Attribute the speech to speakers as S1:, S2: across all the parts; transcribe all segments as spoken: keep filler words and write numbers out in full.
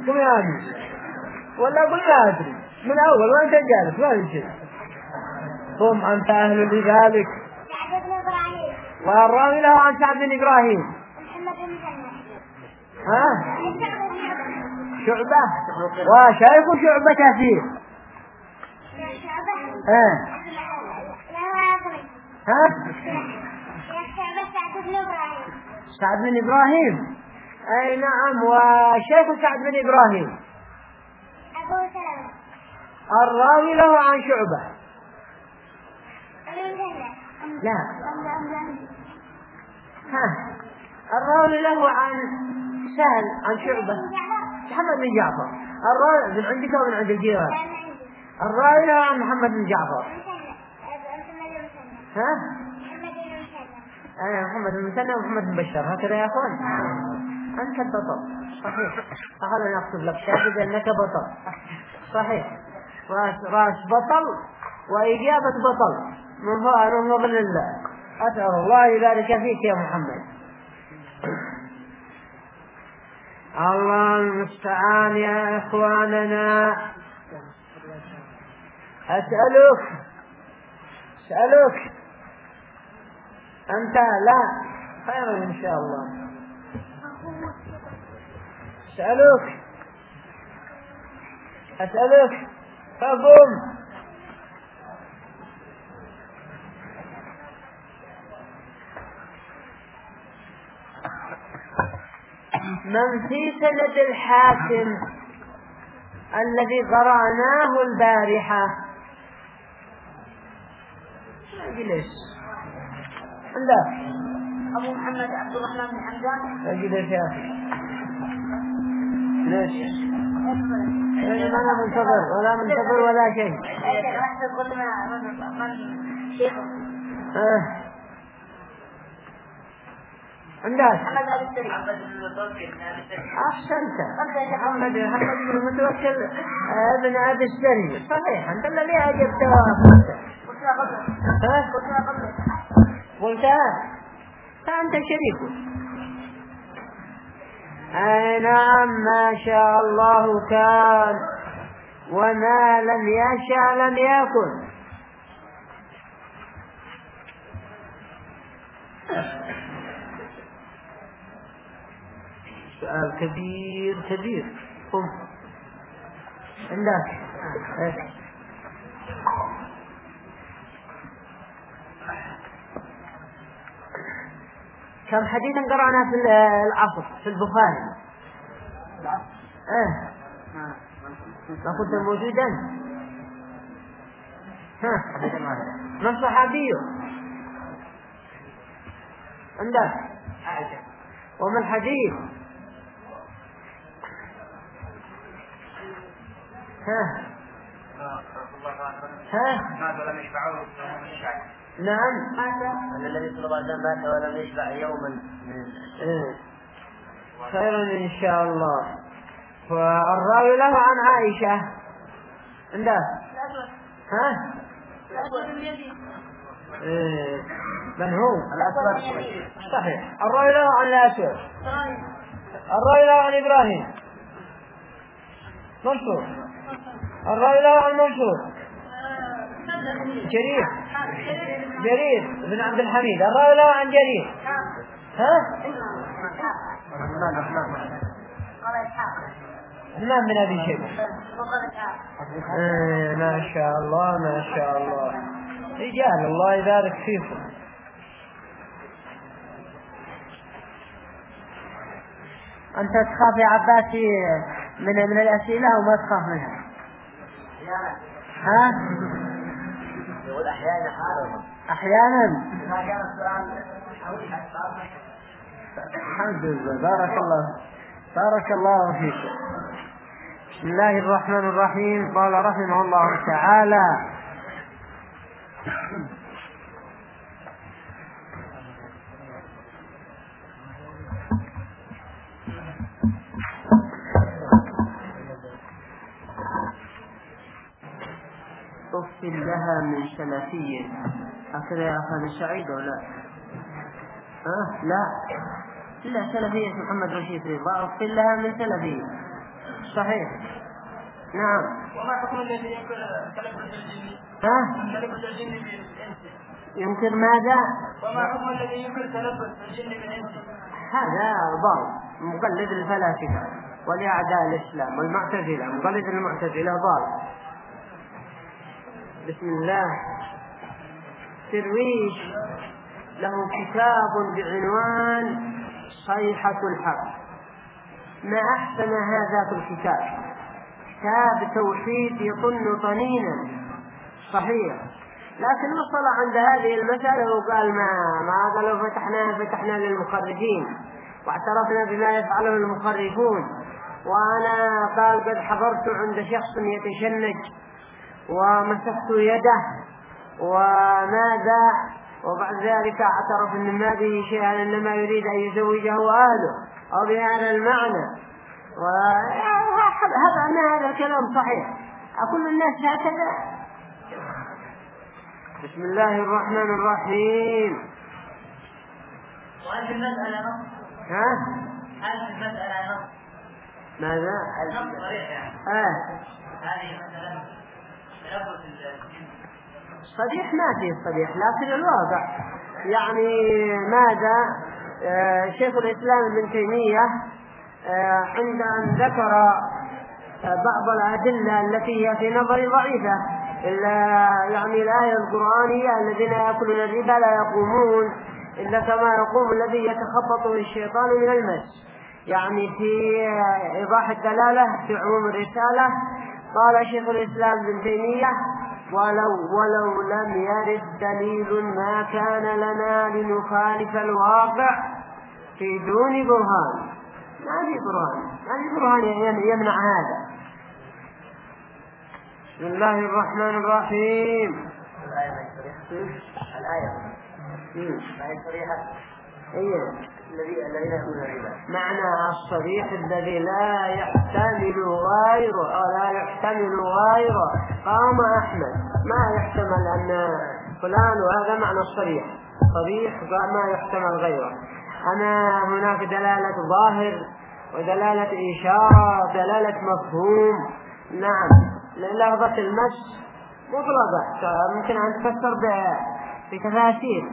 S1: قم يا أبي ولا قل ما أدري من أول وأنت جالس ما يجي. قم أنت أهل لذلك. والراوي له عن سعد بن إبراهيم. ها شعبة وشايف شعبة فيه. ها ها سعد بن إبراهيم. أي نعم وشيخ سعد بن إبراهيم الراوي له عن شعبة. لا ها الراوي له عن سهل عن شعبة محمد بن جعفر. الراوي من عندك ومن عند الجيران. الراوي له عن محمد بن جعفر. ها أنا محمد بن مسنى ومحمد بن بشار هكذا يا أخوان. أنت البطل صحيح. أخذنا أكتب لك شاهد أنك بطل صحيح. راس راس بطل وإجابة بطل من فضل من فضل الله. أسأل الله يبارك فيك يا محمد. الله المستعان يا إخواننا. أسألك أسألك أنت لا خير إن شاء الله. أسألك أسألك فقم. من في سند الحاكم الذي قرأناه البارحة اجلس عندك
S2: أبو محمد عبد الرحمن بن حمدان.
S1: اجلس يا أخي ليش ما أنا منتظر ولا منتظر ولا شيء. آه. عندك أحسنت محمد محمد بن المتوكل ابن أبي السري صحيح. أنت الذي أجبت قلتها فأنت شريك. أي نعم ما شاء الله كان وما لم يشاء لم يكن. سؤال كبير كبير. قم عندك كم حديثا قرأنا في العصر في البخاري؟ ايه ما كنت موجودا. ها من صحابيه عندك ومن حديث ها ها
S2: ولم يشبعوا.
S1: نعم
S2: الذي صلى الله عليه وسلم مات ولم يشبع يوما.
S1: إيه. خيرا إن شاء الله. والراوي له عن عائشة عنده ها إيه. من هو
S2: الأسود
S1: صحيح. الراوي له عن الأسود. الراوي له عن إبراهيم منصور. الراوي له عن منصور جرير جرير بن عبد الحميد. الراوي له عن جرير ها حمام بن أبي شيبة. آه ما شاء الله ما شاء الله رجال الله يبارك فيكم. أنت تخاف يا عباسي من من الأسئلة وما تخاف منها ها؟
S2: يقول أحيانا حالهم
S1: أحيانا. الحمد لله بارك الله بارك الله فيكم. بسم الله الرحمن الرحيم. قال رحمه الله تعالى أغفر لها من سلفية. هكذا يا أخي سعيد ولا أه؟ لا إلا سلفية محمد رشيد رضا. أغفر لها من سلفية صحيح. نعم.
S2: وما حكم الذي ينكر تلبس الجن؟
S1: ها؟
S2: تلبس الجن بالإنس.
S1: ينكر ماذا؟
S2: وما حكم الذي ينكر تلبس الجن بالإنس؟
S1: هذا ضال، مقلد الفلاسفة ولأعداء الإسلام والمعتزلة، مقلد المعتزلة ضال. بسم الله. درويش له كتاب بعنوان صيحة الحق. ما أحسن هذا في الكتاب، كتاب توحيد يطن طنينا صحيح، لكن وصل عند هذه المسألة وقال ما ما قالوا فتحناها فتحنا للمخرجين واعترفنا بما يفعله المخرجون، وأنا قال قد حضرت عند شخص يتشنج ومسكت يده وماذا، وبعد ذلك اعترف أن ما به شيء، إنما يريد أن يزوجه أهله أو بهذا المعنى، وهذا أن هذا كلام صحيح. أقول الناس هكذا. بسم الله الرحمن الرحيم.
S2: وهل المسألة نص؟
S1: ها؟
S2: هل المسألة نص؟
S1: ماذا؟
S2: نص صريح يعني.
S1: آه.
S2: هذه مثلا تلبس الجن.
S1: صريح ما فيه صريح، لكن الواقع يعني ماذا؟ آه شيخ الإسلام ابن تيمية آه عند أن ذكر آه بعض الأدلة التي هي في نظري ضعيفة، إلا يعني الآية القرآنية الذين يأكلون الربا لا يقومون إلا كما يقوم الذي يتخبطه الشيطان من المس، يعني في إيضاح الدلالة في عموم الرسالة. قال شيخ الإسلام ابن تيمية ولو ولو لم يرد دليل ما كان لنا لنخالف الواقع في دون برهان. ما في برهان، ما في برهان يمنع هذا. بسم الله الرحمن الرحيم.
S2: الآية الآية صريحة.
S1: أيه.
S2: الذي الذين يأكلون الربا.
S1: معنى الصريح الذي لا يحتمل غيره أو لا يحتمل غيره. قام أحمد ما يحتمل أن فلان، وهذا معنى الصريح. صريح ما يحتمل غيره. أنا هناك دلالة ظاهر ودلالة إشارة دلالة مفهوم. نعم. لفظة المس مطلقة ممكن أن تفسر بتفاسير.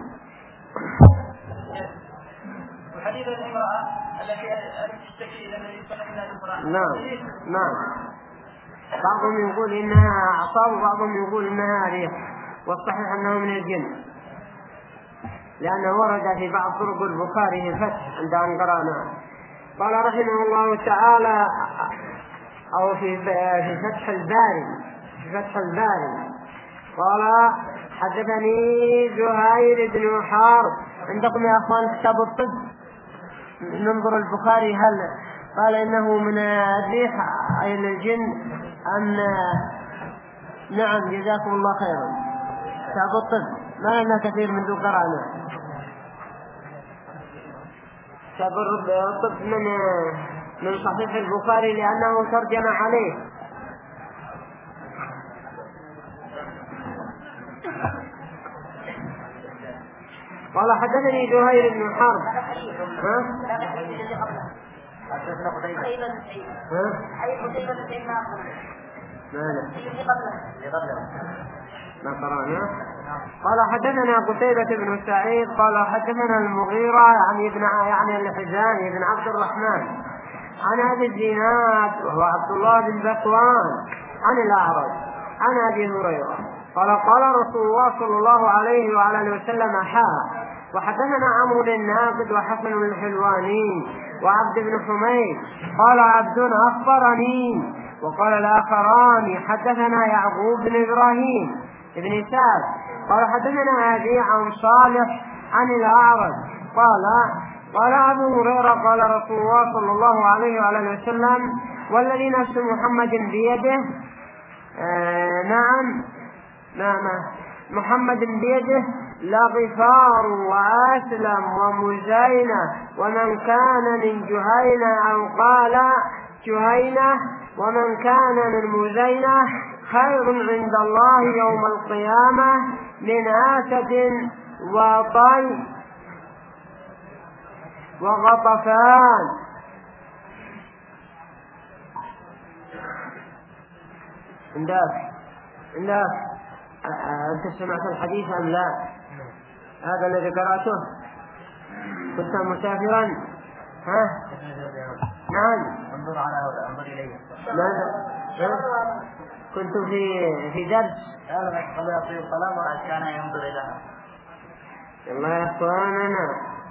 S2: وحديث الامرأة التي تشتكي إلى النبي صلى الله عليه وسلم.
S1: نعم نعم. بعضهم يقول إنها أعصاب وبعضهم يقول إنها ريح، والصحيح أنه من الجن، لأنه ورد في بعض طرق البخاري في الفتح عند أن قرأنا. قال رحمه الله تعالى أو في في فتح الباري في فتح الباري قال حدثني زهير بن حارب. عندكم يا أخوان كتاب الطب ننظر البخاري هل قال إنه من الريح أي الجن أم؟ نعم جزاكم الله خيرا. كتاب الطب ما لنا كثير من ذو قرأنا. كتاب الطب من من صحيح البخاري لأنه ترجم عليه. قال حدثني زهير بن حرب. ها؟ ما قرأنا. قال حدثنا قتيبة بن سعيد قال حدثنا المغيرة يعني ابن يعني الحزاني بن عبد الرحمن عن أبي الزناد وهو عبد الله بن ذكوان عن الأعرج عن أبي هريرة قال قال رسول الله صلى الله عليه وعلى وسلم حا. وحدثنا عمرو بن ناقد وحسن بن الحلواني وعبد بن حميد قال عبد أخبرني. وقال الآخران حدثنا يعقوب بن إبراهيم بن سعد قال حدثنا أبي عن صالح عن الأعرج قال قال أبو هريرة قال رسول الله صلى الله عليه وعلى وسلم والذي نفس محمد بيده آه نعم نعم محمد بيده لغفار وأسلم ومزينة ومن كان من جهينة أو قال جهينة ومن كان من مزينة خير عند الله يوم القيامة من أسد وطي وغطفان. عندك عندك أنت سمعت الحديث أم لا؟ هذا الذي قرأته؟ كنت مسافرا؟ ها؟ نعم.
S2: انظر على هؤلاء، انظر إليه.
S1: ماذا؟ كنت في في درس.
S2: هذا قبل يطيب الكلام وكان ينظر إليها.
S1: الله يا إخواننا.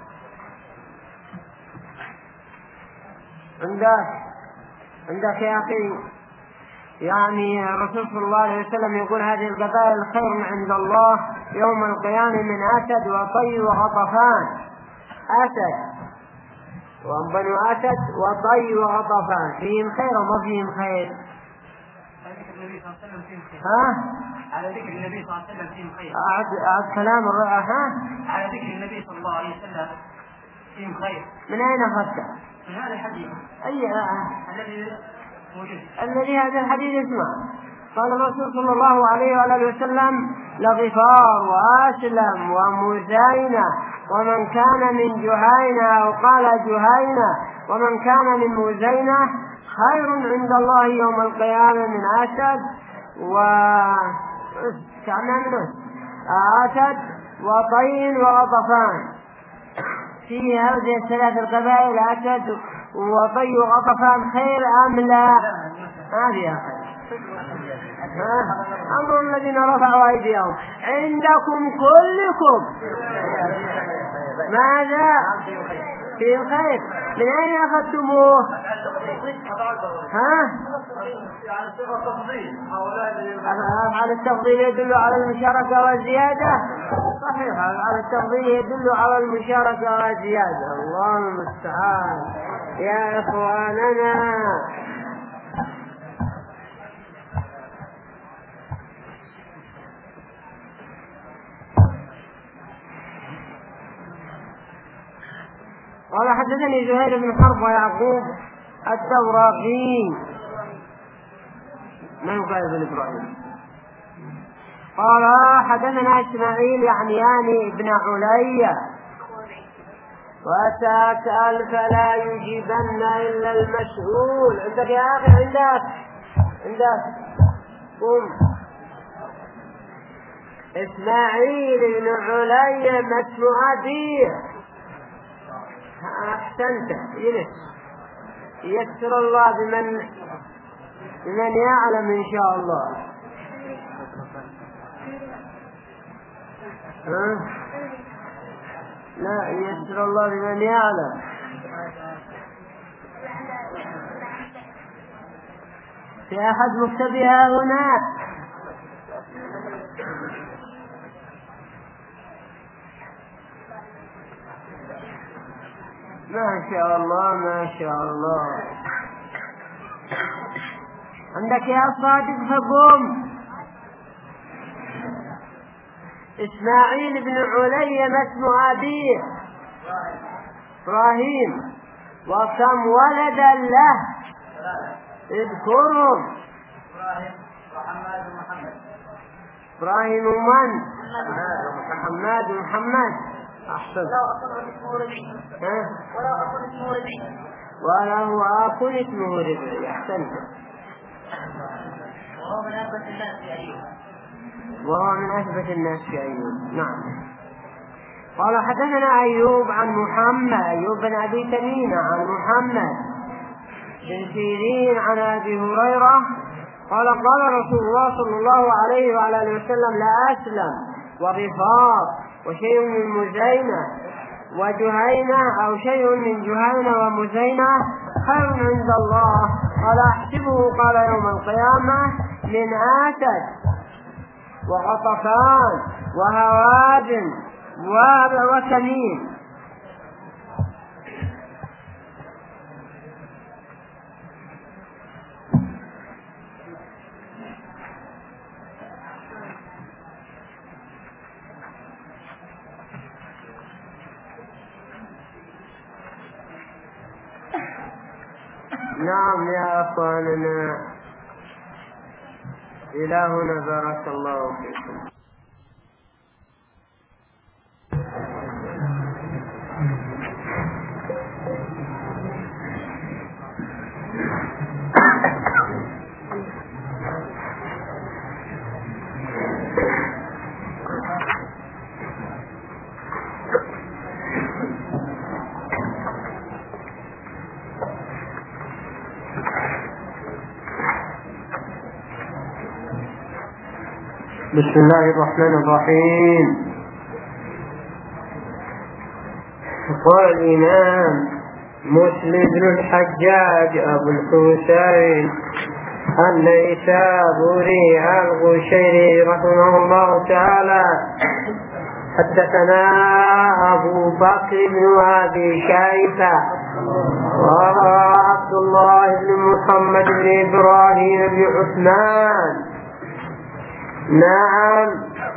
S1: عندك عندك يا أخي، يعني الرسول صلى الله عليه وسلم يقول هذه القبائل خير عند الله يوم القيامة من أسد وطي وغطفان. أسد وبنو أسد وطي وغطفان فيهم خير وما فيهم خير؟ ها؟
S2: على ذكر النبي صلى الله عليه وسلم فيهم خير.
S1: أعد أعد كلام الرؤى. ها؟
S2: على ذكر النبي صلى الله عليه وسلم فيهم خير.
S1: من أين أخذته؟
S2: من هذا الحديث.
S1: أي
S2: الذي موجود.
S1: الذي هذا الحديث اسمه. قال الرسول صلى الله عليه وآله وسلم: لغفار وأسلم ومزينة ومن كان من جهينة، أو قال جهينة ومن كان من مزينة خير عند الله يوم القيامة من أسد و أسد وطين وغطفان. في هذه الثلاث القبائل أسد وطي وغطفان خير أم لا؟ ما فيها خير. أمر الذين رفعوا أيديهم عندكم كلكم ماذا؟ في الخير. من أين أخذتموه؟ ها؟ على التفضيل يدل على المشاركة والزيادة. صحيح، على التفضيل يدل على المشاركة والزيادة. الله المستعان يا إخواننا. قال حدثني زهير بن حرب ويعقوب الدورقي. ما يقال ابن إبراهيم. قال حدثنا إسماعيل يعنيان ابن علي. وتسأل فلا يجيبن إلا المسؤول. عندك يا أخي؟ عندك عندك قم. إسماعيل بن علي مسموع به. أحسنت. يلس يسر الله بمن بمن يعلم إن شاء الله. ها؟ لا، يسر الله بمن يعلم. في أحد مكتبها هنا؟ ما شاء الله ما شاء الله. عندك يا صادق فقوم. إسماعيل بن علي ما اسم أبيه؟ إبراهيم. وكم ولدا له؟ اذكرهم. إبراهيم ومن؟ محمد ومحمد. أحسن. وله أخ اسمه ربيع. أحسنت.
S2: وهو من أثبت الناس في أيوب.
S1: وهو من أثبت الناس في أيوب. نعم. قال حدثنا أيوب عن محمد أيوب بن أبي تميمة عن محمد بن سيرين عن أبي هريرة قال قال رسول الله صلى الله عليه وعلى آله وسلم: لا أسلم وغفار وشيء من مزينة وجهينة أو شيء من جهينة ومزينة خير عند الله. قال أحسبه قال يوم القيامة من أسد وغطفان وهوازن وتميم. نعم يا أخواننا، إلهنا بارك الله فيكم. بسم الله الرحمن الرحيم. قال الإمام مسلم بن الحجاج أبو الحسين النيسابوري القشيري رحمه الله تعالى حدثنا أبو بكر بن أبي شيبة وعبد الله بن محمد بن إبراهيم بن عثمان. نعم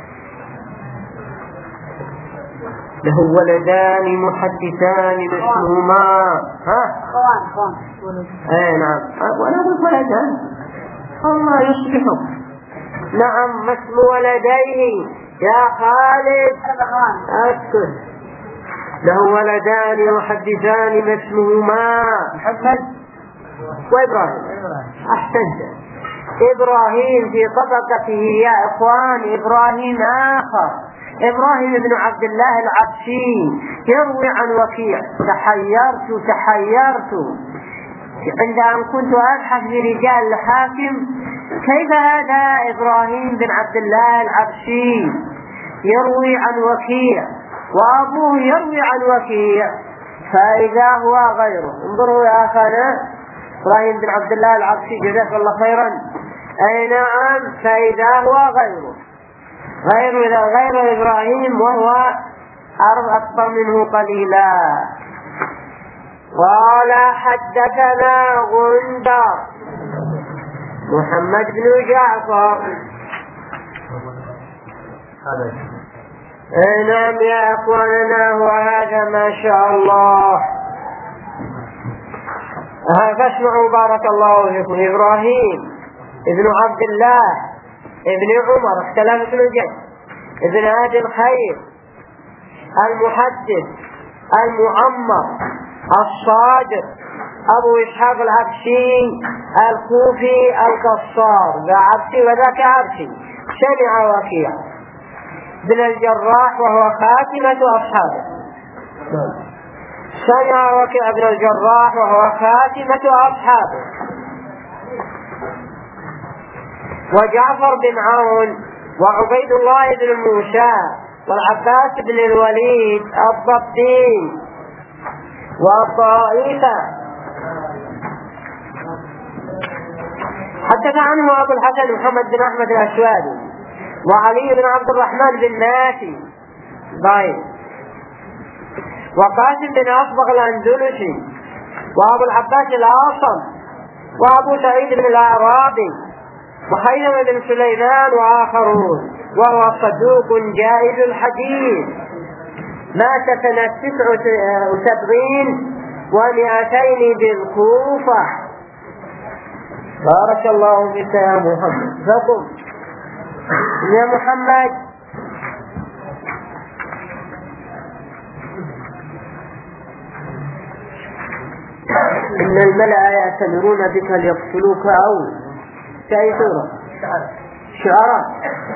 S1: له ولدان محدثان مثلهما. ها اي نعم وانا اقول ولدان الله يصلحه. نعم مثل ولديه يا خالد اسكت. له ولدان محدثان مثلهما محمد وابراهيم. احسنت. إبراهيم في طبقته يا إخوان إبراهيم آخر، إبراهيم بن عبد الله العبسي يروي عن وكيع. تحيرت تحيرت عند أن كنت أبحث برجال الحاكم كيف هذا إبراهيم بن عبد الله العبسي يروي عن وكيع وأبوه يروي عن وكيع، فإذا هو غيره. انظروا يا أخانا إبراهيم بن عبد الله العبسي جزاك الله خيرا. أي نعم فإذا هو غيره غير غير إبراهيم وهو أكبر منه قليلا. قال حدثنا غندر محمد بن جعفر. أي نعم يا أخواننا وهذا ما شاء الله. فاسمعوا بارك الله فيكم. إبراهيم ابن عبد الله ابن عمر اختلف ابن الجد ابن هادي الخير المحدث المعمر الصادق أبو إسحاق العبسي الكوفي القصار. ذا عبسي وذاك عبسي. سمع وكيع بن الجراح وهو خاتمة أصحابه. سمع وكيع بن الجراح وهو خاتمة أصحابه. وجعفر بن عون وعبيد الله بن موسى والعباس بن الوليد الضبي والطائفة. حدث عنه أبو الحسن محمد بن أحمد الأسوادي وعلي بن عبد الرحمن بن ناتي ضعيف وقاسم بن أصبغ الأندلسي وأبو العباس الأعصم وأبو سعيد بن الأعرابي وخيثمة بن سليمان وآخرون، وهو صدوق جائز الحديث. مات سنة تسع وسبعين ومئتين بالكوفة. بارك الله فيك يا محمد. فقم يا محمد. إن الملأ يأتمرون بك ليقتلوك أو كأي صورة شعارات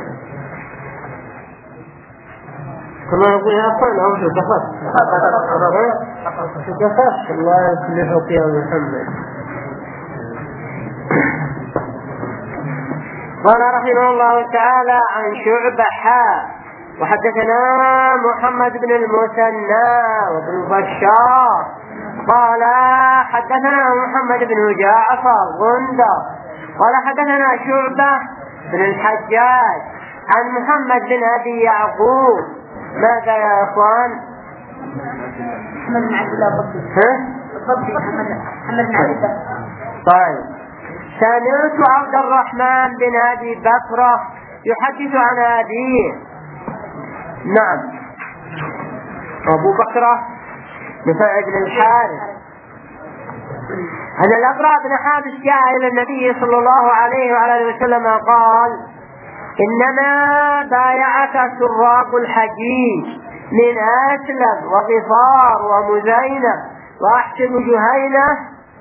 S1: كما يقول يا أخوان أو شو كفر شو كفر. الله يصلحك يا محمد. قال رحمه الله تعالى عن شعبة حاء وحدثنا محمد بن المثنى وابن بشار قال حدثنا محمد بن جعفر غندر قال حدثنا شعبة بن الحجاج عن محمد بن أبي يعقوب. ماذا يا أخوان؟ محمد بن عبد الله الضبي. محمد بن عبد الله. طيب سمعت عبد الرحمن بن أبي بكر يحدث عن أبيه. نعم أبو بكر نفع بن الحارث أن الأقرع بن حابس جاء إلى النبي صلى الله عليه وعلى وسلم قال إنما بايعك سراق الحجيج من أسلم وغفار ومزينة وأحسن جهينة.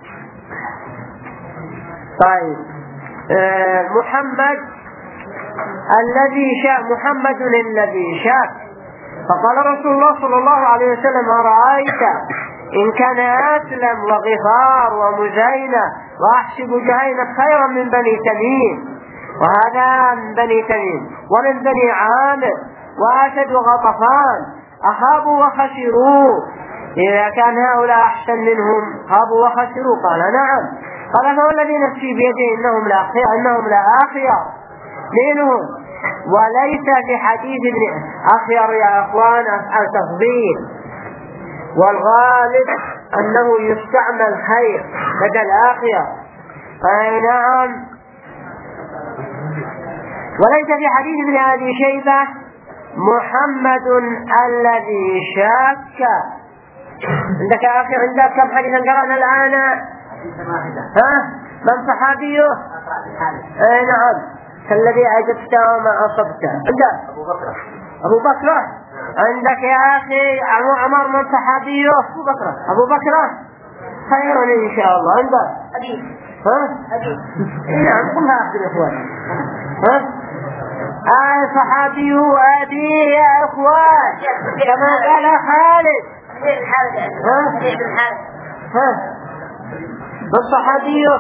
S1: طيب آه محمد الذي شاء محمد الذي شاء. فقال رسول الله صلى الله عليه وسلم أرأيت إن كان أسلم وغفار ومزينة وأحسب جهينة خيرا من بني تميم وهذا من بني تميم. ومن بني عامر وأسد وغطفان أخابوا وخسروا، إذا كان هؤلاء أحسن منهم خابوا وخسروا؟ قال نعم. قال فهو الذي نفسي بيده إنهم لا أنهم لا أخيار منهم، وليس في حديث ابن أخيار يا أخوان التفضيل، والغالب أنه يستعمل خير بدل أخيار. أي نعم. وليس في حديث ابن أبي شيبة محمد الذي شاك. عندك أخي عندك كم حديثا قرأنا الآن؟ ها؟ من صحابيه؟ أي نعم. كالذي أجبت وما أصبت. عندك أبو بكر أبو بكر عندك يا أخي أبو عمر من صحابيه؟ أبو بكر أبو بكر خير إن شاء الله. عندك أبي ها؟ أبي نعم كلها أخذ الإخوان. ها؟ آه صحابي وأبي يا إخوان كما قال خالد. ها؟ ها؟ الصحابي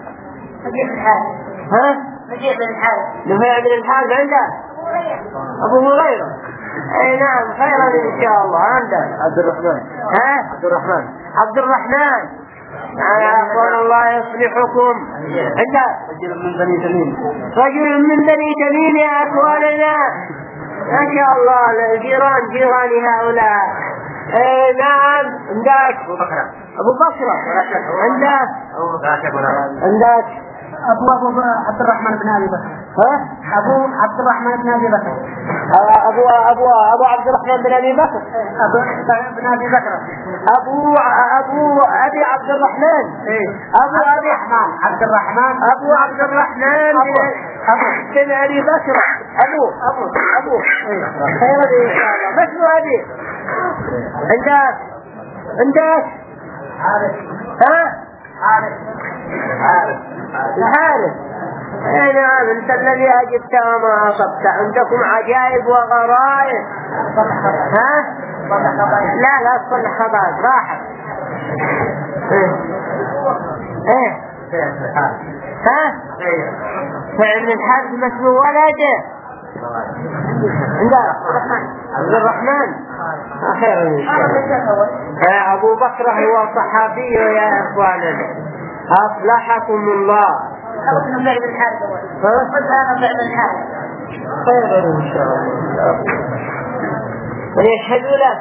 S1: ها؟ نفيع بن الحارث عنده أبو هريرة. أي نعم خيرا إن شاء الله. عنده عبد الرحمن. ها؟ عبد الرحمن عبد الرحمن يا أخوان الله يصلحكم. عنده رجل من بني تميم رجل من بني تميم يا أخواننا ما شاء الله الجيران جيران هؤلاء. اي نعم. عندك أبو بكر عندك عندك أبو أبو عبد الرحمن بن أبي بكر. ها؟ أبو عبد الرحمن بن أبي بكر. أبو أبو أبو عبد الرحمن بن أبي بكر. أبو بن أبي بكر. أبو أبو أبي عبد الرحمن. أبو أبي الرحمن عبد الرحمن. أبو عبد الرحمن بن أبي بكر. أبو أبو أبو خير إن شاء الله. ما اسمه أبي؟ عندك عندك ها؟ عارف عارف الحارث. اي نعم انت الذي اجبت وما اصبت. عندكم عجائب وغرائب. ها؟ لا لا تصلح خبائث راحت. ايه ايه ها؟ فعل الحارث مسمو ولده. عندك عبد الرحمن خير ان شاء الله. ابو بكر هو صحابي يا اخواننا اصلحكم الله. خير ان شاء الله. ويشهد له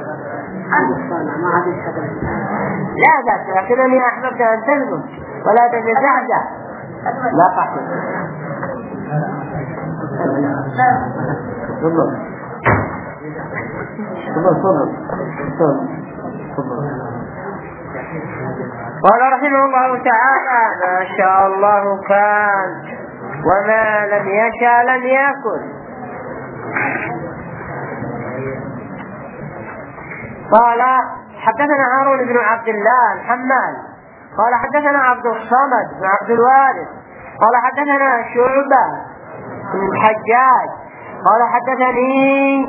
S1: لا بس لكنني احببت ان تلزم ولا تتزعزع. لا تحمل تفضل تفضل تفضل. قال رحمه الله تعالى ما شاء الله كان وما لم يشاء لم يكن. قال حدثنا هارون بن عبد الله الحمال قال حدثنا عبد الصمد بن عبد الوارث قال حدثنا شعبة بن الحجاج قال حدثني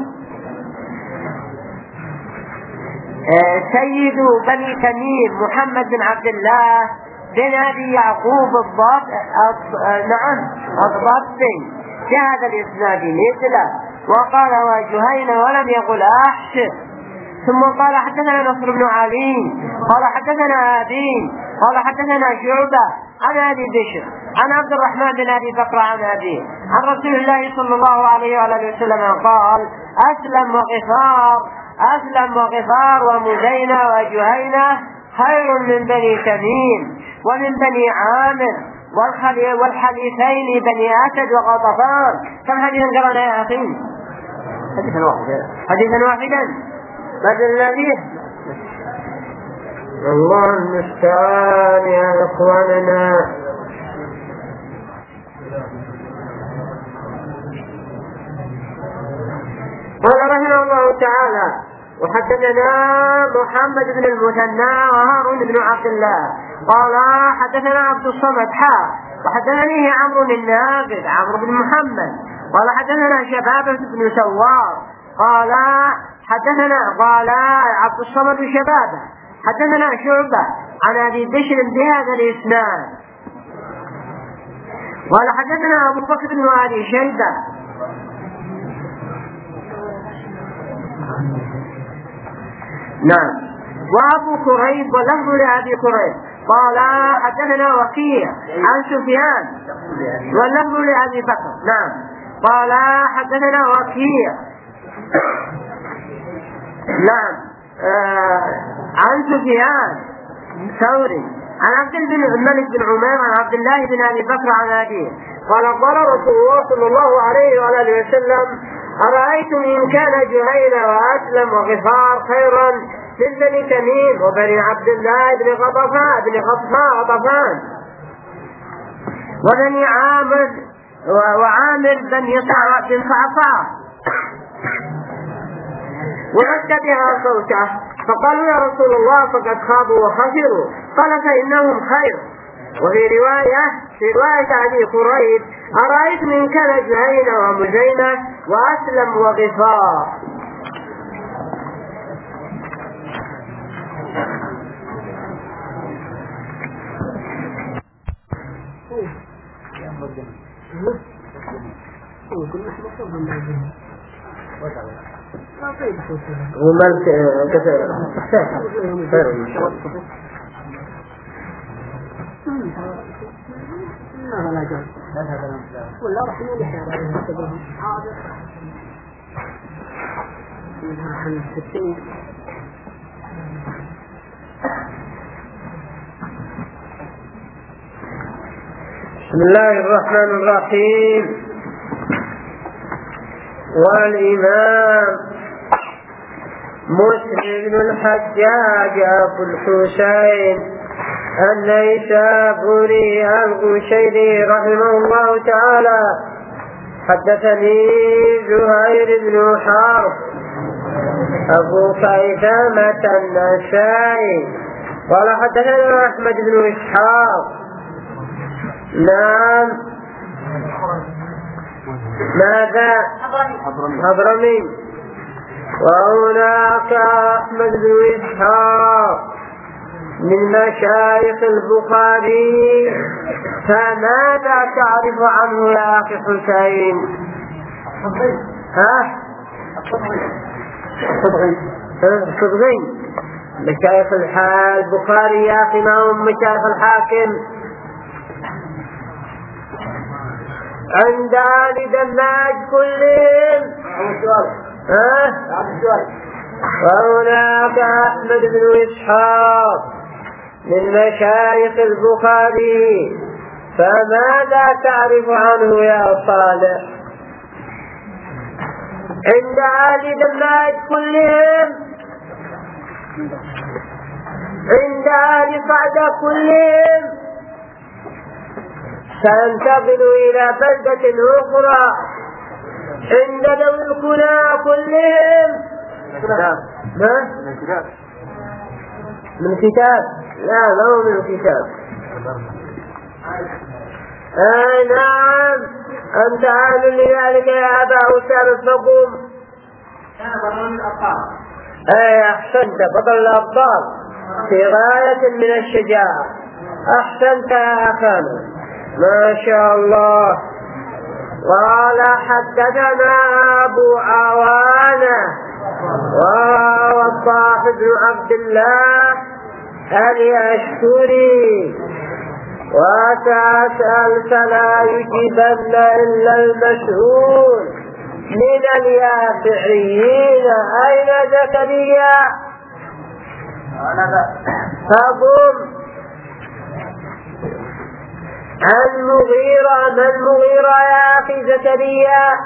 S1: سيد بني تميم محمد بن عبد الله بن أبي يعقوب الضب نعم الضبي في هذا الإسناد مثله. وقال وجهين ولم يقل أحسن. ثم قال حدثنا نصر بن علي قال حدثنا أبي قال حدثنا شعبة عن أبي بشر عن عبد الرحمن بن أبي بكر عن أبيه عن رسول الله صلى الله عليه وآله وسلم قال أسلم وغفار أسلم وغفار ومزينة وجهينة خير من بني تميم ومن بني عامر والحليفين بني أسد وغطفان. كم حديثا قرأنا يا أخي؟ حديثا واحدا حديثا واحدا بدل الذي الله المستعان يا إخواننا. قال رحمه الله تعالى وحدثنا محمد بن المثنى وهارون بن عبد الله قال حدثنا عبد الصمد حا وحدثني عمرو بن نافذ عمرو بن محمد قال حدثنا شبابة بن سوار قال حدثنا قال عبد الصمد شبابة حدثنا شعبة عن أبي بشر بهذا الإسناد. قال حدثنا أبو بكر بن أبي شيبة نعم وأبو كريب ولفظ لأبي كريب قال حدثنا وكيع عن سفيان واللفظ لأبي بكر نعم قال حدثنا وكيع نعم آه عن سفيان ثوري عن عبد الملك بن عمير عن عبد الله بن أبي بكر عن أبيه قال قال رسول الله صلى الله عليه وآله وسلم أرأيتم إن كان جهينة وأسلم وغفار خيرا من بني تميم وبني عبد الله بن غطفان بن غطفان وبني عامر وعامر بن صعصعة ورد بها صوته فقالوا يا رسول الله فقد خابوا وخسروا قال فإنهم خير. وفي رواية في رواية أبي كريب أرأيت من كان جهينة ومزينة وأسلم وغفار. وملك كثير خير إن شاء الله. لا لا جاء ولا راح نلحق عليه التجربة حاضر منها عن الستين. بسم الله الرحمن الرحيم. والإمام مسلم بن الحجاج أبو الحسين النيسابوري القشيري رحمه الله تعالى حدثني زهير بن حرب أبو خيثمة النسائي قال حدثنا أحمد بن إسحاق نعم ماذا حضرمي وهناك أحمد بن إسحاق من مشايخ البخاري فماذا تعرف عنه يا أخي حسين؟ ها؟ صدغين مشايخ البخاري يا أخي ما هم مشايخ الحاكم عند آل دماج كلهم. ها؟ وهناك أحمد بن إسحاق من مشايخ البخاري فماذا تعرف عنه يا صالح؟ عند آل دماج كلهم عند آل صعدة كلهم. سننتقل إلى بلدة أخرى عند ذوي الكنى كلهم. ما؟ من كتاب؟ لا ما هو من كتاب. آه نعم أنت عالم لذلك يا أبا أسامة فقم.
S2: كان بطل الأبطال.
S1: أي أحسنت بطل الأبطال في غاية من الشجاعة. أحسنت يا أخانا ما شاء الله. قال حدثنا أبو عوانة ووضاح بن عبد الله اليشكري وتسأل فلا يجيبن إلا المسؤول من اليافعيين. أين زكريا؟ فقم عن مغيرة. من مغيرة يا أخي زكريا؟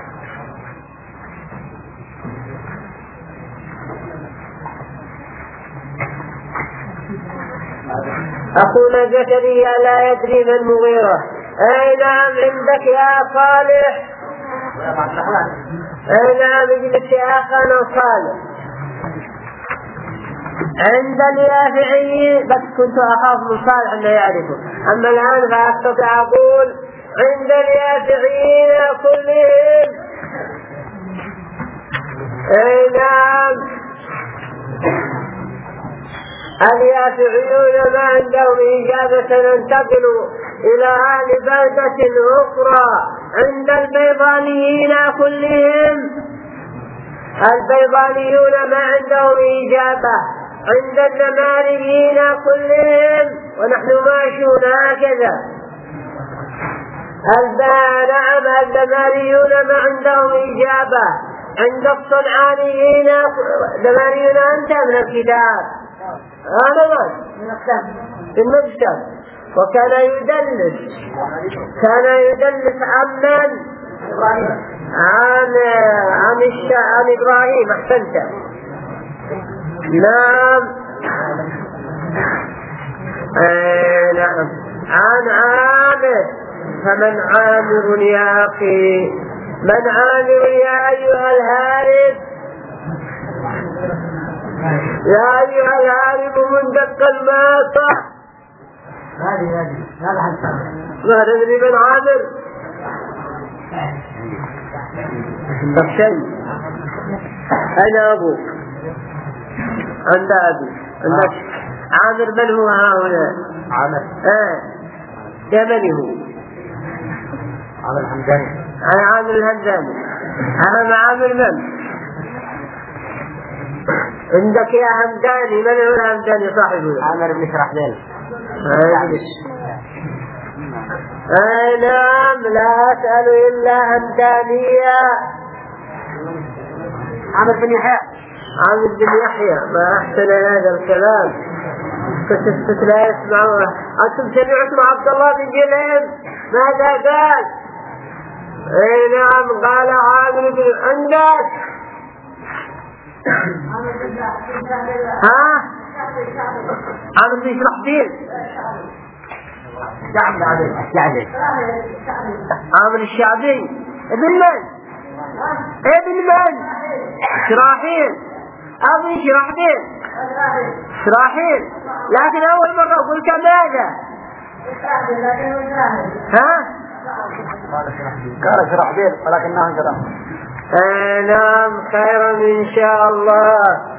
S1: أخونا زكريا لا يدري من مغيرة. أي نعم عندك يا صالح. أي نعم اجلس يا أخانا صالح. عند اليافعي بس كنت أخاف من صالح أنه يعرفه، أما الآن فأستطيع أقول عند اليافعيين كلهم. أي نعم اليافعيون ما عندهم إجابة. ننتقل إلى أهل بلدة أخرى عند البيضانيين كلهم. البيضانيون ما عندهم إجابة عند النماريين كلهم، ونحن ماشون هكذا. نعم النماريون ما عندهم إجابة عند الصنعانيين. النماريون أنت من الكتاب هذا في المكتب. وكان يدلس كان يدلس عمن عن عن عن إبراهيم. أحسنت. نعم آه نعم عن عامر. فمن عامر يا أخي؟ من عامر يا أيها الهارب؟ يا أيها الهارب من دق الماطة.
S2: هذه هذه هذا
S1: ما تدري من عامر؟ شيء. أين أبوك؟ عند أبي. عندك عامر. من هو هؤلاء؟
S2: عامر
S1: آه يمني هو.
S2: عامر الهمداني.
S1: أنا عامر الهمداني. أنا عامر من؟ عندك يا همداني. من هو الهمداني صاحبه؟
S2: عامر بن شرحبيل.
S1: أي نعم. لا أسأل إلا همدانية.
S2: عامر بن يحيى.
S1: عامر بن يحيى. ما أحسن هذا الكلام. كتبت لا يسمعون. أنتم سمعتم عبد الله بن جليم ماذا قال؟ أي نعم قال عامر بن عندك. ها؟ عامر بن شرحبيل. عامر الشعبي. ابن من؟ ابن من؟ شراحيل. أبي شراحبيل. شراحيل. لكن أول مرة قلت ماذا؟ ها؟
S2: قال شرحبيل ولكنه شرح.
S1: آه نعم خيرا إن شاء الله.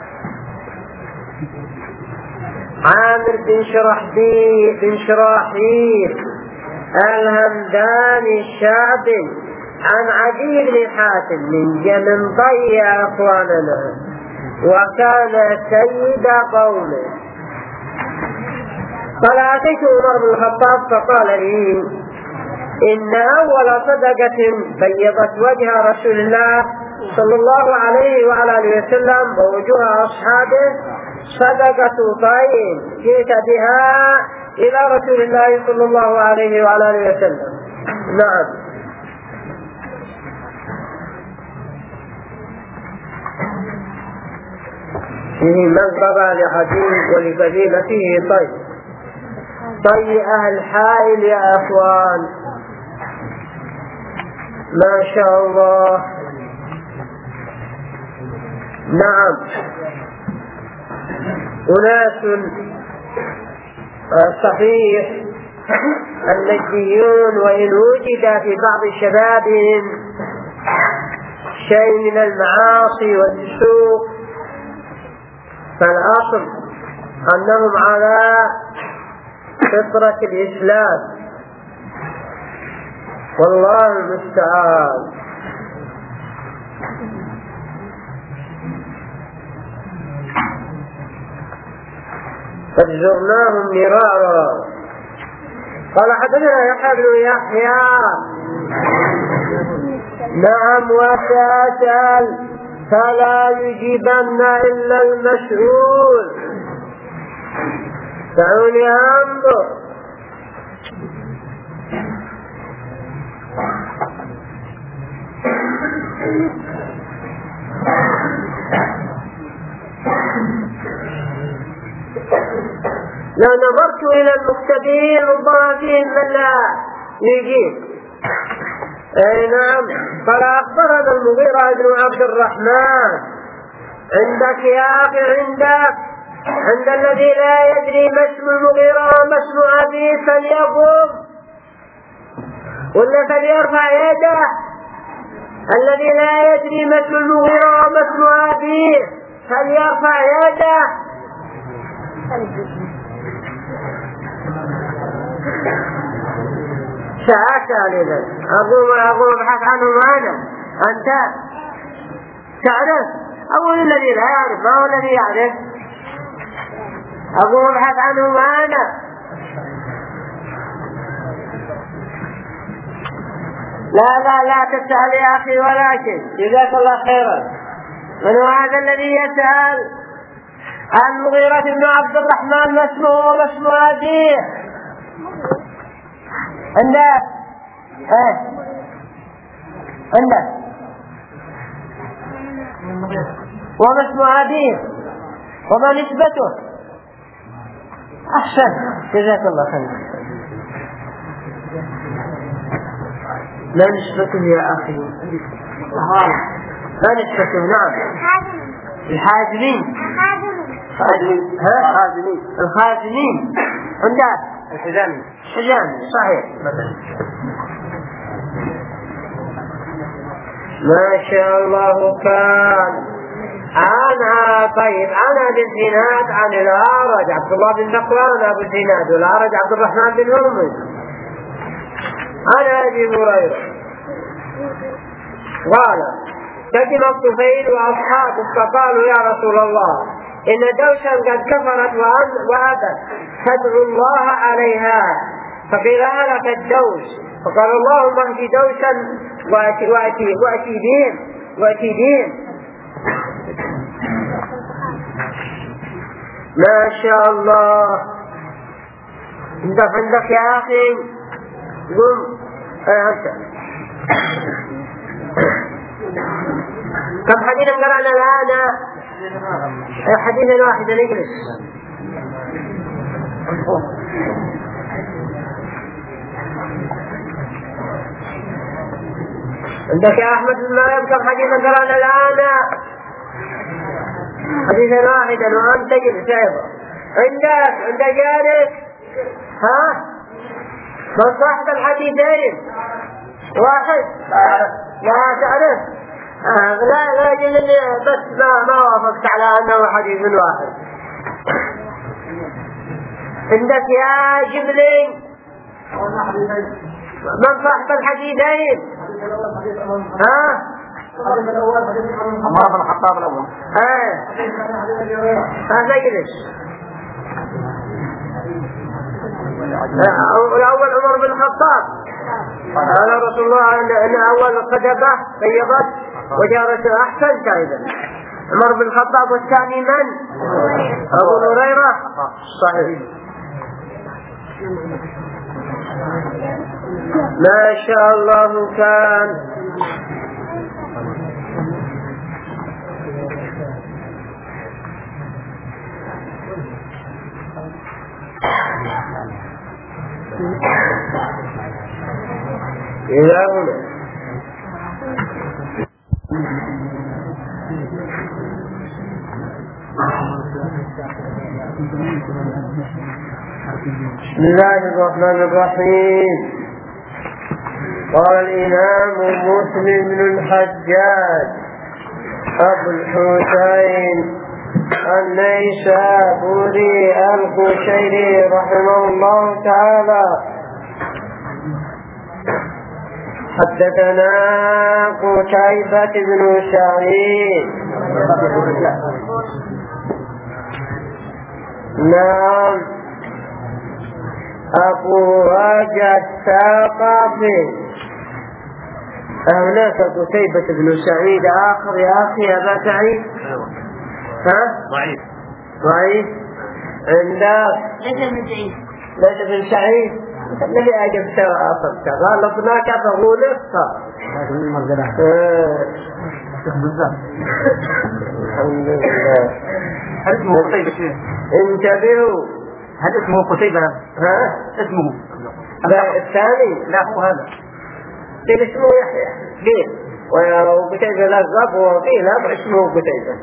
S1: عامر بن شرحبيل بن شراحيل الهمداني الشعبي عن عدي بن حاتم من جمن ضي أخواننا، وكان سيد قومه. قال أتيت عمر بن الخطاب فقال لي إن أول صدقة بيضت وجه رسول الله صلى الله عليه وعلى آله وسلم ووجوه أصحابه صدقة طين جئت بها إلى رسول الله صلى الله عليه وعلى آله وسلم. نعم. فيه منقبة لحديث ولفضيلة فيه طي طي أهل حائل يا أخوان. ما شاء الله. نعم أناس صحيح النجديون، وإن وجد في بعض شبابهم شيء من المعاصي والفسوق فالأصل أنهم على فطرة الإسلام، والله المستعان. قد زرناهم مرارا. قال حدثنا يحيى بن يحيى. نعم وسأسأل فلا يجيبن إلا المسؤول. دعوني أنظر. لو نظرت إلى المكتبين ربما فيهم من لا يجيب. اي نعم. قال أخبرنا المغيرة بن عبد الرحمن. عندك يا أخي عندك عند الذي لا يدري ما اسم المغيرة وما اسم أبيه فليقوم ولا فليرفع يده. الذي لا يدري ما اسم المغيرة وما اسم أبيه فليرفع يده. سأسأل إذا أقوم أقوم أبحث عنهم أنا. أنت تعرف؟ أقول الذي لا يعرف ما هو الذي يعرف. أقوم أبحث عنهم أنا. لا لا لا تسأل يا أخي ولا شيء. جزاك الله خيرا. من هو هذا الذي يسأل؟ المغيرة بن عبد الرحمن. ما اسمه وما اسمه أبيه؟ عنده ايه عنده وما اسمه أبيه وما نسبته؟ أحسن جزاك الله خير. ما نسبته يا أخي؟ ما نسبته؟ نعم الحازمين. الخازمين. ها الخازمين. الخازمين عنده الحزامي. الحزامي صحيح. ما شاء الله. كان أنا طيب أنا بالزناد عن الأعرج عبد الله بن ذكوان أبو الزناد، والأعرج عبد الرحمن بن هرمز. أنا أبي هريرة قال سكن الطفيل وأصحابه فقالوا يا رسول الله إن دوشا قد كفرت وأبت فادعوا الله عليها. فقيل هلك الدوش، فقال اللهم اهدي دوشا وأتي وأتي وأتي بهم وأتي بهم. ما شاء الله. انت عندك يا أخي قم أنت. كم حديثا قرأنا الآن؟ حديثا واحدا نجلس. عندك يا أحمد بن مالك كم حديثا قرأنا الآن؟ حديثا واحدا وأنت تجلس أيضا. عندك عند جارك ها من صاحب الحديثين؟ واحد لا تعرف. آه لا لا جلني بس ما, ما وافقت على أنه حديث واحد. عندك يا جبلي من صاحب الحديثين؟ ها
S2: عمر بن الخطاب الأول.
S1: ها هذا يجلس. الأول عمر بن الخطاب قال رسول الله أن أول قدبة طيبت وجارت أحسن كائدا. عمر بن الخطاب. والثاني من؟ أبو هريرة. صحيح. ما شاء الله. كان إلى هنا. بسم الله الرحمن الرحيم. قال الإمام مسلم بن الحجاج أبو الحسين النيسابوري القشيري رحمه الله تعالى حدثنا قتيبة بن سعيد. نعم أبو رجاء الثقفي. هناك قتيبة بن سعيد آخر يا أخي أبا سعيد. ها؟
S2: ضعيف.
S1: ضعيف. عندك
S2: ليس من سعيد.
S1: ليس من سعيد. الذي أجبت وأصبت غلطناك فهو نصف. الحمد لله.
S2: هل اسمه قتيبة؟
S1: انتبهوا.
S2: هل اسمه قتيبة؟
S1: ها؟
S2: اسمه
S1: لا الثاني.
S2: لا هو هذا.
S1: طيب اسمه يحيى ليه؟ وقتيبة لقب وقيل اسمه قتيبة.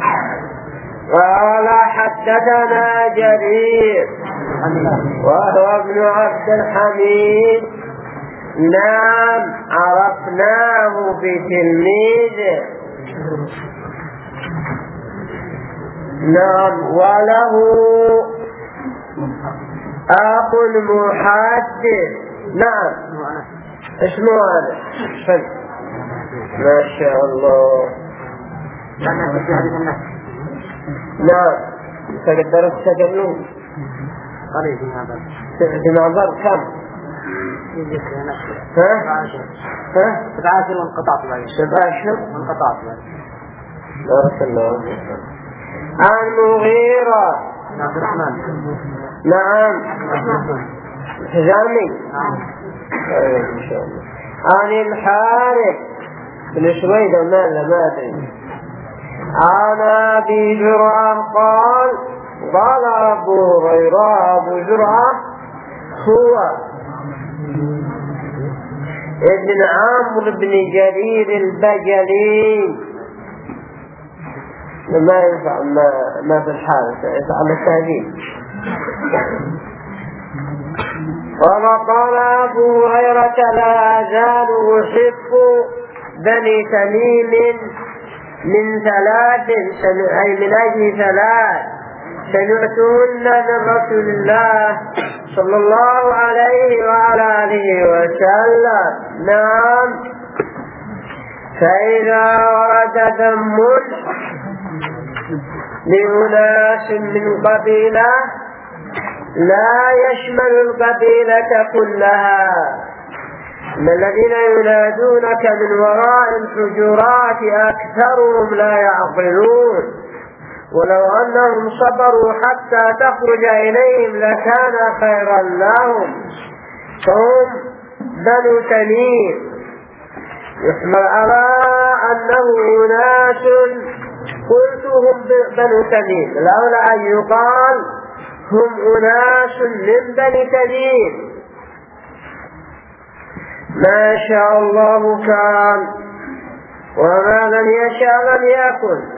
S1: قال حدثنا جرير وهو ابن عبد الحميد. نعم عرفناه بتلميذه. نعم وله أخ محدث. نعم اسمه هذا فن. ما شاء الله. نعم تقدر تتكلم
S2: قريب من هذا
S1: في نظر كم؟ ها؟ ها؟
S2: سبعة أشهر وانقطعت بعد.
S1: سبعة أشهر
S2: وانقطعت بعد.
S1: بارك الله فيك. عن مغيرة.
S2: عبد الرحمن.
S1: نعم. جامي.
S2: نعم.
S1: إن شاء الله. عن الحارث بن سويد ما ما أدري. عن أبي زرعة قال قال أبو هريرة أبو زرعة هو ابن عمرو بن جرير البجلي. ما ينفع ما ما في الحارث على التهذيب. قال قال أبو هريرة لا أزال أحب بني تميم من ثلاث أي من أجل ثلاث سمعتهن من رسول الله صلى الله عليه وعلى آله وسلم. نعم. فإذا ورد ذم لأناس من قبيلة لا يشمل القبيلة كلها من الذين ينادونك من وراء الحجرات أكثرهم لا يعقلون ولو أنهم صبروا حتى تخرج إليهم لكان خيرا لهم. فهم بنو تميم. يحمل على أنه أناس قلت هم بنو تميم لولا أن يقال هم أناس من بني تميم. ما شاء الله كان وما لم يشاء لم يكن.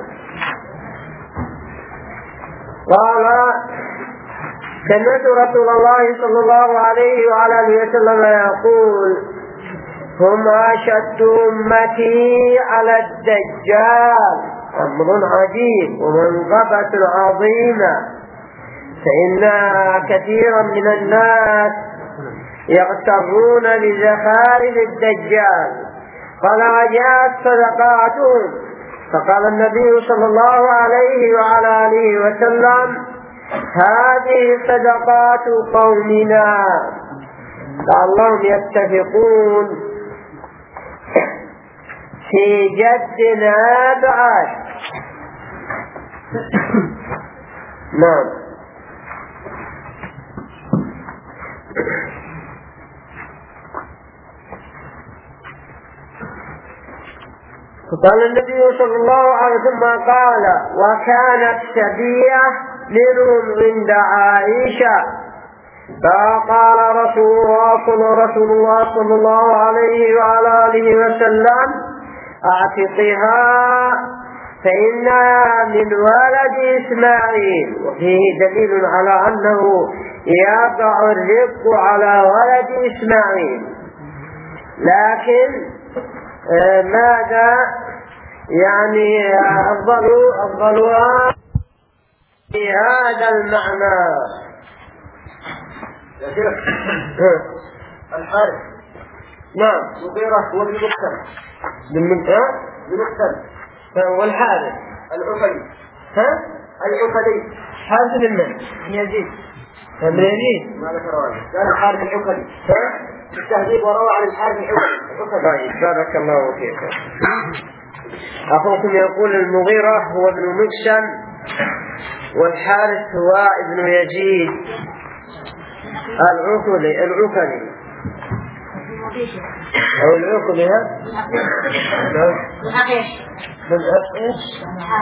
S1: قال سمعت رسول الله صلى الله عليه وعلى آله وسلم يقول هم أشد أمتي على الدجال أمر عجيب ومنقبة عظيمة فإن كثيرا من الناس يغترون بزخارف الدجال. قال وجاءت صدقاتهم فقال النبي صلى الله عليه وعلى آله وسلم هذه صدقات قومنا لعلهم يتفقون في جدنا بعد. نعم. فقال النبي صلى الله عليه وسلم قال وكانت شبية منهم عند عائشة فقال رسول الله رسول الله صلى الله عليه وعلى آله وسلم اعتقها فإنها من ولد إسماعيل. وفيه دليل على أنه يقع الرق على ولد إسماعيل. لكن آه ماذا يعني أفضل أفضلها في هذا المعنى.
S2: يا شيخ الحارث
S1: نعم
S2: مغيرة هو المقتل
S1: بالمنطقة
S2: المقتل
S1: والحارث
S2: العقلي.
S1: ها
S2: العقلي
S1: حارث بن من
S2: يزيد
S1: بن يزيد
S2: ما ذكر واحد قال الحارث العقلي
S1: ها
S2: التهذيب وروى عن الحارث العقلي.
S1: طيب بارك الله فيك. أخوكم يقول المغيرة هو ابن مكشم والحارث هو ابن يزيد العقلي العقلي أو العقلي ها من أقيش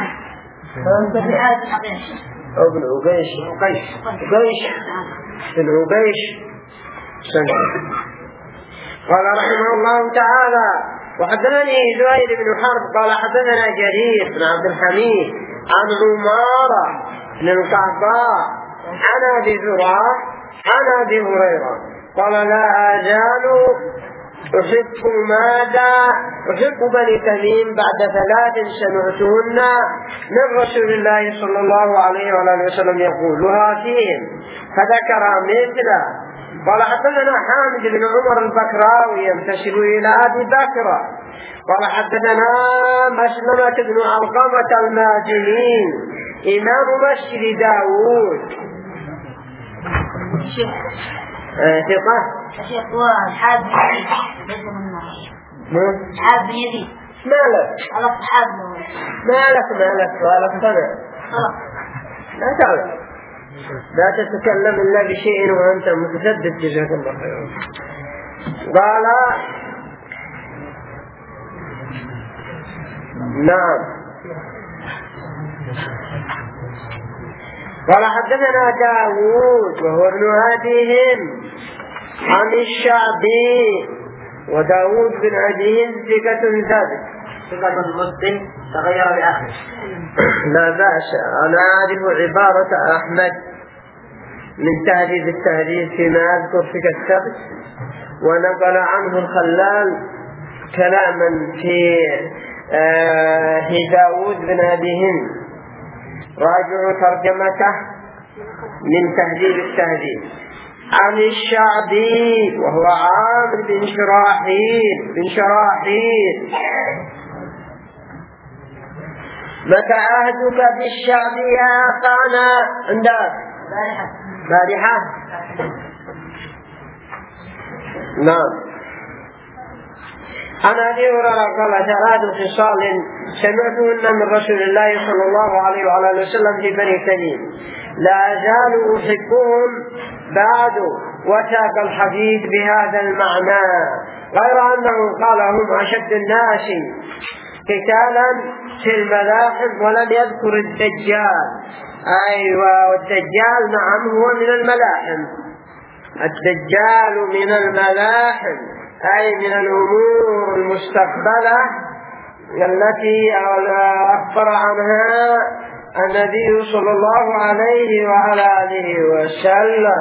S1: أو بن عقيش عقيش بن عقيش سنة. قال رحمه الله تعالى وحدثني زهير بن حرب قال حدثنا جرير بن عبد الحميد عن عمارة بن القعقاع عن أبي زرعة عن أبي هريرة قال لا أزال
S3: أحب ماذا؟ أحب بني تميم بعد ثلاث سمعتهن من رسول الله صلى الله عليه وآله وسلم يقولها فيهم، فذكر مثله. قال حدثنا حامد بن عمر البكراوي ينتسب إلى أبي بكر قال حدثنا مسلمة بن علقمة المازني إمام مسجد داود ثقة.
S4: الشيخ هو الحاد بن يزيد الحاد بن يزيد
S3: مالك
S4: الأصحاب
S3: مالك مالك مالك سنة لا تعلم، لا تتكلم إلا بشيء وأنت متسدد. جزاك الله خيرا. قال نعم قال حدثنا داود وهو ابن هاديهم عن الشعبي، وداود بن هاديهم ثقة ثابت
S1: ثقة مسلم تغير بآخر.
S3: لا بأس. أنا أعرف عبارة أحمد من تهذيب التهذيب فيما أذكر في السبت، ونقل عنه الخلال كلاما في آه في داود بن هاديهم. راجعوا ترجمته من تهذيب التهذيب عن الشعبي وهو عامر بن شراحيل بن شراحيل. متى عهدك بالشعب يا أخانا؟ عندك بارحة. نعم. عن أبي هريرة قال ثلاث خصال سمعتهن من رسول الله صلى الله عليه وآله وسلم في بني تميم لا أزال أحبهم بعد، وساق الحديث بهذا المعنى، غير أنه قال هم أشد الناس قتالا في الملاحم ولم يذكر الدجال. أيوة، والدجال نعم هو من الملاحم، الدجال من الملاحم أي من الأمور المستقبلة التي أخبر عنها النبي صلى الله عليه وعلى آله وسلم.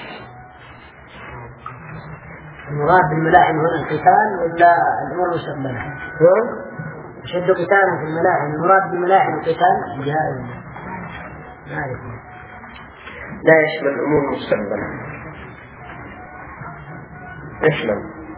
S1: المراد بالملاحم هنا القتال ولا الأمور المستقبلة؟ شد قتالا في الملاحم، المراد بالملاحم القتال جائز
S3: لا يشمل الأمور المستقبلة، يشمل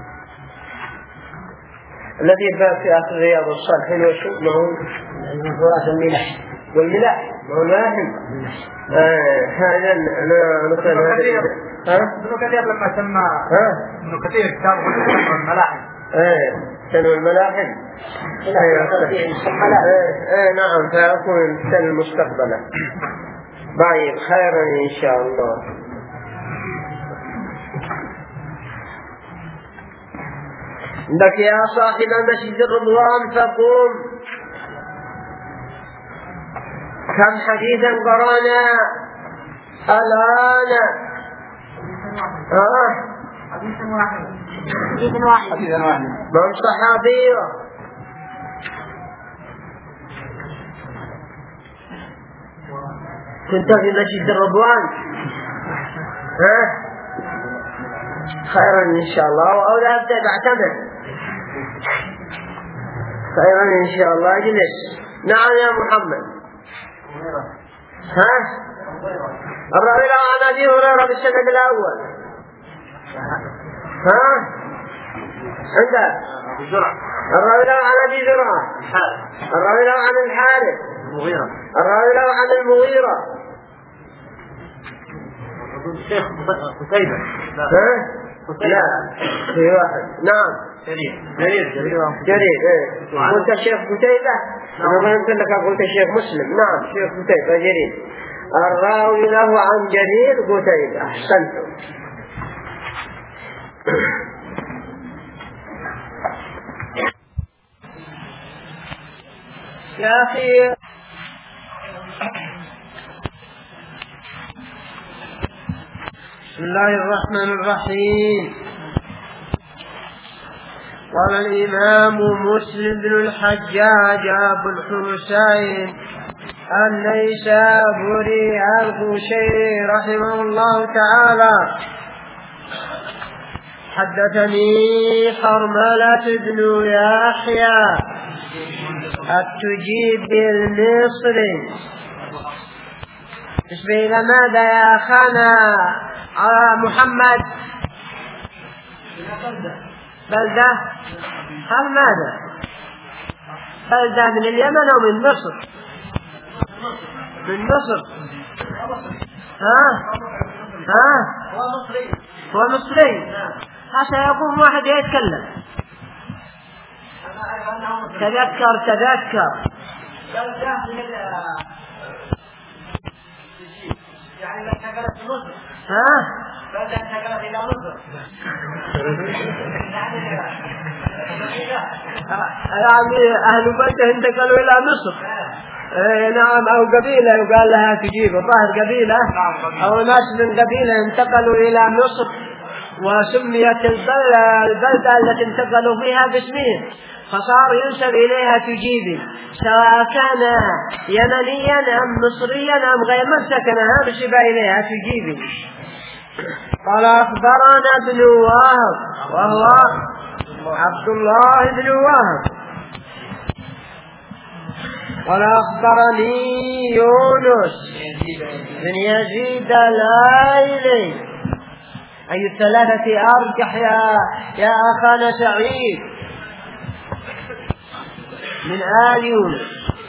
S3: الذي باب في آخر رياض الصالحين وشو معه
S1: المنفورات والملاح
S3: والملاح معه ملاحم. هذا أنا نقول هذا
S2: ابن كثير لما سمى ابن كثير كتاب الملاحم
S3: ايه سنة الملاحم ايه نعم، فأكون سنة المستقبلة. طيب خيرا إن شاء الله. لك يا صاحب مسجد الرضوان فقوم. كم حديثا قرانا الآن؟ آه
S4: حديث واحد حديث واحد
S3: من صحابيه؟ كنت في مسجد الرضوان؟ ها خيرا إن شاء الله، أو لا أبدأ بعتمد خيرا إن شاء الله. اجلس. نعم يا محمد. ها الراوي عن أبي هريرة بالسند الأول. ها عندك الراوي عن أبي زرعة، الراوي عن الحارث، الراوي عن المغيرة.
S2: الشيخ قتيبة
S3: ها لا في واحد. نعم
S2: جرير جرير
S3: جرير ايه قلت الشيخ قتيبة. أنا ما يمكن لك قلت الشيخ مسلم. نعم الشيخ قتيبة جرير. الراوي له عن جرير قتيبة. أحسنتم. يا أخي بسم الله الرحمن الرحيم. قال الإمام مسلم بن الحجاج أبو الحسين النيسابوري القشيري رحمه الله تعالى حدثني حرملة بن يحيى التجيبي المصري. تشبه إلى ماذا يا أخانا محمد؟ بلدة هل ماذا؟ بلدة من اليمن أو من مصر؟ من مصر. ها ها
S2: هو مصري.
S3: هو مصري. عشان يقوم واحد يتكلم. تذكر تذكر
S2: يعني لك انتقلت في مصر.
S3: ها
S2: بعد ان انتقلت الى مصر.
S3: يعني أهل بيته انتقلوا إلى مصر. إيه نعم، أو قبيلة يقال لها تجيب الظاهر قبيلة أو ناس من قبيلة انتقلوا إلى مصر، وسميت البلدة التي انتقلوا فيها باسمهم، فصار ينسب إليها تجيبي، سواء كان يمنيا أم مصريا أم غير من سكنها نسب إليها تجيبي. قال أخبرنا ابن وهب وهو عبد الله بن وهب قال أخبرني يونس بن يزيد الأيلي. أي الثلاثة أرجح يا يا أخانا سعيد؟ من آل يونس.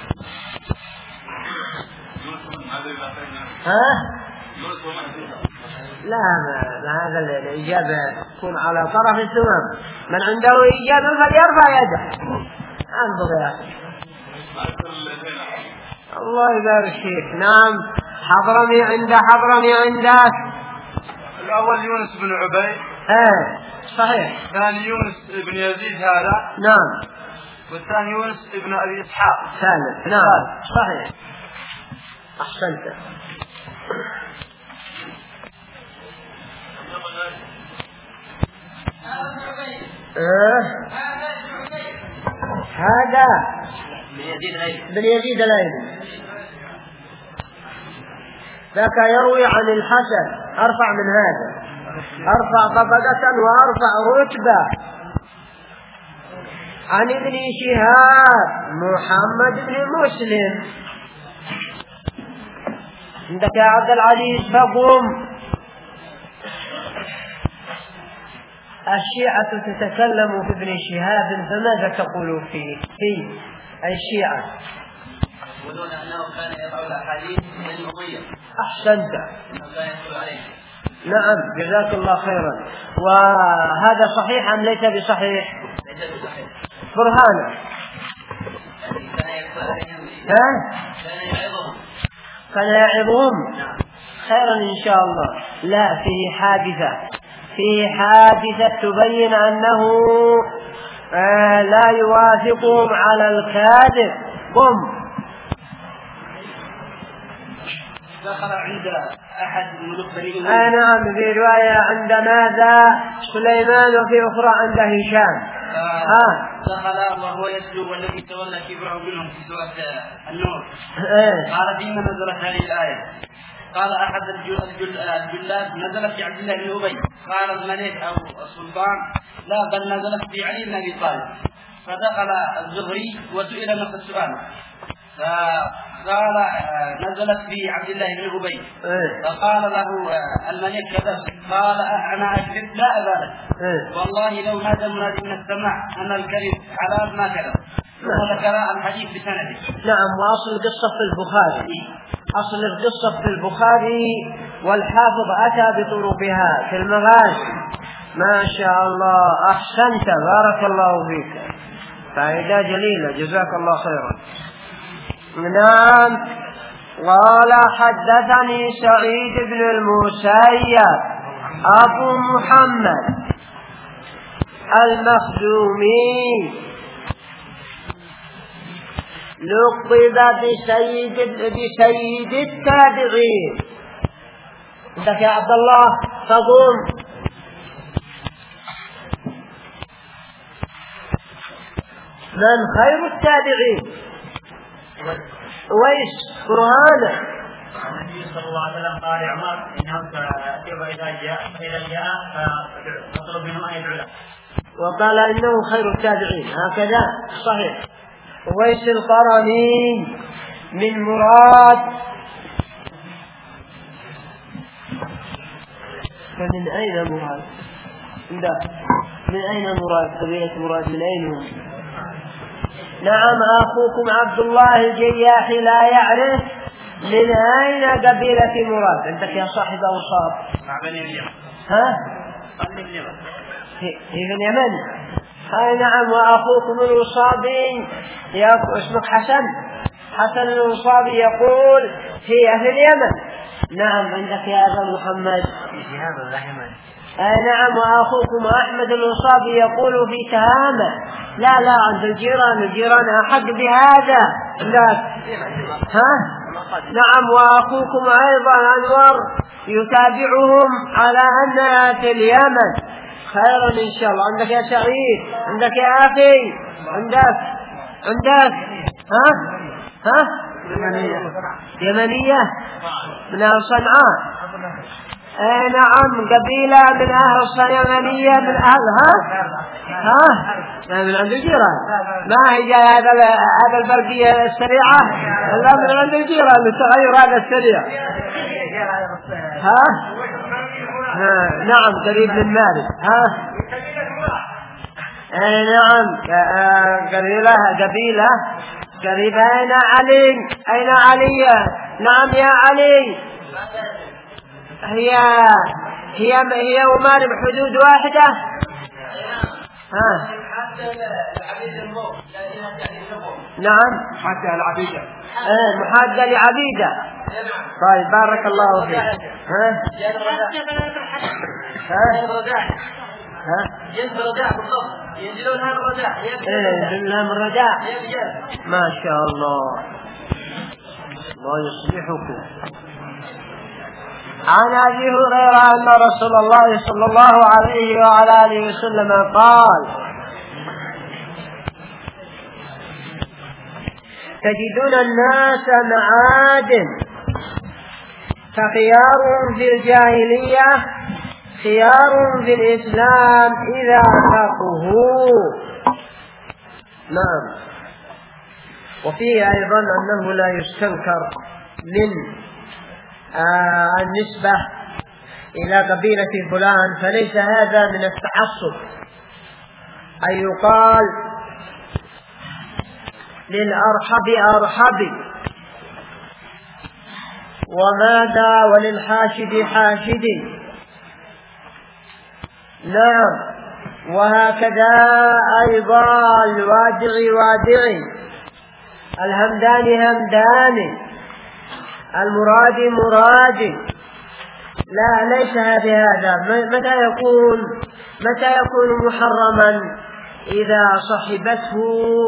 S3: ها؟ لا ما هذا الإجابة تكون على طرف الثمام. من عنده إجابة فليرفع يده. انظر يا أخي. الله يبارك فيك. نعم حضرمي عند حضرمي عندك.
S5: الأول يونس بن عبيد.
S3: ايه صحيح.
S5: الثاني يونس بن يزيد هذا.
S3: نعم.
S5: والثاني يونس بن أبي إسحاق.
S3: ثالث. نعم صحيح. أحسنت. ايه هذا بن يزيد الأيلي ذاك يروي عن الحسن أرفع من هذا، أرفع طبقة وأرفع رتبة. عن ابن شهاب محمد بن مسلم. عندك يا عبد العزيز فقم. الشيعة تتكلم في ابن شهاب، فماذا تقول فيه؟ فيه الشيعة
S2: يقولون أنه كان يضع الأحاديث من الأمية.
S3: أحسنت.
S2: كان يقول عليه.
S3: نعم جزاك الله خيرا. وهذا صحيح أم ليس بصحيح؟
S2: ليس بصحيح.
S3: برهانه.
S2: كان يقول عليهم.
S3: ها؟
S2: كان يعظهم.
S3: كان يعظهم. خيرا إن شاء الله. لا فيه حادثة، فيه حادثة تبين أنه آه لا يوافقهم على الكاذب. قم.
S2: دخل عند أحد ملوك بني
S3: آه نعم في رواية عند ماذا سليمان وفي أخرى عند هشام.
S2: آه. دخل وهو يسلو والذي تولى كبره منهم في سورة النور.
S3: إيه.
S2: قال فيما نزلت هذه الآية. قال أحد الجلاد نزلت في عبد الله بن أبي. قال الملك أو السلطان لا بل نزلت في علي بن أبي طالب. فدخل الزهري وسئل نفس السؤال فقال نزلت في عبد الله بن أبي. فقال له الملك كذب. قال أنا أكذب لا أبالغ والله لو نادى منادي من السماء أن الكذب حلال ما كذب. وذكر الحديث بسنده.
S3: نعم. وأصل القصة في البخاري، أصل القصة في البخاري والحافظ أتى بطرقها في المغازي. ما شاء الله أحسنت بارك الله فيك، فائدة جليلة جزاك الله خيرا. نعم. قال حدثني سعيد بن المسيب أبو محمد المخزومي لقب بسيد بسيد التابعين. عندك يا عبد الله تقوم. من خير التابعين؟ ويس برهانه.
S2: النبي صلى الله عليه وسلم قال عمر إنه سيأتي إذا جاء فإذا جاء فاطلب منه أن يدعو له.
S1: وقال إنه خير التابعين هكذا صحيح. ويس القرني من مراد فمن أين مراد؟ لا من أين مراد؟ قبيلة مراد من أين هم؟ نعم أخوكم عبد الله الجياحي لا يعرف من أين قبيلة مراد. عندك يا صاحب أوصاف ها؟ في اليمن. هاي نعم. وأخوكم الوصابي اسمك حسن حسن الوصابي يقول هي في اليمن. نعم عندك يا أبا محمد
S2: في هذا اليمن.
S1: آه نعم. وأخوكم أحمد الوصابي يقول في تهامة. لا لا عند الجيران الجيران أحق بهذا. لا ها نعم. وأخوكم أيضا أنور يتابعهم على أنها في اليمن. خيرا إن شاء الله. عندك يا سعيد عندك يا أخي عندك عندك ها ها يمنية يمنية من أهل صنعاء. آه نعم قبيلة من أهل الصنعاء يمنية من أهل ها ها من عند الجيران. ما هي جاي هذا هذا البرقية السريعة لا من عند الجيران التغير هذا السريع. ها ها نعم قريب من مالك. ها آه نعم قبيلة قبيلة قريبة. أين علي أين علي؟ نعم يا علي. هي هي هي ومارب حدود واحدة. ها نعم
S5: حتى العبيدة
S1: آه محادة لعبيدة. طيب بارك الله فيك. ها ها ها
S2: جنب الرداء بالضبط ينزلون هذا الرداء.
S1: ايه ينزلون من الرداء. ما شاء الله الله يصلحكم. عن أبي هريرة أن رسول الله صلى الله عليه وعلى آله وسلم قال تجدون الناس معادن فخيارهم في الجاهلية خيار في الإسلام إذا فقهوا. نعم. وفيه أيضا أنه لا يستنكر من آه النسبة إلى قبيلة فلان فليس هذا من التعصب أن يقال للأرحب أرحبي وماذا وللحاشد حاشدي. نعم. وهكذا أيضا الوادعي وادعي الهمداني همداني المرادي مرادي. لا ليس بهذا. متى يكون متى يكون محرما؟ إذا صحبته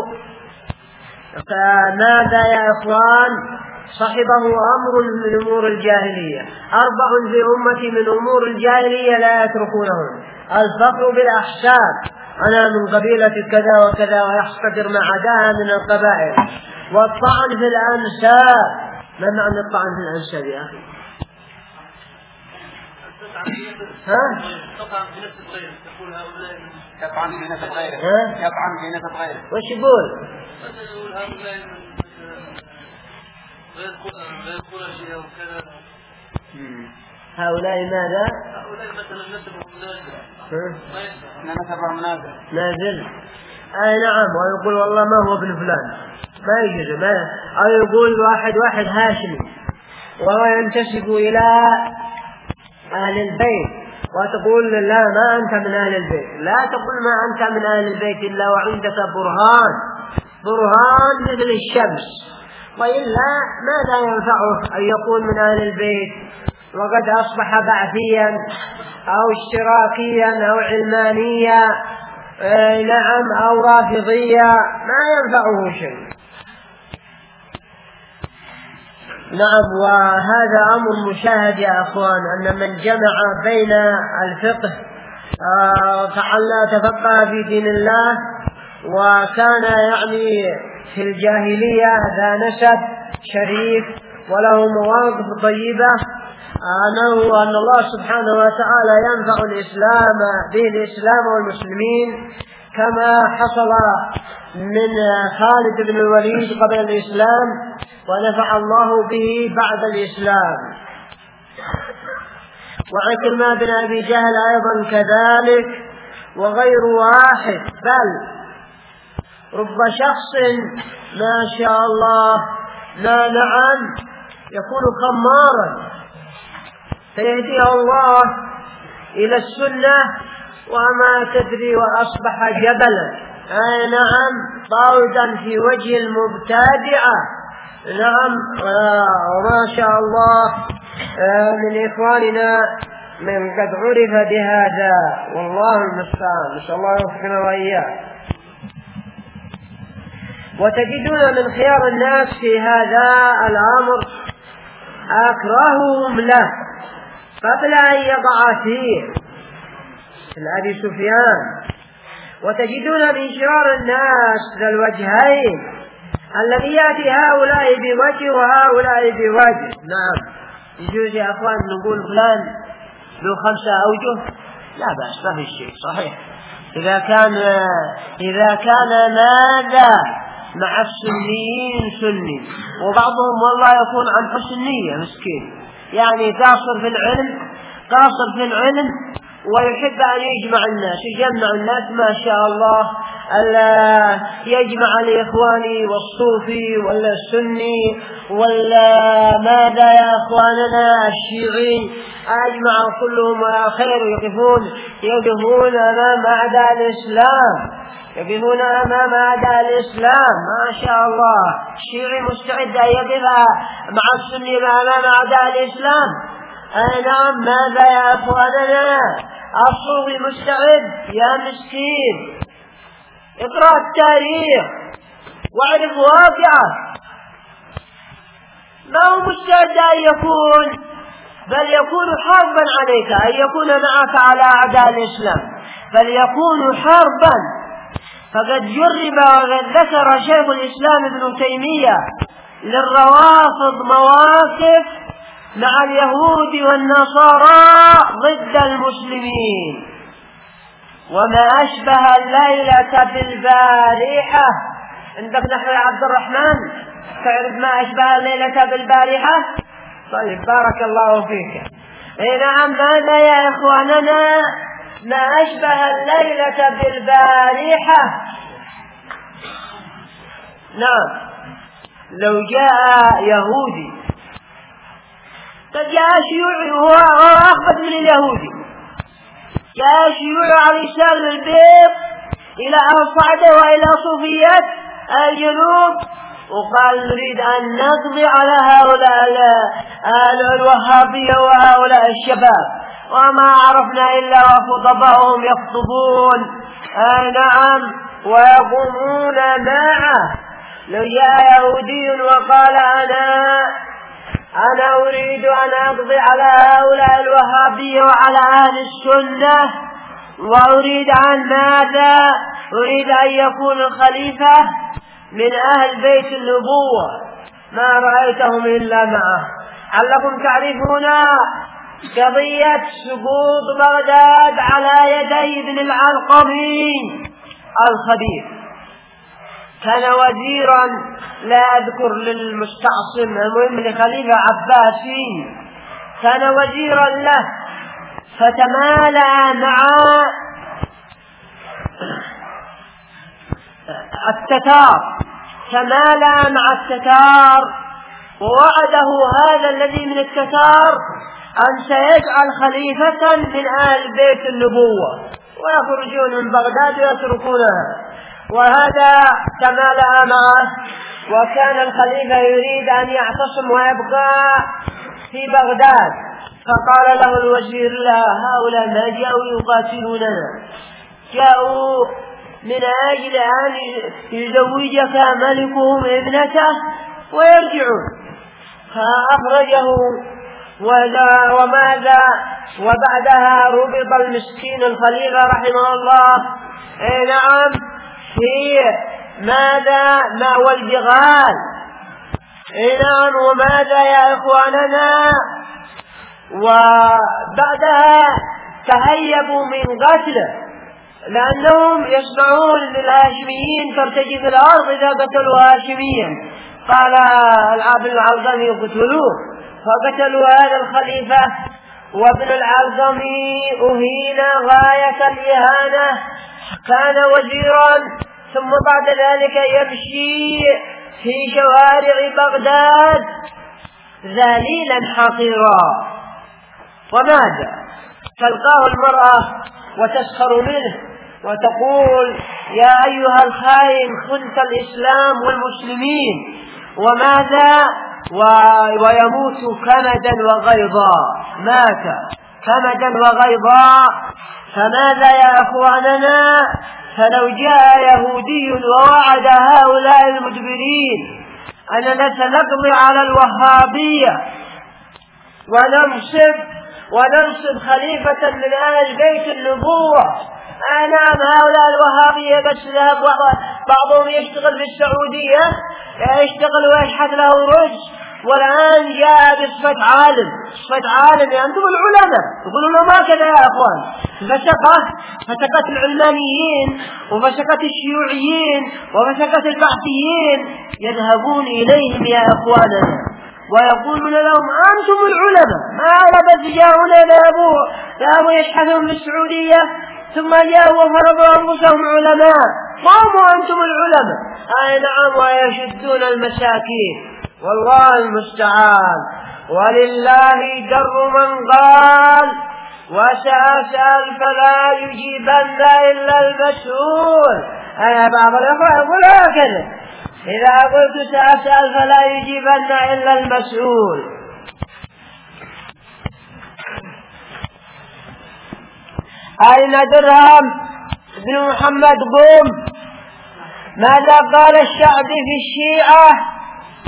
S1: فماذا يا إخوان؟ صحبه أمر من أمور الجاهلية. أربع في أمتي من أمور الجاهلية لا يتركونهم: الفخر بالأحساب، أنا من قبيلة كذا وكذا ويحتقر ما عداها من القبائل، والطعن في الأنساب. ما معنى الطعن في الأنساب يا أخي؟ ها؟
S2: يطعن في نسب غيره. يطعن في نسب غيره.
S1: وش يقول؟ هؤلاء ماذا؟
S2: هؤلاء مثلا نسبهم نازل. نسبهم نازل.
S1: نازل. أي نعم. ويقول والله ما هو ابن فلان، ما يجوز. ما أو يقول واحد واحد هاشمي وهو ينتسب إلى أهل البيت وتقول لا ما أنت من أهل البيت. لا تقول ما أنت من أهل البيت إلا وعندك برهان برهان مثل الشمس، وإلا ماذا ينفعه أن يكون من أهل البيت وقد أصبح بعثيا أو اشتراكيا أو علمانيا آه نعم أو رافضيا، ما ينفعه شيء. نعم. وهذا أمر مشاهد يا أخوان، أن من جمع بين الفقه آه فعلا تفقه في دين الله وكان يعني في الجاهلية ذا نسب شريف
S3: وله مواقف طيبة أنه أن الله سبحانه وتعالى ينفع الإسلام به الإسلام والمسلمين كما حصل من خالد بن الوليد قبل الإسلام ونفع الله به بعد الإسلام، وعكرمة بن أبي جهل أيضا كذلك، وغير واحد. بل رب شخص ما شاء الله ما نعم يكون خمارا فيهديه الله إلى السنة وما تدري وأصبح جبلا، أي نعم طاودا في وجه المبتدعة. نعم وما شاء الله من إخواننا من قد عرف بهذا، والله المستعان، نسأل الله يوفقنا وإياه. وتجدون من خيار الناس في هذا الأمر أكرههم له قبل أن يقع فيه أبي سفيان. وتجدون من شرار الناس ذا الوجهين الذي يأتي هؤلاء بوجه وهؤلاء بوجه. نعم يجوز يا أخوان نقول فلان له خمسة أوجه، لا بأس ما في شيء صحيح إذا كان إذا كان ماذا مع السنيين سني، وبعضهم والله يكون عن حسن نية مسكين، يعني قاصر في العلم قاصر في العلم ويحب أن يجمع الناس، يجمع الناس ما شاء الله، يجمع الإخواني والصوفي ولا السني ولا ماذا يا أخواننا الشيعي، أجمع كلهم على خير، يقفون يقفون أمام أعداء الإسلام يقفون أمام أعداء الإسلام ما شاء الله. الشيعي مستعد أن يقف مع السني أمام أعداء الإسلام. أي نعم ماذا يا أخواننا الصوفي مستعد يا مسكين، اقرأ التاريخ واعرف واقعه، ما هو مستعد أن يكون، بل يكون حربا عليك أن يكون معك على أعداء الإسلام، بل يكون حربا. فقد جرب وقد ذكر شيخ الإسلام ابن تيمية للروافض مواقف مع اليهود والنصارى ضد المسلمين، وما أشبه الليلة بالبارحة. عندك نحو يا عبد الرحمن تعرف ما أشبه الليلة بالبارحة؟ طيب بارك الله فيك. إيه نعم ماذا يا إخواننا ما أشبه الليلة بالبارحة؟ نعم لو جاء يهودي، قد جاء شيوعي وهو أخبث من اليهودي، جاء شيوعي على لسان البيض إلى الصعدة وإلى صوفية الجنوب وقال نريد أن نقضي على هؤلاء الوهابية وهؤلاء الشباب، وما عرفنا إلا وخطبهم يخطبون آه نعم ويقومون معه. لو جاء يهودي وقال أنا أنا أريد أن أقضي على هؤلاء الوهابية وعلى أهل السنة، وأريد أن ماذا أريد أن يكون الخليفة من أهل بيت النبوة، ما رأيتهم إلا معه. علكم تعرفون قضية سقوط بغداد على يدي ابن العلقمي الخبير، كان وزيرا لا أذكر للمستعصم المهم لخليفة عباسي، كان وزيرا له، فتمالى مع التتار تمالى مع التتار ووعده هذا الذي من التتار أن سيجعل خليفة من أهل بيت النبوة ويخرجون من بغداد ويتركونها، وهذا تمالأ معه، وكان الخليفة يريد أن يعتصم ويبقى في بغداد، فقال له الوزير لا، هؤلاء ما جاءوا يقاتلوننا، جاءوا من أجل أن يزوجك ملكهم ابنته ويرجعون، فأخرجه وماذا وبعدها ربط المسكين الخليفة رحمه الله اي نعم في ماذا مأوى البغال، نعم. وماذا يا إخواننا؟ وبعدها تهيبوا من قتله، لأنهم يسمعون أن الهاشميين ترتجف الأرض إذا قتلوا هاشميا. قال العابد العلقمي قتلوه، فقتلوا هذا الخليفة. وابن العلقمي أهين غاية الإهانة، كان وزيرا ثم بعد ذلك يمشي في شوارع بغداد ذليلا حقيرا. وماذا؟ تلقاه المرأة وتسخر منه وتقول يا أيها الخائن خنت الإسلام والمسلمين. وماذا؟ و... ويموت كمدا وغيظا، مات كمدا وغيظا. فماذا يا أخواننا؟ فلو جاء يهودي ووعد هؤلاء المدبرين أننا سنقضي على الوهابية وننصب وننصب خليفة من آل بيت النبوة، آه نعم هؤلاء الوهابية بس بعضهم يشتغل في السعودية، يشتغل ويشحت له رز، والآن جاء بصفة عالم. صفة عالم يعني أنتم العلماء يقولون له ما كذا يا أخوان. فسقت فسقت العلمانيين وفسقت الشيوعيين وفسقت البعثيين يذهبون إليهم يا أخواننا ويقولون لهم أنتم العلماء، ما بس جاءوا ذهبوا ذهبوا يشحثون في السعودية ثم جاءوا وفرضوا أنفسهم علماء، قوموا أنتم العلماء. أي نعم، ويشدون المساكين. والله المستعان. ولله در من قال وسأسأل فلا يجيبن إلا المسؤول. أنا بعض الأخوة يقول هكذا، إذا قلت سأسأل فلا يجيبن إلا المسؤول. أين درهم بن محمد قوم؟ ماذا قال الشعب في الشيعة؟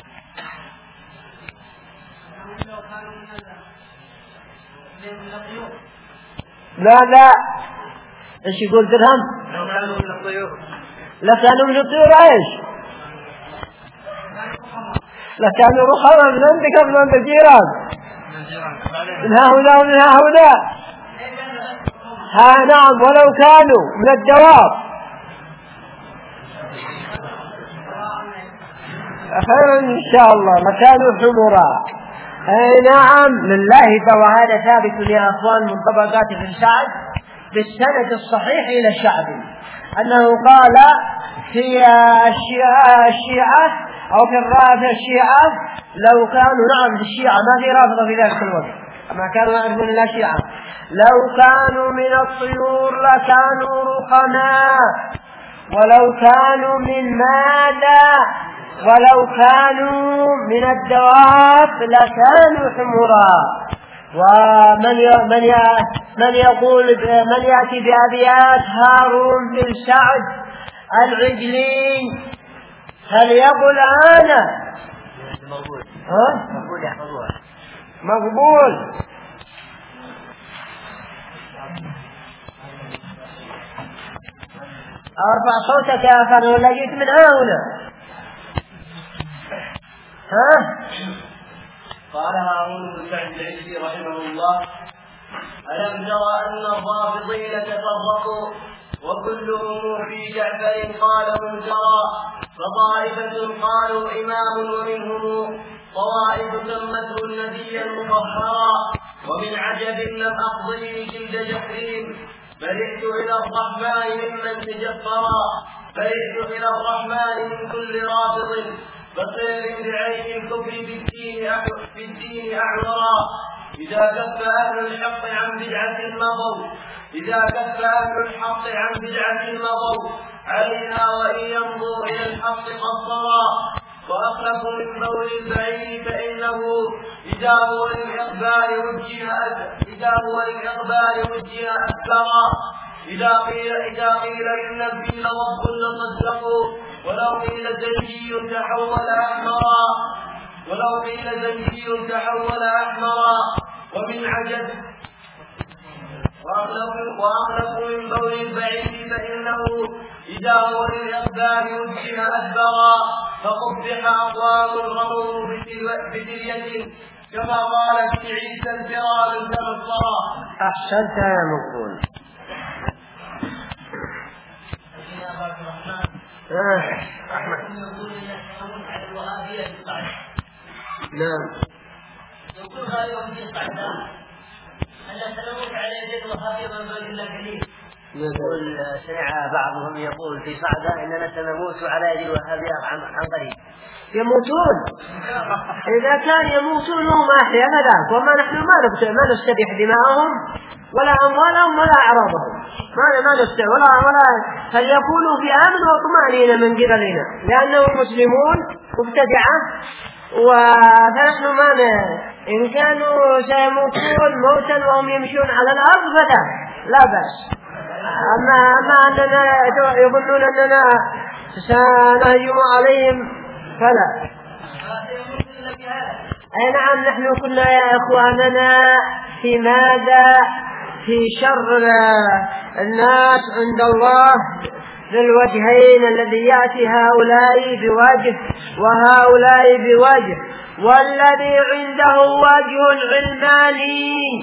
S3: ماذا؟ ايش يقول درهم؟
S5: لو كانوا من الطيور.
S3: لكانوا من الطيور ايش؟ لكانوا رخما من عندك من عند الجيران، من ها هنا ومن ها هنا. ها نعم، ولو كانوا من الدواب. خيرا ان شاء الله لكانوا حمراء. اي نعم لله. وهذا ثابت يا اخوان من طبقات ابن سعد بالسند الصحيح الى الشعبي انه قال في الشيعة, الشيعة او في الرافضة الشيعة لو كانوا نعم في الشيعة ما في رافضة في ذلك الوقت ما كانوا يعرفون الا شيعة، لو كانوا من الطيور لكانوا رخماء، ولو كانوا من ماذا؟ ولو كانوا من الدواب لكانوا حمراء. ومن من من يقول من يأتي بأبيات هارون بن سعد العجلي فليقل أنا مقبول. أرفع صوتك يا أخي ولا جيت من هنا؟ ها؟
S2: قال هارون بن سعد العجلي رحمه الله: ألم تر أن الرافضين تفرقوا وكلهم في جعفر قال منكرا، فطائفة قالوا إمام ومنهم طوائف سمته النبي المطهرا، ومن عجب لم أقضي جلد جحرين، فرحت إلى الرحمن ممن تجفرا، فرحت إلى الرحمن من كل رافض، بصير بعين الكفر في الدين أعذرا. إذا كف أهل الحق عن بدعة مضوا إذا كف أهل الحق عن بدعة مضوا علينا، وإن ينظروا إلى الحق قصرا. وأخلفوا من بول البعيد فإنه إذا هو للإقبال وجه إذا هو للإقبال وجه أكبرا. إذا قيل إذا قيل إن الدين رب لصدقوا، ولو قيل زنجي تحول أحمرا ولو قيل زنجي تحول أحمرا. ومن عجب وأخلفوا من بول البعيد فإنه إذا هو للإقبال وجه أدبرا. فقبح أقوام الغمر بدلية كما قالت عيسى الفرار كما الصلاة.
S3: أحسنت يا مقبول. نعم.
S4: يقول غالبا في الصعدة أن تلوث على يد الوهابية من الله كثير. يقول سمع بعضهم يقول في صعدة إننا سنموت على يد الوهابية عن قريب.
S3: يموتون إذا كان يموتون هم أحياء ذاك، وما نحن ما ما نستبيح دماءهم ولا أموالهم ولا أعراضهم، ما ما نستبيح ولا ولا فليكونوا في أمن وطمأنينة من قبلنا لأنهم مسلمون مبتدعة، ونحن ما إن كانوا سيموتون موتا وهم يمشون على الأرض فلا لا بأس. أما أما أننا يظنون أننا سنهجم عليهم فلا. أي نعم، نحن كنا يا إخواننا في ماذا؟ في شر الناس عند الله ذي الوجهين الذي يأتي هؤلاء بوجه وهؤلاء بوجه، والذي عنده وجه علماني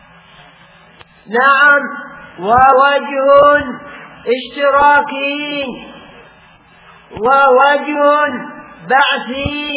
S3: نعم ووجه اشتراكي ووجه بعثي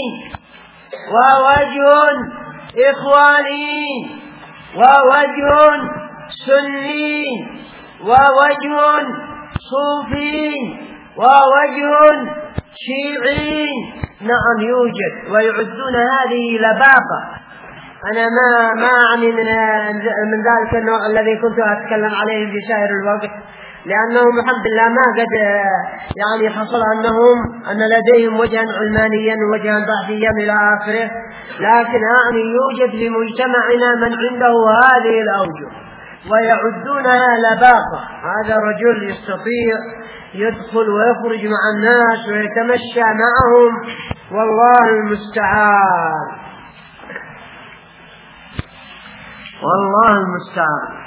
S3: ووجه إخواني ووجه سني ووجه صوفي ووجه شيعي نعم يوجد، ويعدون هذه لباقة. أنا ما ما أعني من من ذلك النوع الذي كنت أتكلم عليه في سائر الوقت، لأنهم الحمد لله ما قد يعني حصل أنهم أن لديهم وجها علمانيا ووجها بعثيا إلى آخره، لكن أعني يوجد في مجتمعنا من عنده هذه الأوجه ويعدونها لباقة. هذا رجل يستطيع يدخل ويخرج مع الناس ويتمشى معهم، والله المستعان والله المستعان.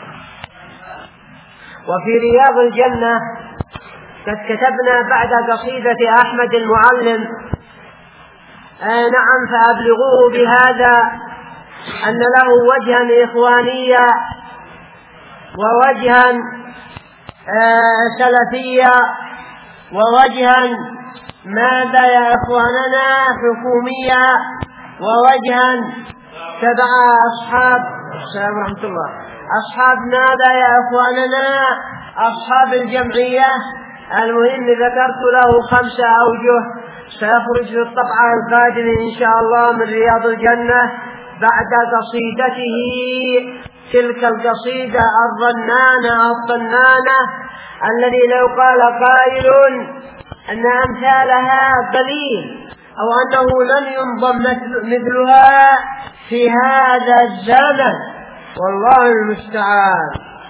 S3: وفي رياض الجنة قد كتبنا بعد قصيدة أحمد المعلم آه نعم فأبلغوه بهذا أن له وجها إخوانيا ووجها آه سلفيا ووجها ماذا يا إخواننا حكوميا ووجها تبع أصحاب السلام ورحمة الله أصحاب ماذا يا أخواننا أصحاب الجمعية. المهم ذكرت له خمسة أوجه سيخرج في الطبعة القادمة إن شاء الله من رياض الجنة بعد قصيدته تلك القصيدة الظنانة الطنانة الذي لو قال قائل أن أمثالها قليل أو أنه لن ينظم مثلها في هذا الزمن، والله المستعان.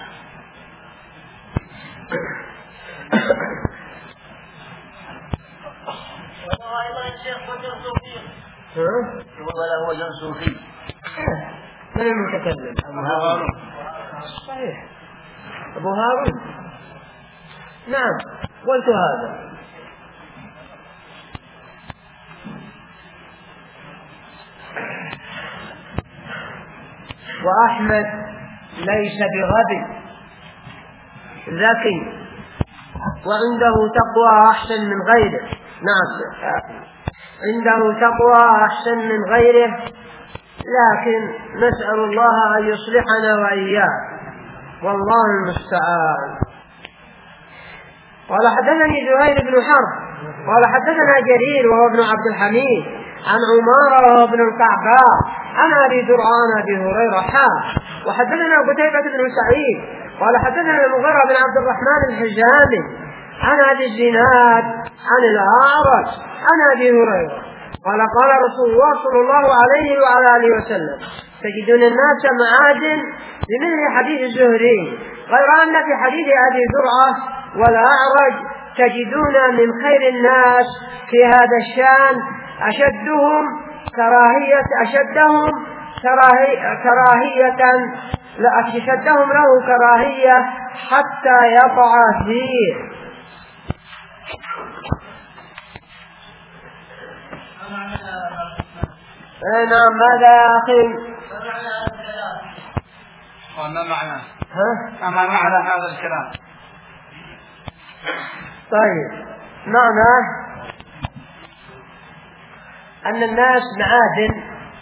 S4: ولا هو وجه صوفي.
S3: من المتكلم؟ أبو هارون. صحيح أبو هارون. نعم قلت هذا. وأحمد ليس بغبي ذكي وعنده تقوى أحسن من غيره. نعم عنده تقوى أحسن من غيره، لكن نسأل الله أن يصلحنا وإياه، والله المستعان. قال حدثني زهير بن حرب قال حدثنا جرير وهو ابن عبد الحميد عن عمارة وهو ابن القعقاع عن أبي درعان أبي هريرة حا وحدثنا قتيبة بن سعيد قال حدثنا المغيرة بن عبد الرحمن الحجامي عن أبي الزناد عن الأعرج عن أبي هريرة قال قال رسول الله صلى الله عليه وعلى آله وسلم تجدون الناس معادن بمثل حديث الزهري، غير أن في حديث أبي درعة والأعرج تجدون من خير الناس في هذا الشان أشدهم كراهية أشدهم كراهية, كراهية لا أشدهم له كراهية حتى يقع فيه. نعم. ماذا يا أخي؟
S5: وما معنى
S3: ها؟
S5: ما معنى هذا الكلام؟
S3: طيب، معنى أن الناس معادن،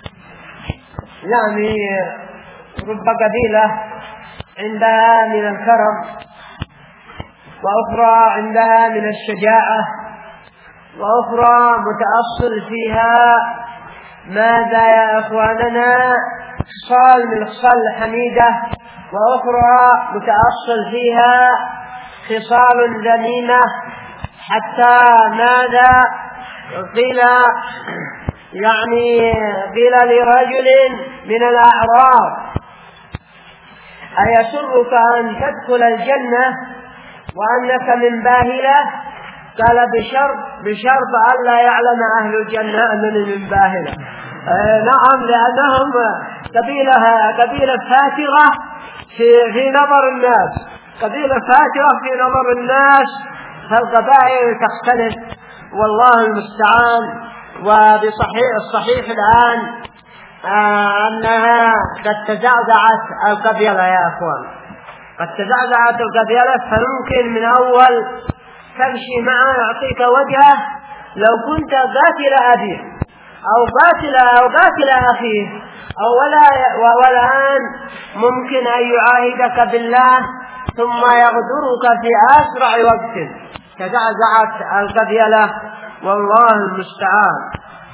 S3: يعني رب قبيلة عندها من الكرم وأخرى عندها من الشجاعة وأخرى متأصل فيها ماذا يا أخواننا خصال من خصال الحميدة، وأخرى متأصل فيها خصال ذميمة، حتى ماذا قيل يعني قيل لرجل من الأعراب أيسرك أن تدخل الجنة وأنك من باهلة؟ قال بشرط بشرط ألا يعلم أهل الجنة أنني من باهلة. آه نعم، لأنهم قبيلة قبيلة فاترة في في نظر الناس، قبيلة فاترة في نظر الناس، فالقبائل تختلف والله المستعان. وبصحيح الصحيح الآن آه أنها قد تزعزعت القبيلة يا أخوان، قد تزعزعت القبيلة، فممكن من أول تمشي معه يعطيك وجهه لو كنت قاتل أبيه أو قاتل أو قاتل أخيه أو ولا والآن ممكن أن يعاهدك بالله ثم يغدرك في أسرع وقت. تزعزعت القبيلة والله المستعان.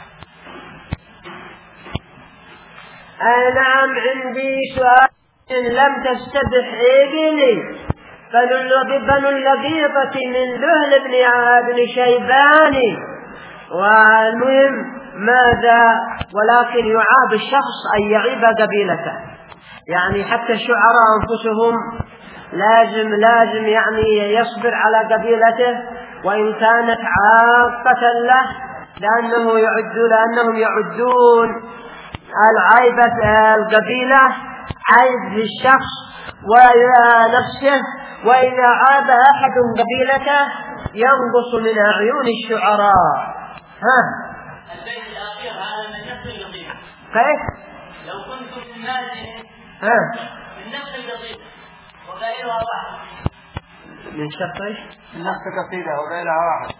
S3: أنا نعم عندي سؤال لم تستبح إبلي بنو اللبيطة من ذهل بن شيباني. والمهم ماذا ولكن يعاب الشخص أن يعيب قبيلته، يعني حتى الشعراء أنفسهم لازم لازم يعني يصبر على قبيلته وإن كانت عاقة له، لأنه يعد لأنهم يعدون العيبة القبيلة عيب للشخص ونفسه، وإذا عاب أحد قبيلته ينقص من أعين الشعراء. ها
S4: البيت الأخير هذا من نفس القصيدة.
S3: كيف؟
S4: لو كنت في الناس
S3: ها
S4: من نفس القصيدة وغيرها واحد.
S3: من شرط ايش؟
S5: من نفس القصيدة وغيرها واحد.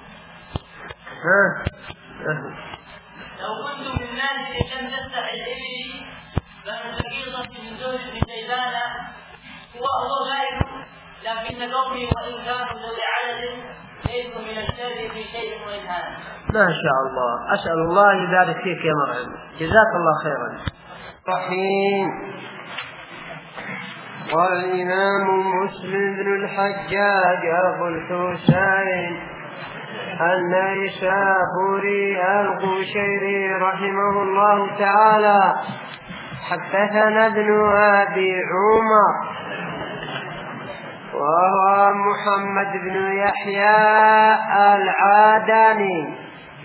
S3: ها
S4: لو كنت في الناس لم تستحي الإبل فالبقيضة من زوج بن شيبان هو هو غير، لكن قومي وإن كانوا ذوي عدد ليسوا من الشر في شيء وإنهان.
S3: ما شاء الله، أسأل الله يبارك فيك يا مرحبا، جزاك الله خيرا. رحيم. قال الإمام مسلم بن الحجاج أبو الحسين النيسابوري القشيري رحمه الله تعالى حدثنا ابن أبي عمر وهو محمد بن يحيى العادني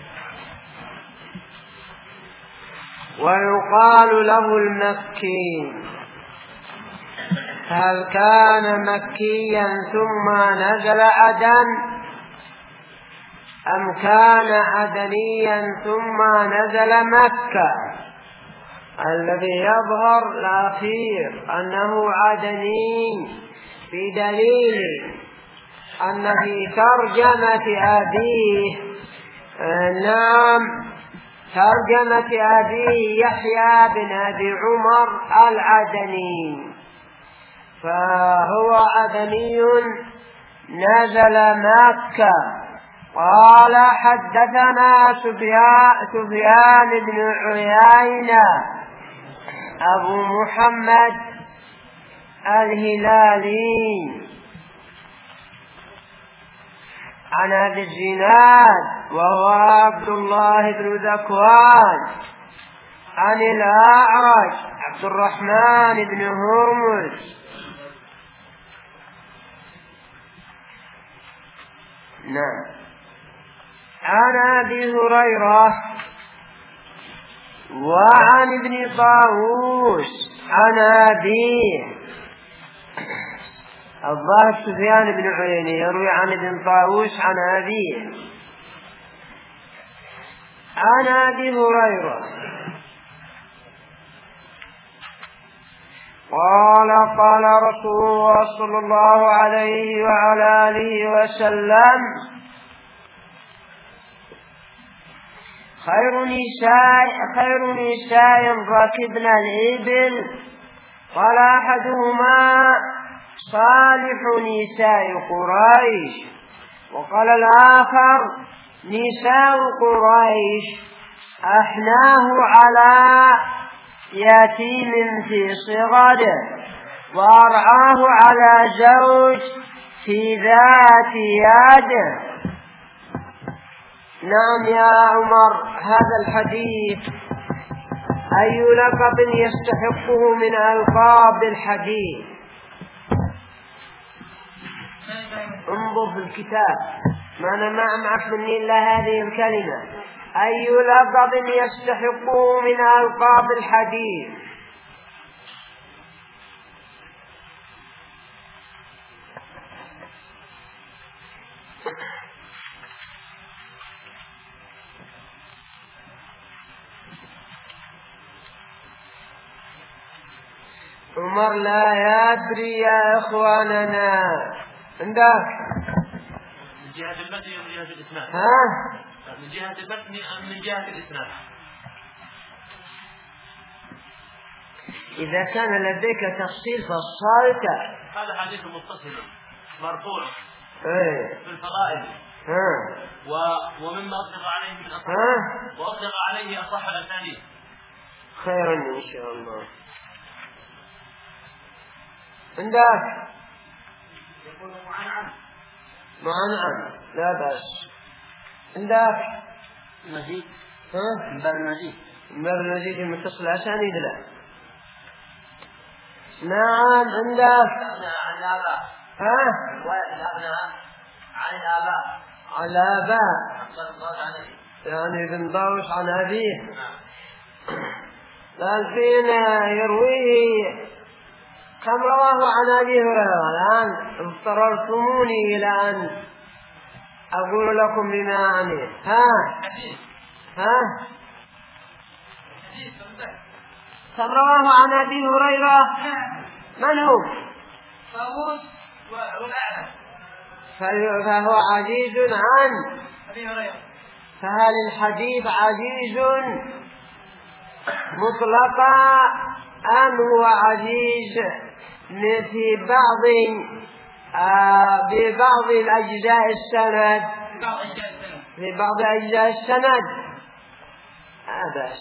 S3: ويقال له المكي. هل كان مكيا ثم نزل عدن أم كان عدنيا ثم نزل مكة؟ الذي يظهر الأخير أنه عدني بدليل أن في ترجمة أبيه نعم ترجمة أبيه يحيى بن أبي عمر العدني، فهو عدني نزل مكة. قال حدثنا سفيان بن عيينة أبو محمد الهلالي عن أبي الزناد وهو عبد الله بن ذكوان عن الأعرج عبد الرحمن بن هرمز نعم عن أبي هريرة وعن ابن طاووس عن أبيه. الظاهر سفيان بن عيينة يروي عن ابن طاووس عن أبيه. عن أبي هريرة قال قال رسول الله صلى الله عليه وعلى آله وسلم خير نساء خير نساء ركبنا الإبل قال أحدهما صالح نساء قريش وقال الآخر نساء قريش أحناه على يتيم في صغره وأرعاه على زوج في ذات يده. نعم يا عمر، هذا الحديث أي لقب يستحقه من ألقاب الحديث؟ انظر في الكتاب، ما أنا ما معك مني إلا هذه الكلمة، أي لقب يستحقه من ألقاب الحديث؟ عمر لا يدري يا إخواننا. عندك
S4: من جهة المتن أم من جهة الإسناد؟
S3: ها؟
S4: من جهة المتن أم من جهة الإسناد؟
S3: إذا كان لديك تفصيل فصلت.
S4: هذا حديث متصل مرفوع
S3: ايه
S4: في الفضائل.
S3: ها
S4: و... ومما أطلق عليه من أصح
S3: ها
S4: وأطلق عليه أصح الأسانيد.
S3: خيرا إن شاء الله. عندك
S4: يقول معنعن
S3: معنعن لا بأس. عندك
S4: مزيد
S3: ها
S4: من باب المزيد
S3: من باب المزيد المتصل أسانيد لا. نعم عندك
S4: عن الآباء.
S3: ها
S4: رواية الأبناء عن الآباء
S3: عن الآباء
S4: عن
S3: يعني ابن طاووس عن أبيه.
S4: نعم.
S3: قال فينا يرويه كم رواه عن أبي هريرة. الآن اضطررتموني إلى أن أقول لكم بما أعني. ها ها كم رواه عن أبي هريرة؟ من هو؟
S4: طاووس والأعلى
S3: فهو عزيز عن
S4: أبي هريرة.
S3: فهل الحديث عزيز مطلقا أم هو عزيز في بعض آه ببعض الأجزاء السند؟ في بعض أجزاء السند هذا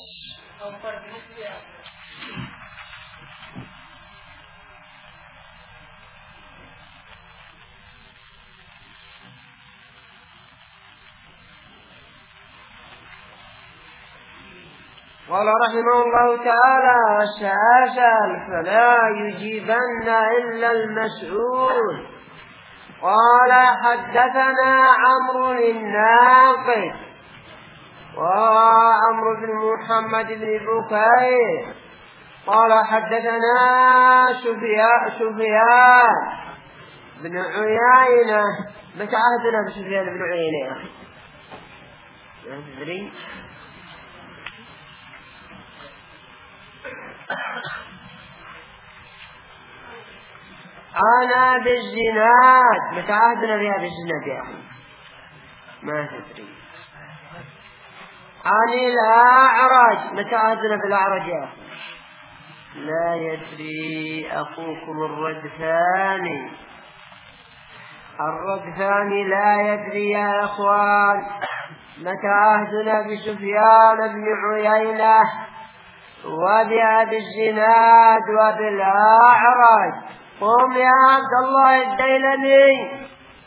S3: قال رحمه الله تعالى سأسأل فلا يجيبن إلا المسؤول. قال حدثنا عمرو الناقد وعمرو بن محمد بن بكير قال حدثنا سفيان سفيان بن عيينة. متى عهدنا بسفيان بن عيينة يا أخي؟ ما تدري؟ أنا بالزناد. متى عهدنا بهذا الزناد يا أخي؟ ما تدري. عن الأعرج. متى عهدنا بالأعرج يا أخي؟ لا يدري أخوكم الردفاني. الردفاني لا يدري يا أخوان. متى عهدنا بسفيان بن عيينة وبأبي الزناد وبالأعرج؟ قم يا عبد الله الديلمي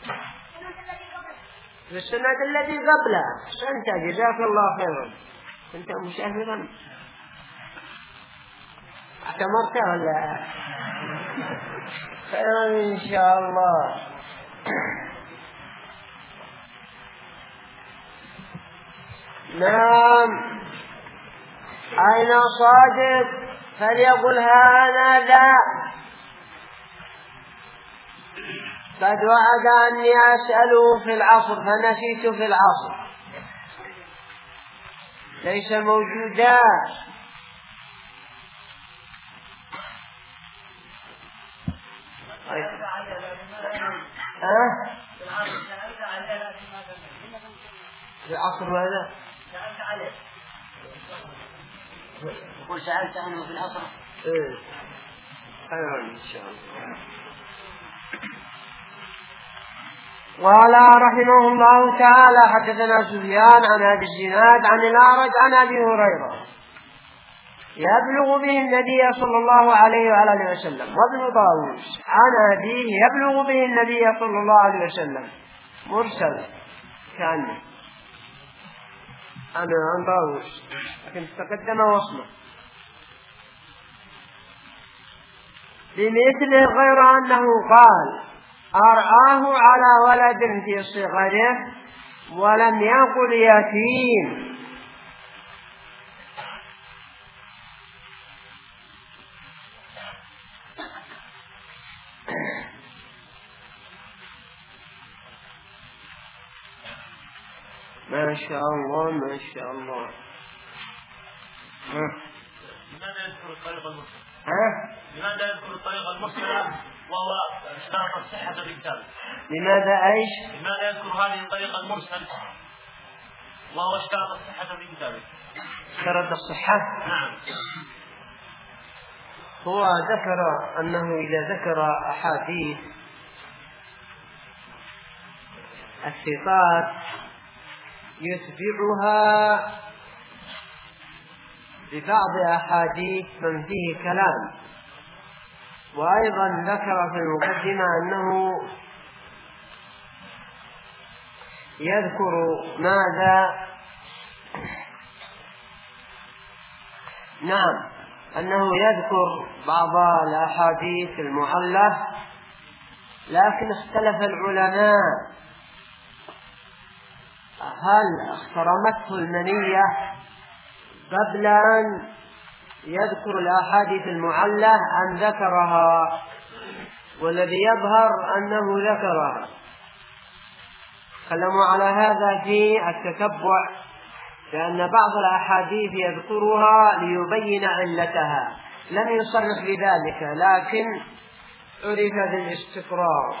S3: في السند الذي قبله. أنت جزاك الله خيرا. أنت مشاهدا اعتمرت ولا خيرا إن شاء الله. نعم أين صادق فليقل هذا قد وعد أني أسأله في العصر فنسيت في العصر. ليس موجودا. ها؟ في العصر ماذا؟
S4: يقول سألت عنه في العصر.
S3: إيه خير إن شاء الله. قال رحمه الله تعالى حدثنا سفيان عن أبي الزناد عن الأعرج عن أبي هريرة يبلغ به النبي صلى الله عليه وآله وسلم، وابن طاووس عن أبيه يبلغ به النبي صلى الله عليه وسلم مرسل كان أنا عن طاووس لكن تقدم وصله بمثله غير أنه قال أرآه على ولد في صغره ولم يقل يتيم. ما شاء الله ما شاء الله.
S6: لماذا يذكر الطريق المرسل؟
S3: ها؟
S6: لماذا يذكر الطريق المرسل وهو اشترط الصحة بالكتاب؟
S3: لماذا ايش؟
S6: لماذا يذكر هذه الطريقة المرسل وهو اشترط الصحة في كتابه؟
S3: اشترط الصحة؟
S6: نعم.
S3: هو ذكر أنه إذا ذكر أحاديث الثقات يتبعها ببعض أحاديث من فيه كلام. وأيضا ذكر في المقدمة أنه يذكر ماذا؟ نعم، أنه يذكر بعض الأحاديث المعلة، لكن اختلف العلماء هل اخترمته المنية قبل أن يذكر الأحاديث المعلة أم ذكرها، والذي يظهر أنه ذكرها. تكلموا على هذا في التتبع، لأن بعض الأحاديث يذكرها ليبين علتها، لم يصرح بذلك لكن عرف بالاستقرار.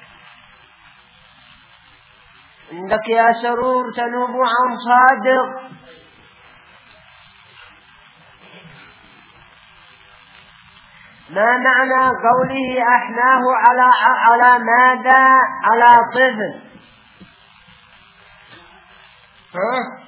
S3: عندك يا سرور تنوب عن صادق. ما معنى قوله أحناه على على ماذا؟ على طفل. ها؟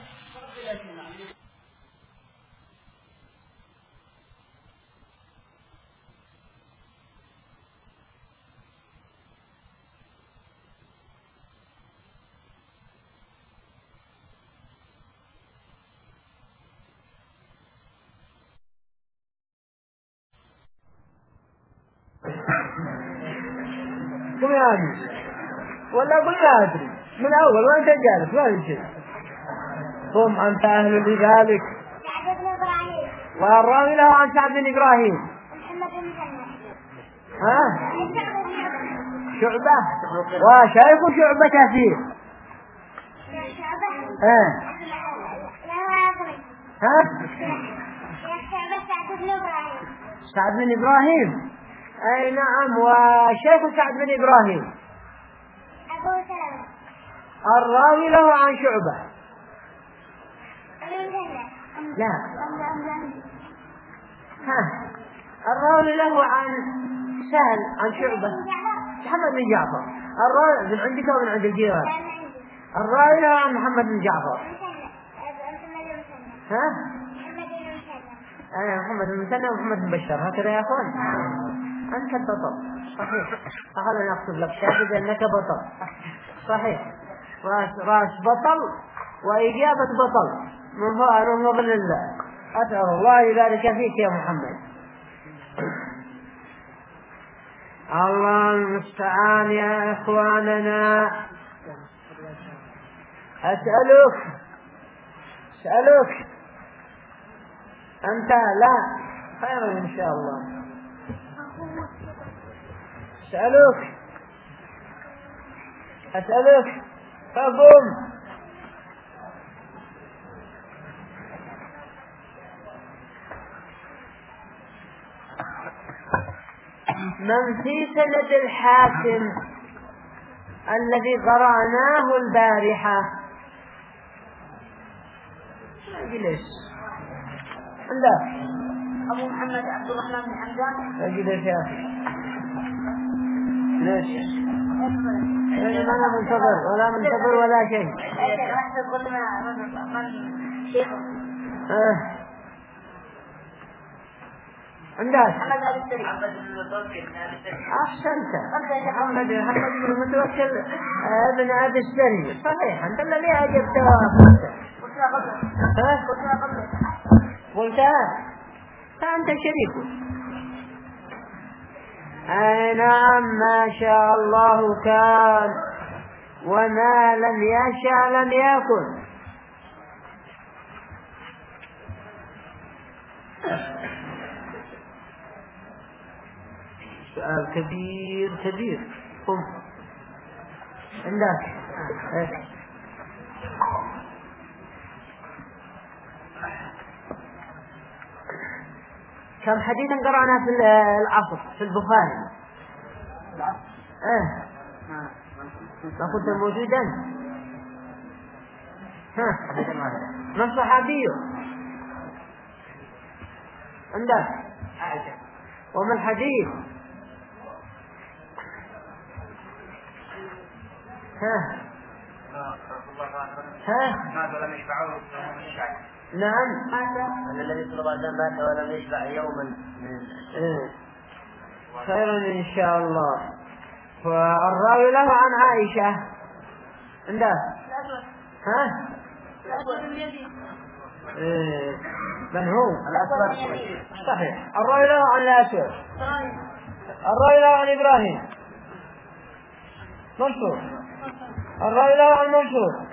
S3: قم يا أبي ولا قل لا أدري من أول وأنت جالس ما في شيء. قم أنت أهل لذلك. والراوي له عن سعد بن إبراهيم. ها؟ شعبة وشيخ شعبة فيه. ها؟ ها؟ سعد بن إبراهيم. أي نعم، وشيخ سعد بن إبراهيم الراوي له عن شعبة. لا ها، الراوي له عن سهل عن شعبة محمد بن جعفر. الراوي من عندك ومن عند الجيران. الراوي له عن محمد بن جعفر. ها؟ أنا محمد بن مسنى ومحمد بن بشار، هكذا يا أخوان. أنت البطل صحيح. أخذنا نكتب لك شاهد أنك بطل صحيح. راس بطل وإجابة بطل من فضل الله. أسأل الله ذلك فيك يا محمد. الله المستعان يا إخواننا. أسألك أسألك أنت لا خير إن شاء الله. أسألك أسألك فقم.
S1: من في سند الحاكم الذي قرأناه البارحة. اجلس لا
S4: أبو محمد عبد الرحمن بن حمدان.
S1: اجلس يا أخي ليش؟ ما أنا منتظر ولا منتظر ولا شيء. آه. عندك أحسنت محمد محمد بن المتوكل ابن أبي السري صحيح. أنت اللي أجبت قلتها فأنت شريك. أي نعم ما شاء الله كان وما لم يشاء لم يكن. سؤال كبير كبير. قم عندك كم حديثا قرأنا في العصر في البخاري؟ ايه ما كنت موجودا. ها ما الصحابي عندك؟ وما الحديث؟ ها ها
S2: ماذا لم يشبعوا
S1: نعم
S4: أن النبي صلى الله عليه وسلم مات ولم يشبع يوما من
S1: إيه. خير إن شاء الله. فالراوي له عن عائشة عنده ها إيه. من هو الأسود صحيح. الراوي له عن الأسود. الراوي له عن إبراهيم منصور. الراوي له عن منصور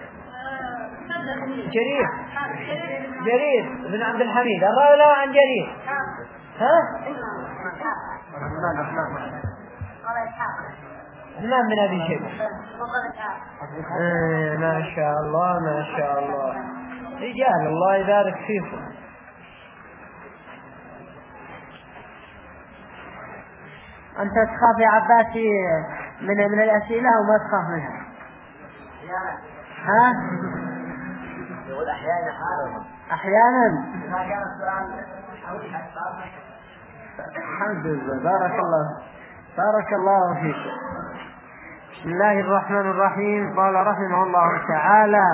S1: جرير جرير بن عبد الحميد. الراوي له عن جرير ها حمام بن أبي شيبة. آه ما شاء الله ما شاء الله رجال الله يبارك فيكم. أنت تخاف يا عباسي من من الأسئلة وما تخاف منها؟ ها؟
S4: يقول أحيانا حالهم
S1: أحيانا. الحمد لله بارك الله بارك الله فيك. بسم الله الرحمن الرحيم. قال رحمه الله تعالى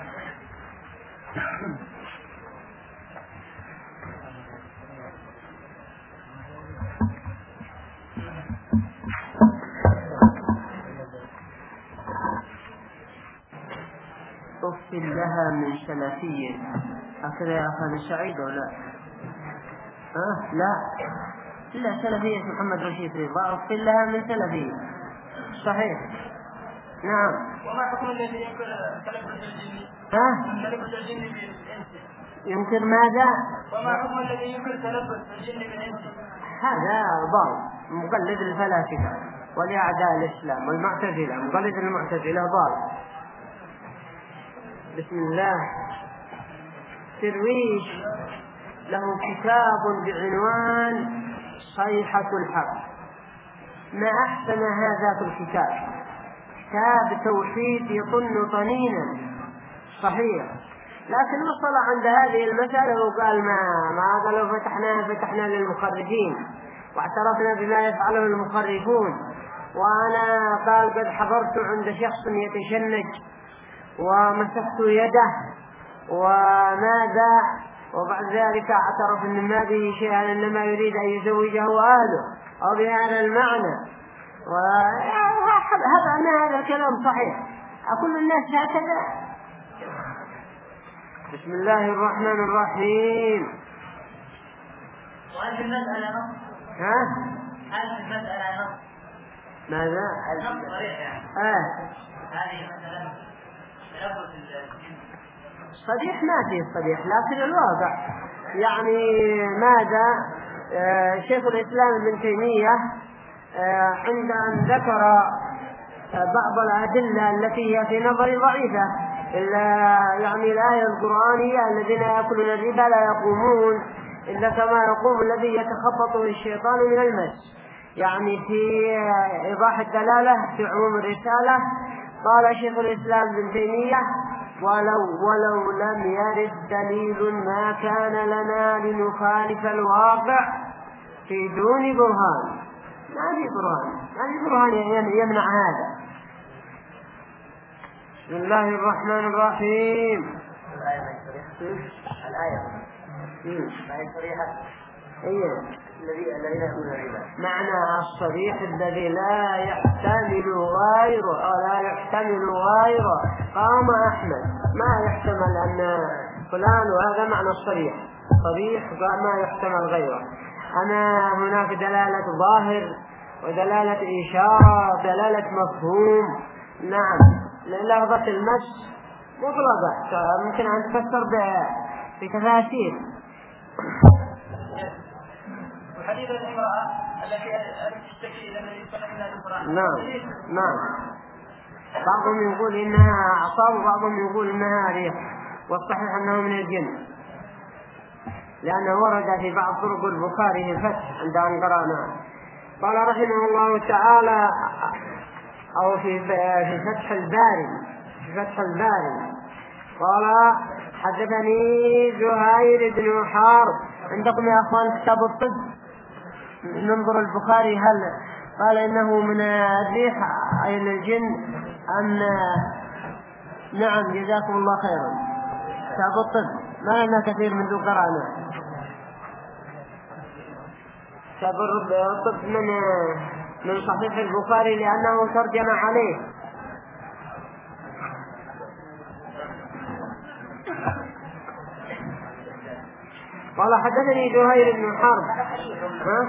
S1: أفصل لها من سلفية. هكذا يا أخوان السعيد ولا أه؟ لا إلا سلفية محمد رشيد رضا. أفصل لها من سلفية صحيح نعم.
S6: وما حكم الذي ينكر تلبس الجن؟
S1: ها؟
S6: تلبس الجن بالإنس.
S1: ينكر ماذا؟
S6: وما حكم الذي ينكر تلبس الجن بالإنس؟
S1: هذا ضال مقلد الفلاسفة ولأعداء الإسلام والمعتزلة. مقلد المعتزلة ضال. بسم الله. ترويج له كتاب بعنوان صيحة الحق. ما أحسن هذا في الكتاب. كتاب توحيد يطن طنينا صحيح. لكن وصل عند هذه المسألة وقال ما ما قالوا فتحنا فتحنا للمخرجين واعترفنا بما يفعله المخرجون. وأنا قال قد حضرت عند شخص يتشنج ومسكت يده وماذا وبعد ذلك اعترف ان ما به شيئا انما يريد ان يزوجه اهله او بهذا المعنى. وهذا ما هذا كلام صحيح. اكل الناس هكذا. بسم الله الرحمن الرحيم.
S4: وهل المسألة نص؟
S1: ها؟
S4: هل المسألة نص؟
S1: ماذا؟
S4: نص صريح يعني.
S1: آه.
S4: هذه مثلا تلبس الجن.
S1: صريح ما فيه صريح لكن الواقع يعني ماذا آه شيخ الإسلام ابن تيمية آه عند أن ذكر آه بعض الأدلة التي هي في نظري ضعيفة إلا يعني الآية القرآنية الذين يأكلون الربا لا يقومون إلا كما يقوم الذي يتخبطه الشيطان من المس.
S3: يعني في إيضاح الدلالة في عموم الرسالة قال شيخ الإسلام ابن تيمية: ولو ولو لم يرد دليل ما كان لنا لنخالف الواقع في دون برهان. ما في برهان، ما في برهان يمنع هذا. بسم الله الرحمن الرحيم.
S4: الآية الآية صريحة.
S3: أيه.
S4: الذي الذي لا يكون الربا.
S3: معنى الصريح الذي لا يحتمل غيره أو لا يحتمل غيره. قام أحمد ما يحتمل أن فلان، وهذا معنى الصريح. صريح ما يحتمل غيره. أنا هناك دلالة ظاهر ودلالة إشارة ودلالة مفهوم. نعم، لفظة المس مطلقة ممكن أن تفسر بتفاسير.
S6: وحديث الامرأة التي تشتكي إلى النبي صلى الله عليه وسلم.
S3: نعم نعم. بعضهم يقول إنها أعصاب وبعضهم يقول إنها ريح، والصحيح أنه من الجن، لأنه ورد في بعض طرق البخاري في الفتح عند أن قرأنا. قال رحمه الله تعالى أو في في فتح الباري في فتح الباري قال: حدثني زهير بن حارب. عندكم يا أخوان كتاب الطب؟ ننظر البخاري هل قال إنه من الريح أي من الجن أم؟ نعم، جزاكم الله خيرا. كتاب الطب ما لنا كثير من ذو قرأنا. كتاب الطب من من صحيح البخاري لأنه ترجم عليه. قال: حدثني زهير بن حرب. ها؟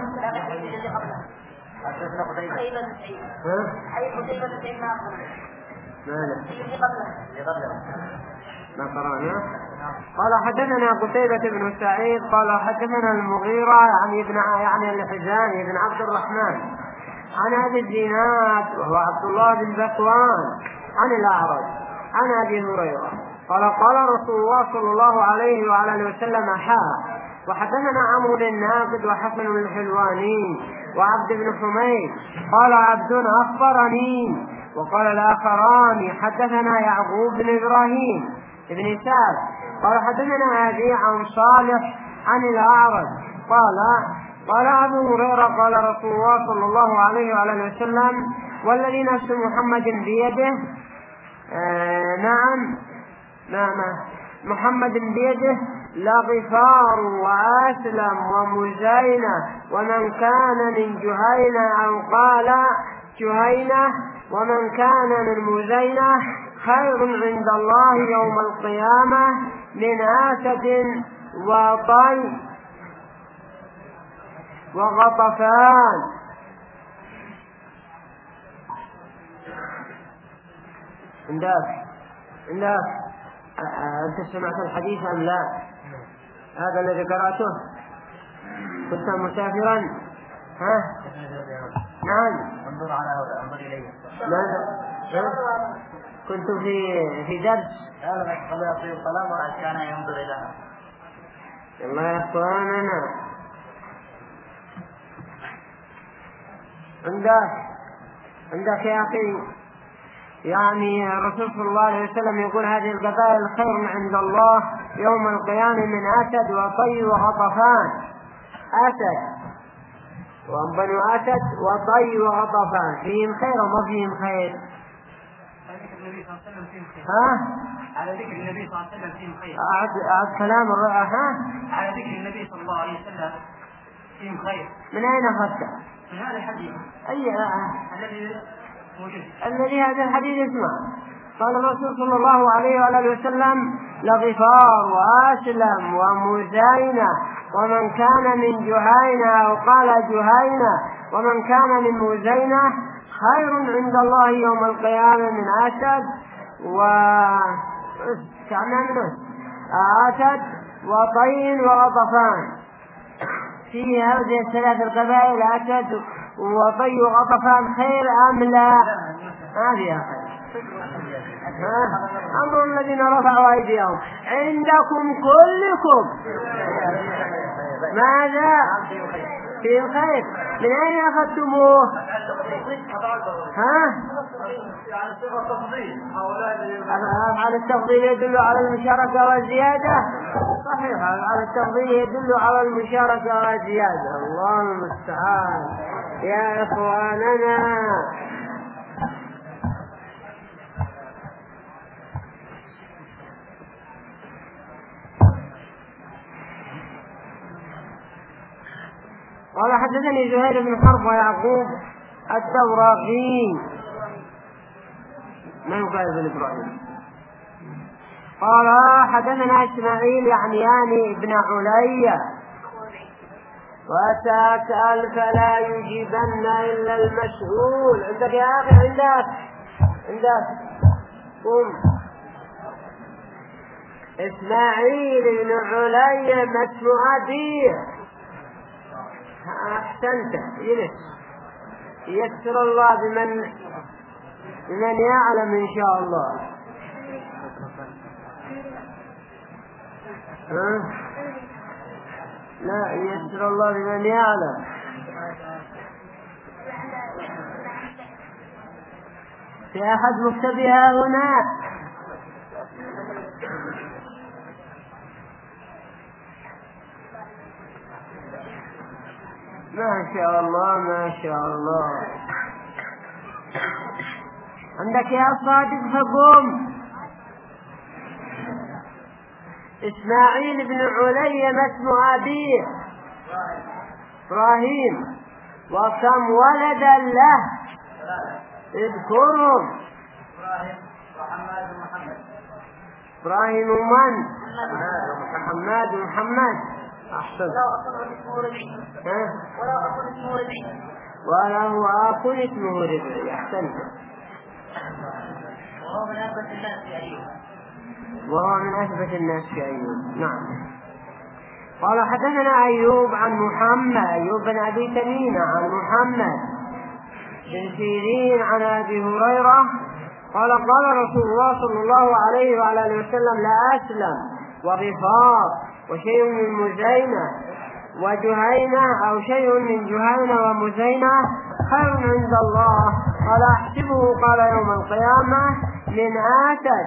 S3: ما قرأنا. قال: حدثنا قتيبة بن سعيد قال: حدثنا المغيرة يعني ابن يعني الحزامي بن عبد الرحمن عن أبي الزناد وهو عبد الله بن ذكوان عن الأعرج عن أبي هريرة قال: قال رسول الله صلى الله عليه وعلى وسلم: حا وحدثنا عمرو بن ناقد وحسن الحلواني وعبد بن حميد قال عبد أخبرني. وقال الآخران: حدثنا يعقوب بن إبراهيم بن سعد قال: حدثنا أبي عن صالح عن الأعرج قال: قال أبو هريرة: قال رسول الله صلى الله عليه وعلى وسلم: والذي نفس محمد بيده. آه نعم نعم محمد بيده لغفار وأسلم ومزينة ومن كان من جهينة أو قال جهينة ومن كان من مزينة خير عند الله يوم القيامة من أسد وطي وغطفان. عندك عندك أنت سمعت الحديث أم لا؟ هذا الذي قرأته؟ كنت مسافرا؟ ها؟ نعم.
S4: انظر على هذا، انظر إليه.
S3: ماذا؟ كنت في في درس.
S4: هذا قبل يطيب الكلام وكان ينظر إلى.
S3: الله يا إخواننا. عندك عندك يا أخي يعني الرسول صلى الله عليه وسلم يقول: هذه القبائل خير عند الله يوم القيامة من أسد وطي وغطفان. أسد وبنو أسد وطي وغطفان فيهم خير وما فيهم خير؟ ها؟
S6: على ذكر النبي صلى الله عليه وسلم فيهم خير.
S3: أعد أعد كلام الرؤى. ها؟
S6: على ذكر النبي صلى الله عليه وسلم فيهم خير.
S3: من أين أخذته؟
S6: من هذا الحديث.
S3: أي
S6: الذي موجود.
S3: الذي هذا الحديث اسمه. قال الرسول صلى الله عليه وآله وسلم: لغفار وأسلم ومزينة ومن كان من جهينة أو قال جهينة ومن كان من مزينة خير عند الله يوم القيامة من أسد و أسد وطي وغطفان. في هذه الثلاث القبائل أسد وطي وغطفان خير أم لا؟ ما فيها خير. أمر الذين رفعوا أيديهم عندكم كلكم ماذا؟ في الخير.
S1: من أين أخذتموه؟ ها؟ على التفضيل يدل على المشاركة والزيادة. صحيح، على التفضيل يدل على المشاركة والزيادة. الله المستعان يا إخواننا. قال حدثني زهير بن حرب ويعقوب الدورقي ما يقال بن إبراهيم. قال حدثنا إسماعيل يعنيان بن علي وتسأل فلا يجيبن إلا المسؤول. عندك يا أخي؟ عندك عندك قم. إسماعيل بن علي اسم أبيه. أحسنت. يلس يسر الله بمن بمن يعلم إن شاء الله. ها؟ لا، يسر الله بمن يعلم. في أحد مكتبها هنا؟ ما شاء الله ما شاء الله. عندك يا صادق فقم. إسماعيل بن علي اسم أبيه إبراهيم. وكم ولدا له؟ اذكرهم. إبراهيم ومن؟ محمد ومحمد. أحسن. وله أخ اسمه ربيع. أحسنت.
S4: وهو من أثبت الناس في أيوب.
S1: وهو من أثبت الناس في أيوب. نعم. قال حدثنا أيوب عن محمد أيوب بن أبي تميمة عن محمد بن سيرين عن أبي هريرة قال قال رسول الله صلى الله عليه وعلى آله وسلم لا أسلم وغفار وشيء من مزينة وجهينة أو شيء من جهينة ومزينة خير عند الله. قال أحسبه قال يوم القيامة من آسد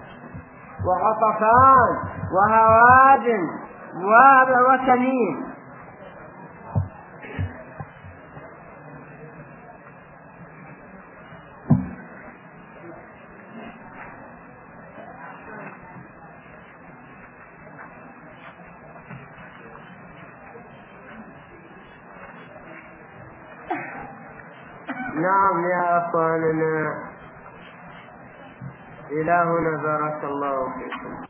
S1: وغطفان وهوازن وتميم. نعم يا أخواننا، إلهنا بارك الله فيكم.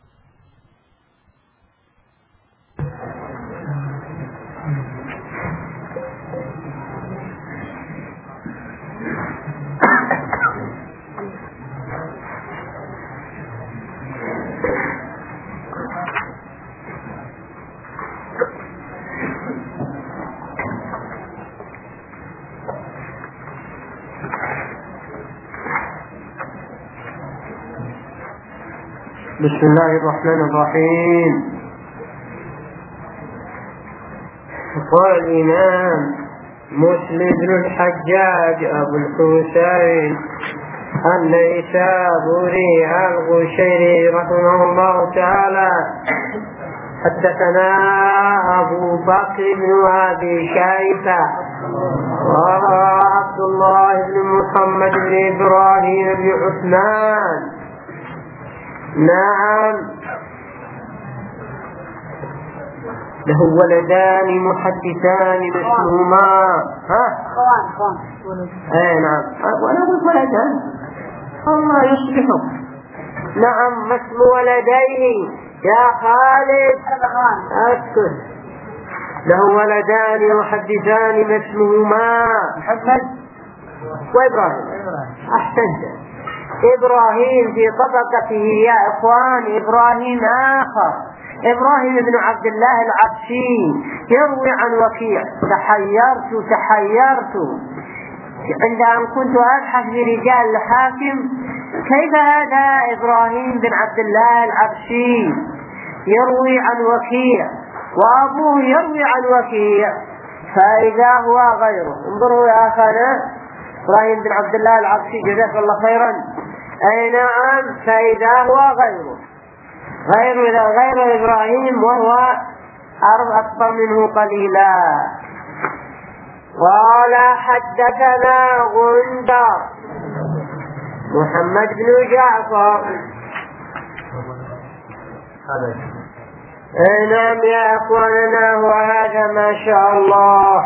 S1: بسم الله الرحمن الرحيم. قال الإمام مسلم بن الحجاج أبو الحسين النيسابوري القشيري رحمه الله تعالى حدثنا أبو بكر بن أبي شيبة وعبد الله بن محمد بن إبراهيم بن عثمان. نعم، له ولدان محدثان مثلهما. ها اي نعم، وانا اقول ولدان الله يصلحه. نعم، مثل ولديه يا خالد اسكت. له ولدان محدثان مثلهما محمد وابراهيم. احسنت. إبراهيم في طبقته يا إخوان إبراهيم آخر، إبراهيم بن عبد الله العبسي يروي عن وكيع. تحيرت تحيرت عند أن كنت أبحث برجال الحاكم كيف هذا إبراهيم بن عبد الله العبسي يروي عن وكيع وأبوه يروي عن وكيع.
S3: فإذا هو غيره. انظروا يا أخانا إبراهيم بن عبد الله العبسي جزاك الله خيرا. أي نعم، فإذا هو غيره غير غير إبراهيم وهو أكبر منه قليلا. قال حدثنا غندر محمد بن جعفر. نعم يا أخواننا، وهذا ما شاء الله.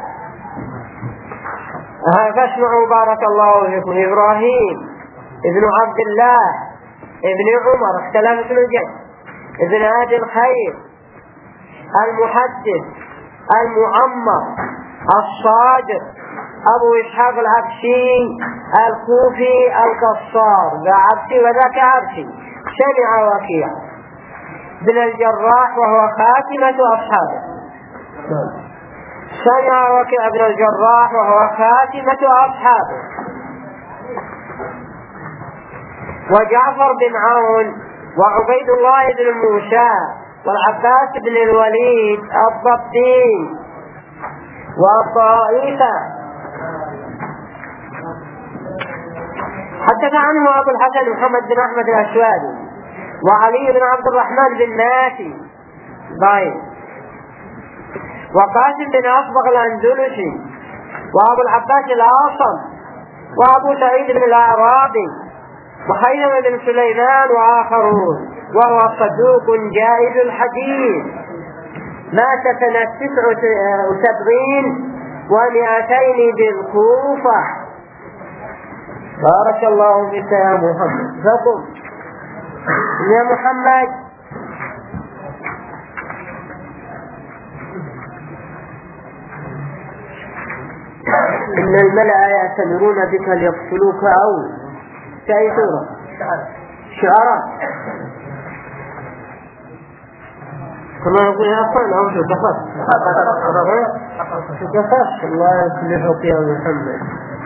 S3: فاسمعوا بارك الله فيكم. إبراهيم ابن عبد الله ابن عمر اختلف ابن جد ابن هادي الخير المحدث المعمر الصادق أبو إسحاق العبسي الكوفي القصار. ذا عبسي وذاك عبسي. سمع وكيع بن الجراح وهو خاتمة أصحابه. سمع وكيع بن الجراح وهو خاتمة أصحابه. وجعفر بن عون وعبيد الله بن موسى والعباس بن الوليد الضبي والطائفة. حدث عنه أبو الحسن محمد بن أحمد الأسوادي وعلي بن عبد الرحمن بن نافي ضعيف، وقاسم بن أصبغ الأندلسي، وأبو العباس الأعصم، وأبو سعيد بن الأعرابي، وخيثمة بن سليمان وآخرون. وهو صدوق جائز الحديث. مات سنة تسع وسبعين ومئتين بالكوفة. بارك الله فيك يا محمد. فقم يا محمد. إن الملأ يأتمرون بك ليقتلوك أو كأي شعرا كما يقول يا أخوان أو شو كفر شو كفر. الله يصلحك يا محمد.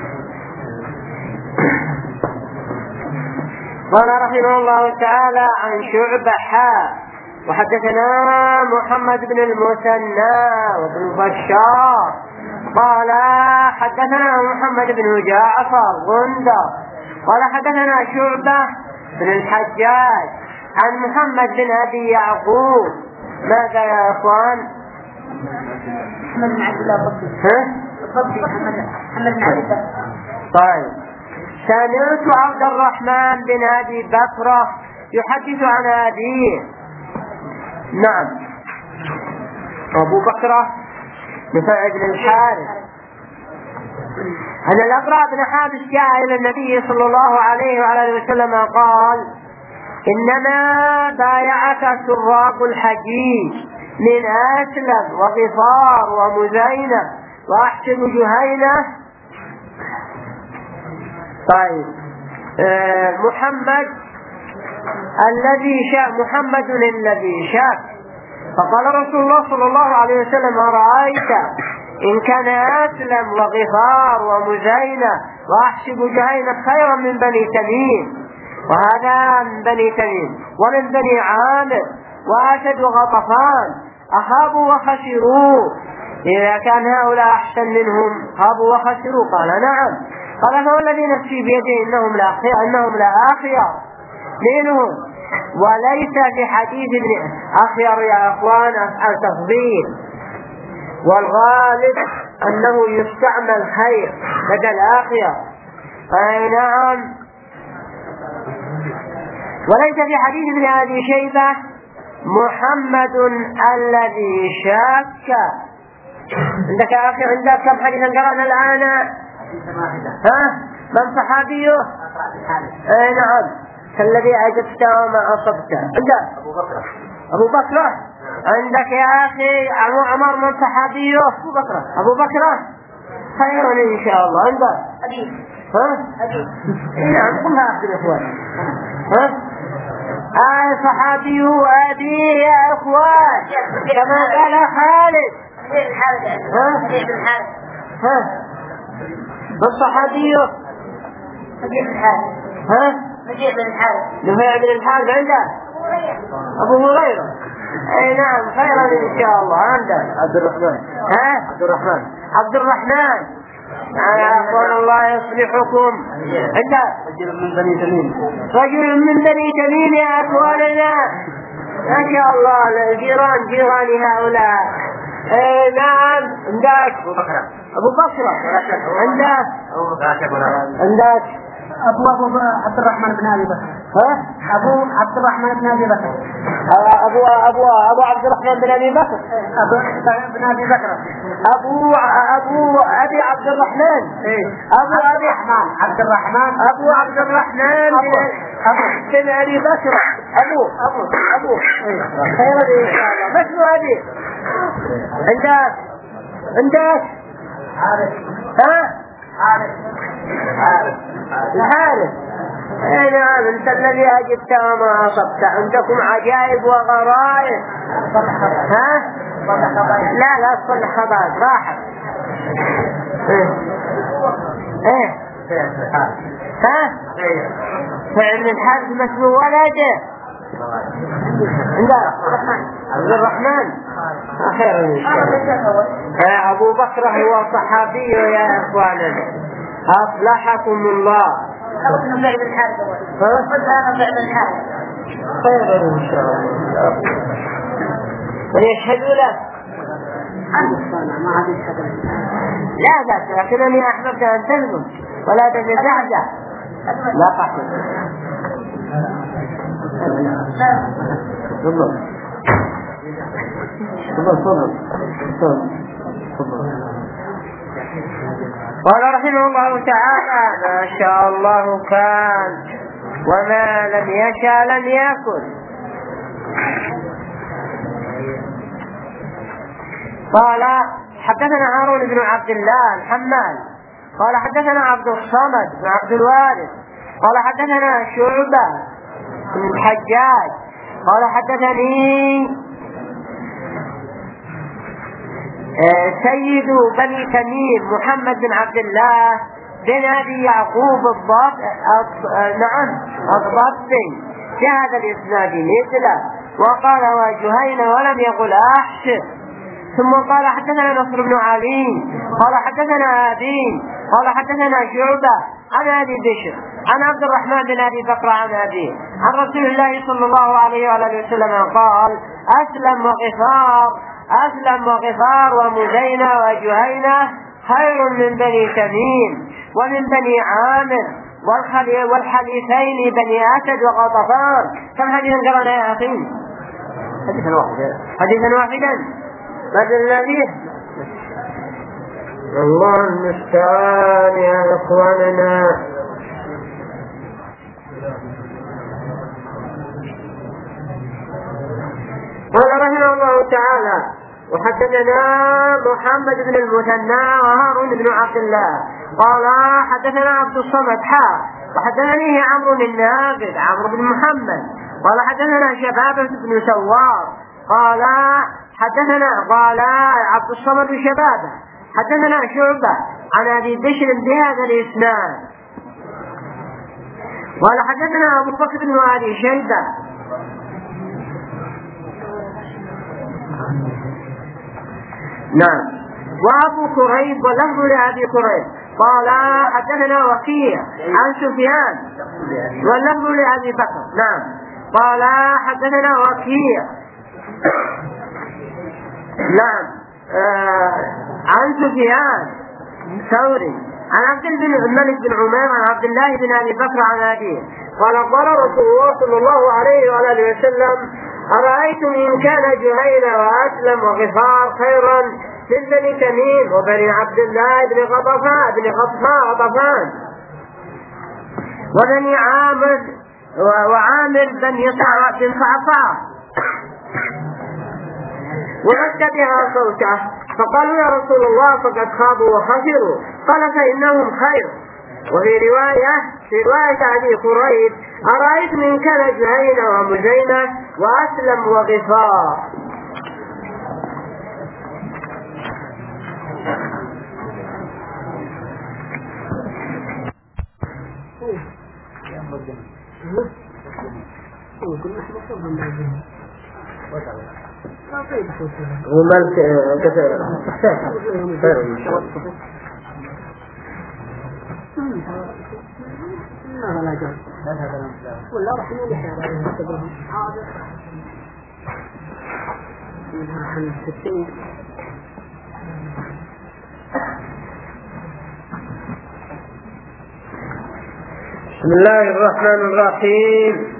S3: قال رحمه الله تعالى عن شعبة حا وحدثنا محمد بن المثنى وابن بشار قال حدثنا محمد بن جعفر غندر قال حدثنا شعبة بن الحجاج عن محمد بن أبي يعقوب. ماذا يا أخوان؟
S1: محمد بن عبد الله الضبي. محمد بن عبد الله.
S3: طيب. سمعت عبد الرحمن بن أبي بكر يحدث عن أبيه. نعم، أبو بكر نفع بن الحارث أن الأقرع بن حابس جاء إلى النبي صلى الله عليه وعلى وسلم قال: إنما بايعك سراق الحجيج من أسلم وغفار ومزينة وأحسب جهينة. طيب آه محمد الذي شاء محمد الذي شاء. فقال رسول الله صلى الله عليه وسلم: أرأيت إن كان أسلم وغفار ومزينة وأحسب جهينة خيرا من بني تميم، وهذا من بني تميم، ومن بني عامر وأسد وغطفان أخابوا وخسروا، إذا كان هؤلاء أحسن منهم خابوا وخسروا؟ قال: نعم. قال: فهو الذي نفسي بيده إنهم لا إنهم لا أخيار منهم، وليس في حديث ابن أخيار يا أخوان التفضيل، والغالب أنه يستعمل خير بدل أخيار. أي نعم. وليس في حديث ابن أبي شيبة محمد الذي شاك. عندك يا أخي عندك كم حديثا قرأنا الآن؟ ها؟ من صحابيه؟ أي نعم، كالذي أجبت وما أصبت. عندك أبو بكر أبو بكر عندك يا أخي أبو عمر من صحابيه؟ أبو بكر أبو بكر خير إن شاء الله. عندك أبي ها؟ أبي نعم، كلها أخذ الإخوان. ها؟ آه صحابي أبي يا إخوان، كما قال خالد. ها؟ ها؟ الصحابي نفيع بن الحارث. ها؟ نفيع بن الحارث. نفيع بن الحارث عنده أبو هريرة.
S1: اي نعم خيرا ان شاء الله. عندك
S3: عبد الرحمن.
S1: ها
S3: عبد الرحمن.
S1: عبد الرحمن. يا أخوان الله يصلحكم. عند
S3: رجل من بني تميم.
S1: رجل من بني تميم يا أخواننا ما شاء الله الجيران جيران هؤلاء. اي نعم. عندك أبو بكر. عندك عندك
S3: أبو أبو عبد الرحمن بن أبي بكر.
S1: ها
S3: أبو عبد الرحمن بن أبي بكر.
S1: أبو أبو أبو عبد الرحمن بن أبي بكر.
S3: أبو بن أبي بكر.
S1: أبو أبو أبي عبد الرحمن.
S3: إيه.
S1: أبو أبي
S3: الرحمن عبد الرحمن.
S1: أبو عبد الرحمن بن أبي بكر. أبو أبو أبو خير إن شاء الله. ما اسمه أبي؟ عندك عندك
S3: عارف.
S1: ها
S3: عارف. عارف.
S1: الحارث. اي نعم انت الذي اجبت وما اصبت. عندكم عجائب وغرائب. ها لا لا تصلح خبائث راحت. ايه ايه ها فعل من الحارث ما اسمه ولده. عندك عبد الرحمن. خير ان شاء الله. ابو بكر هو صحابي يا اخواننا. أصلحكم الله.
S3: أنا بعد الحارث. أنا بعد الحارث.
S1: خير إن شاء الله. ويشهدوا لك.
S3: ما عاد يشهد.
S1: لا بس لكنني أحببت أن تلزم ولا تتزعزع. لا قحط. تفضل. تفضل تفضل تفضل. قال رحمه الله تعالى ما شاء الله كان وما لم يشاء لم يكن. قال حدثنا هارون بن عبد الله الحمال قال حدثنا عبد الصمد بن عبد الوارث قال حدثنا شعبة بن الحجاج قال حدثني سيد بني تميم محمد بن عبد الله بن أبي يعقوب الضب نعم الضبي في هذا الإسناد مثله وقال وجهين ولم يقل أحسن. ثم قال حدثنا نصر بن علي قال حدثنا أبي قال حدثنا شعبة عن أبي بشر عن عبد الرحمن بن أبي بكر عن أبيه عن رسول الله صلى الله عليه وآله وسلم قال أسلم وغفار أسلم وغفار ومزينة وجهينة خير من بني تميم ومن بني عامر والحليفين بني أسد وغطفان. كم حديثا قرأنا يا أخي؟ حديثا واحدا. حديثا واحدا هذا الذي الله المستعان يا إخواننا. قال رحمه الله تعالى وحدثنا محمد بن المثنى وهارون بن عبد الله قال حدثنا عبد الصمد حا وحدثني عمرو بن نابل عمرو بن محمد قال حدثنا شبابة بن سوار قال حدثنا قال عبد الصمد شبابة حدثنا شعبة عن أبي بشر بهذا الإسناد قال حدثنا أبو بكر بن أبي شيبة نعم وأبو كريب ولفظ لأبي كريب قال حدثنا وكيع عن سفيان واللفظ لأبي بكر نعم قال حدثنا وكيع نعم آه عن سفيان ثوري عن عبد الملك بن عمير عن عبد الله بن أبي بكر عن أبيه قال قال رسول الله صلى الله عليه وآله وسلم أرأيتم إن كان جهينة وأسلم وغفار خيرا من بني تميم وبني عبد الله بن غطفان بن غطفان وبني عامر وعامر بن صعصع ورد بها صوته فقالوا يا رسول الله فقد خابوا وخسروا قال فإنهم خير. وفي رواية في رواية أبي كريب أرأيتم إن كان جهينة ومزينة وأسلم وغفار. كل
S3: وملك كثير
S1: ولا راح ينحى
S3: بسم الله الرحمن الرحيم.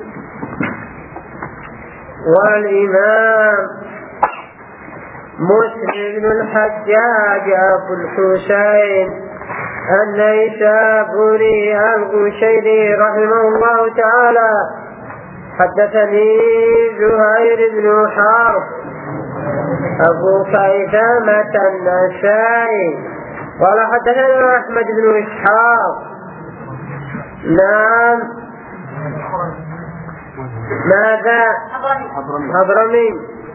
S3: والإمام مسلم بن الحجاج أبو الحسين النيسابوري القشيري رحمه الله تعالى حدثني زهير بن حرب أبو خيثمة النسائي قال حدثنا أحمد بن إسحاق. نعم ماذا حضرمي.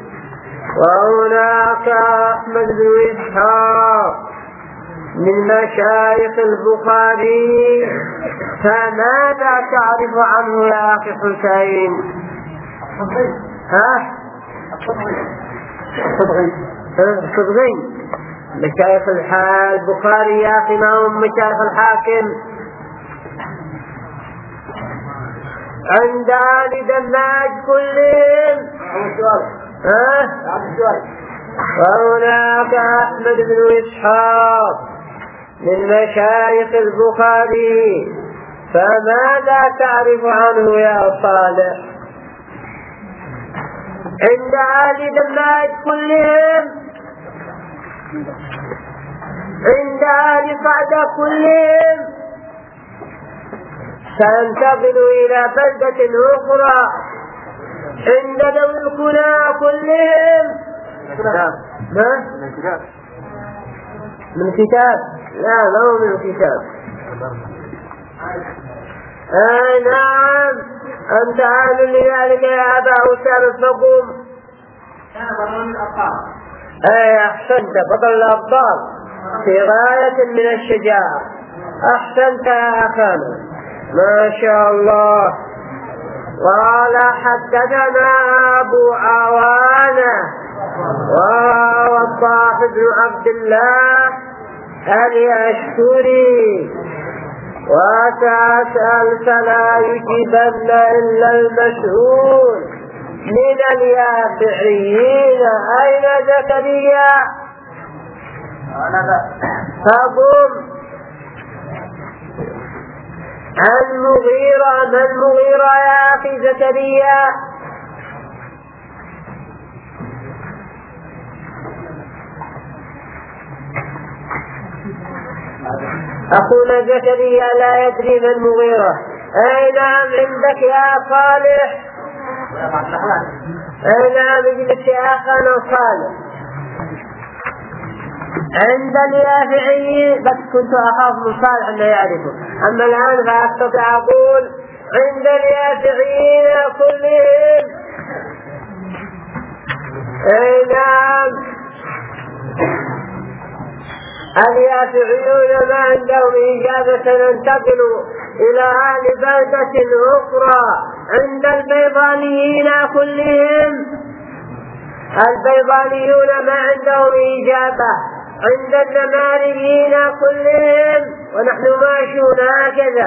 S3: وهناك أحمد بن إسحاق من مشايخ البخاري، فماذا تعرف عنه يا أخي حسين؟ ها؟ صدغي مشايخ البخاري يا أخي، ما هم مشايخ الحاكم. عند آل دماج كلهم. ها؟ وهناك أحمد بن إسحاق من مشايخ البخاري، فماذا تعرف عنه يا صالح؟ عند آل دماج كلهم، عند آل صعدة كلهم. سننتقل إلى بلدة أخرى عند ذوي الكنى كلهم. ما؟ من كتاب؟ لا ما هو من كتاب. آه نعم أنت عالم لذلك يا أبا أسامة فقم.
S1: كان بطل الأبطال.
S3: أي أحسنت، بطل الأبطال في غاية من الشجاعة. أحسنت يا أخانا ما شاء الله. قال حدثنا أبو عوانة ووضاح بن عبد الله اليشكري وتسأل فلا يجيبن إلا المسؤول من اليافعيين. أين زكريا؟ فقم عن مغيرة. من مغيرة يا أخي زكريا؟ أخونا زكريا لا يدري من مغيرة. أي نعم عندك يا صالح. أي نعم اجلس يا أخانا صالح. عند اليافعي، بس كنت أخاف من صالح أنه يعرفه، أما الآن فأستطيع أقول عند اليافعيين كلهم. أي نعم اليافعيون ما عندهم إجابة. ننتقل إلى أهل بلدة أخرى عند البيضانيين كلهم. البيضانيون ما عندهم إجابة. عند النماريين كلهم، ونحن ماشون هكذا.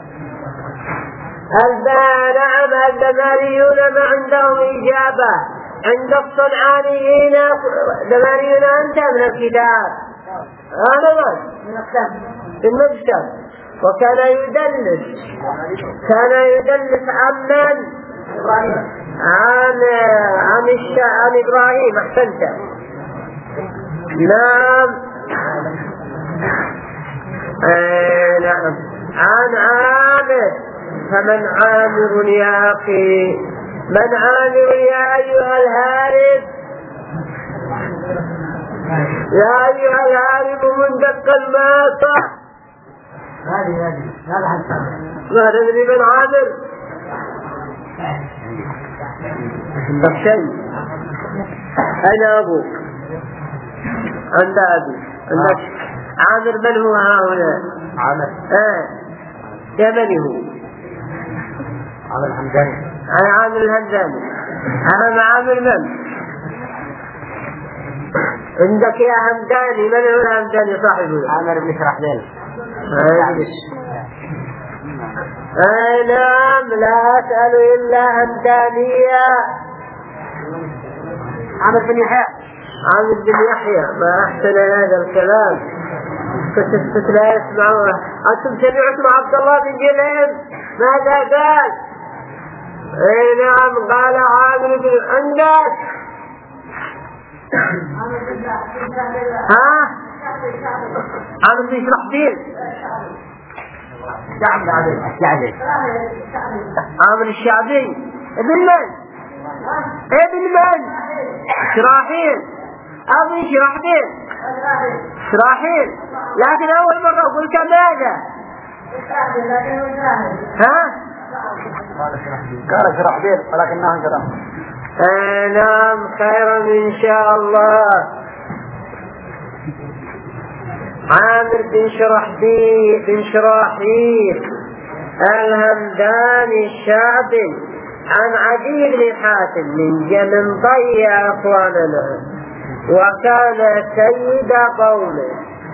S3: نعم النماريون ما عندهم إجابة. عند الصنعانيين. نماريون أنت من الكتاب هذا من المكتب. وكان يدلس كان يدلس عمن عن عن عن إبراهيم. أحسنت. نعم آه نعم عن عامر. فمن عامر يا أخي؟ من عامر يا أيها الهارب؟ يا أيها الهارب من دق الماطة.
S1: هذه هذه هذا حسن.
S3: ما تدري من عامر؟ شيء. أين أبوك؟ عند أبي. عندك عامر. من هو هؤلاء؟
S1: عامر.
S3: آه يمني هو.
S1: عامر الهمداني.
S3: أنا عامر الهمداني. أنا عامر من؟ عندك يا همداني، من هو الهمداني صاحبه؟
S1: عامر بن شرحبيل.
S3: آه نعم، لا أسأل إلا همدانية.
S1: عامر بن يحيى.
S3: عامر بن يحيى، ما أحسن هذا الكلام. كنت لا يسمعون. أنتم سمعتم عبد الله بن جليم ماذا قال؟ اي نعم، قال عامر بن عندك ها عامر بن شرحبيل. عامر الشعبي ابن من؟ ابن من؟ شراحيل. أبي شراحبيل شراحيل، لكن أول مرة قلت ماذا؟ ها؟
S1: قال شرحبيل ولكنه شرح.
S3: آه نعم، خيرا إن شاء الله. عامر بن شرحبيل بن شراحيل الهمداني الشعبي عن عدي بن حاتم من جمن ضيع أخواننا، وكان سيد قومه.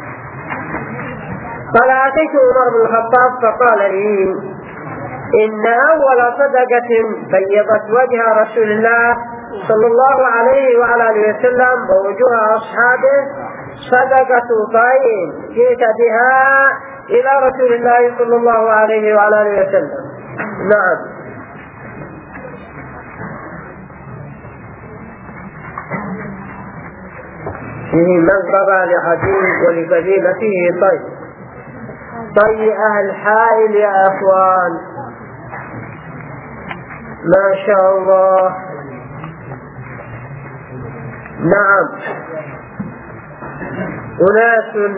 S3: قال أتيت عمر بن الخطاب فقال لي إن أول صدقة بيضت وجه رسول الله صلى الله عليه وعلى آله وسلم ووجوه أصحابه صدقة طين جئت بها إلى رسول الله صلى الله عليه وعلى آله وسلم. نعم. فيه منقبة لحديث ولقبيلة فيه طي طي أهل حائل يا أخوان، ما شاء الله. نعم، أناس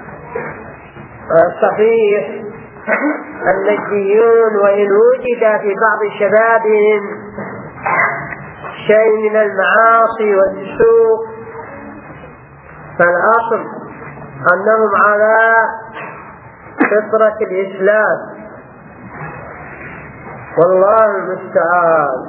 S3: صحيح النجديون، وإن وجد في بعض شبابهم شيء من المعاصي والسوء فالأصل أنهم على فطرة الإسلام، والله المستعان.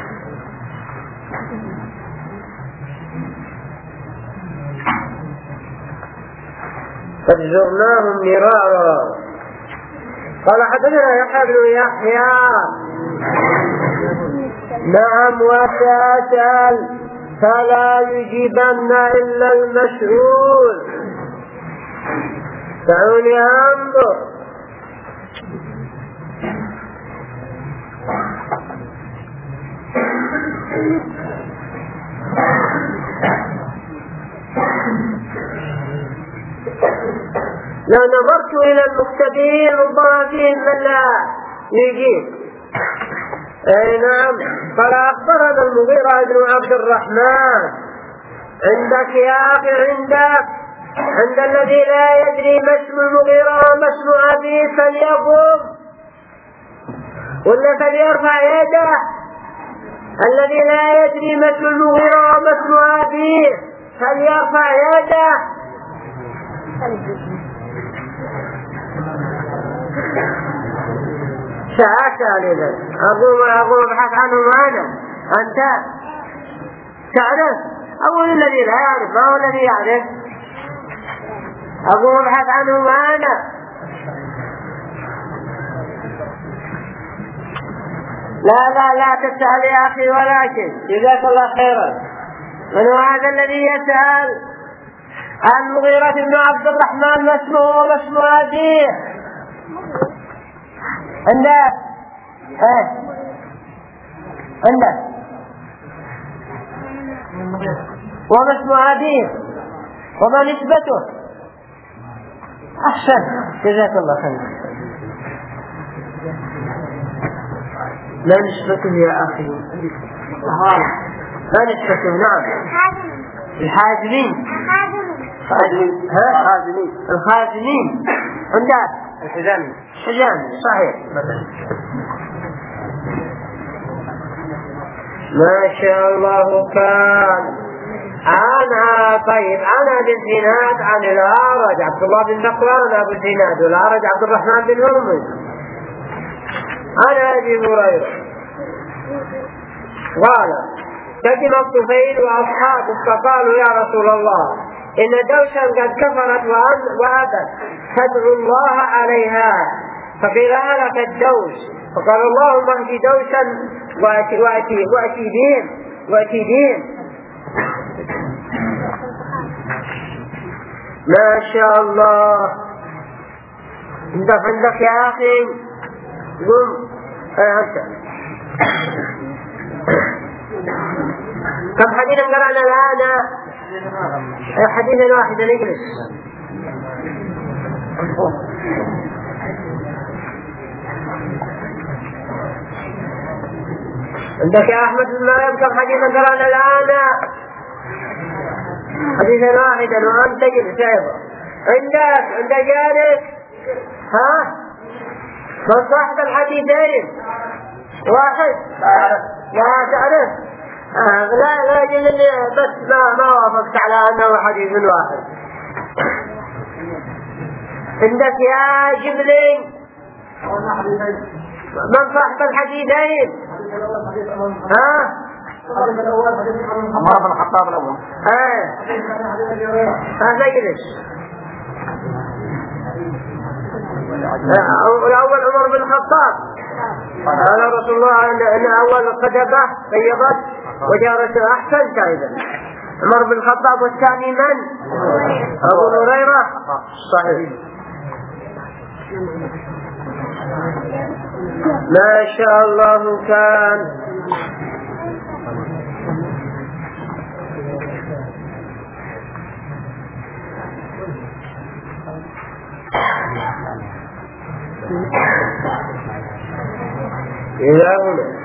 S3: قد زرناهم مرارا. قال حدثنا يحيى بن يحيى. نعم، وسأسأل فلا يجيبن إلا المسؤول. دعوني أنظر. لو نظرت إلى المكتبين ربما فيهم من لا يجيب. اي نعم. قال أخبرنا المغيرة بن عبد الرحمن. عندك يا أخي، عندك عند الذي لا يدري ما اسم المغيرة وما اسم أبيه فليقوم، ولا فليرفع يده. الذي لا يدري ما اسم المغيرة وما اسم أبيه فليرفع يده. سأسأل إذا أقوم أقوم أبحث عنهم أنا. أنت تعرف؟ أقول الذي لا يعرف ما هو الذي يعرف. أقوم أبحث عنهم أنا. لا لا لا تسأل يا أخي، ولكن جزاك الله خيرا. من هو هذا الذي يسأل؟ المغيرة بن عبد الرحمن ما اسمه وما اسم أبيه؟ عندك ايه عندك وما اسم أبيه وما نسبته؟ أحسن، جزاك الله خير. ما نسبته يا أخي؟ ما نسبته؟ نعم، الحازمين. الخازنين. الخازنين عندك
S1: الحزامي.
S3: الحزامي صحيح. ما شاء الله. كان أنا طيب أنا بن زناد عن الأعرج عبد الله بن ذكوان أبو زناد، والأعرج عبد الرحمن بن هرمز. أنا أبي هريرة قال قدم الطفيل وأصحابه فقالوا يا رسول الله إن دوسا قد كفرت وأبت فادعوا الله عليها، فقيل هلك الدوس، فقال اللهم اهد دوسا وأتي, وأتي, وأتي بهم وأتي بهم. ما شاء الله. انت عندك يا أخي قم. كم حديثا قرأنا الآن؟ حديثا واحدا نجلس. عندك يا أحمد بن مريم كم حديثا قرأنا الآن؟ حديثا واحدا وأنت تجلس أيضا. عندك عند جالس ها من صاحب الحديثين واحد لا تعرف آه لا لا جلني بس ما ما وافقت على أنه حديث واحد. عندك يا جبلي من صاحب الحديثين ها
S5: عمر بن الخطاب الأول.
S3: اه هذا يجلس. الأول عمر بن الخطاب قال رسول الله أن أول قدبة طيبت وجارت أحسن كائدا. عمر بن الخطاب والثاني من؟ أبو هريرة. صحيح. ما شاء الله كان. إلى هنا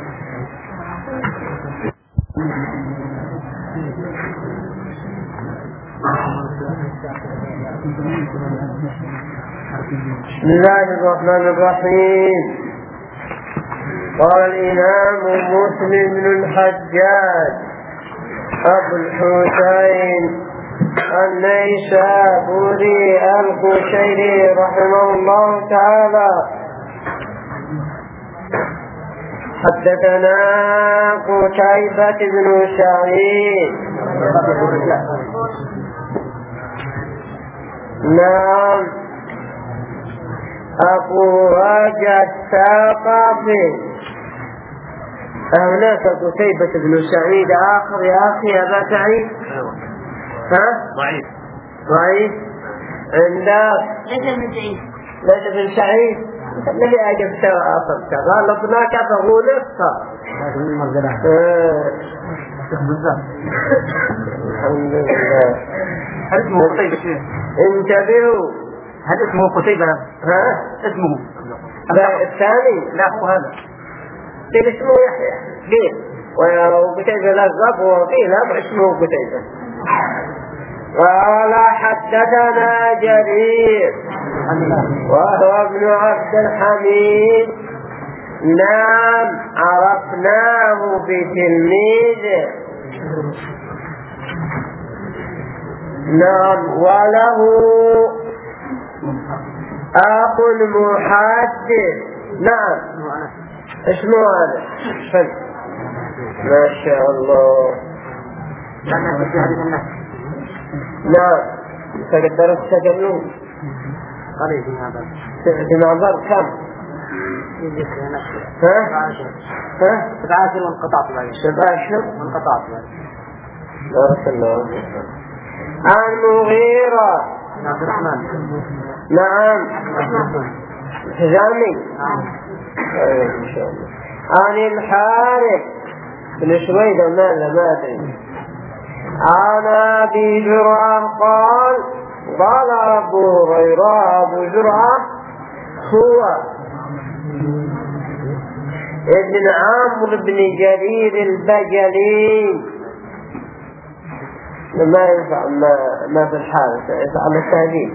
S3: بسم الله الرحمن الرحيم. قال الإمام مسلم بن الحجاج أبو الحسين النيسابوري القشيري رحمه الله تعالى حدثنا قتيبة بن سعيد نعم أبو رجاء الثقفي. هناك قتيبة بن سعيد آخر يا أخي أبا سعيد؟ ها؟
S5: ضعيف
S3: ضعيف. عندك
S4: ليس من سعيد
S3: ليس من سعيد الذي أجبت وأصبت غلطناك فغلطت. الحمد لله.
S5: هل اسمه قتيبة؟
S3: انتبهوا.
S5: هل اسمه قتيبة؟
S3: ها؟
S5: اسمه
S3: لا الثاني
S5: لا هو هذا
S3: طيب اسمه يحيى ليه؟ وقتيبة لقب وقيل اسمه قتيبة. قال حدثنا جرير وهو ابن عبد الحميد نعم عرفناه بتلميذه نعم وله أخ محدث نعم اسمه هذا ما شاء الله. نعم فقد درست تجنون
S5: قريب من هذا
S3: في معبر كم؟ ها؟ ها؟
S5: سبعة أشهر وانقطعت بعد
S3: سبعة أشهر
S5: وانقطعت بعد.
S3: بارك الله. عن مغيرة
S5: عبد الرحمن
S3: نعم حزامي أيوة إن شاء الله. عن الحارث بن شويدة ما ما أدري. عن أبي زرعة قال قال أبو هريرة أبو زرعة هو ابن عمرو بن جرير البجلي. ما ينفع ما ما في الحارث ينفع التهديد.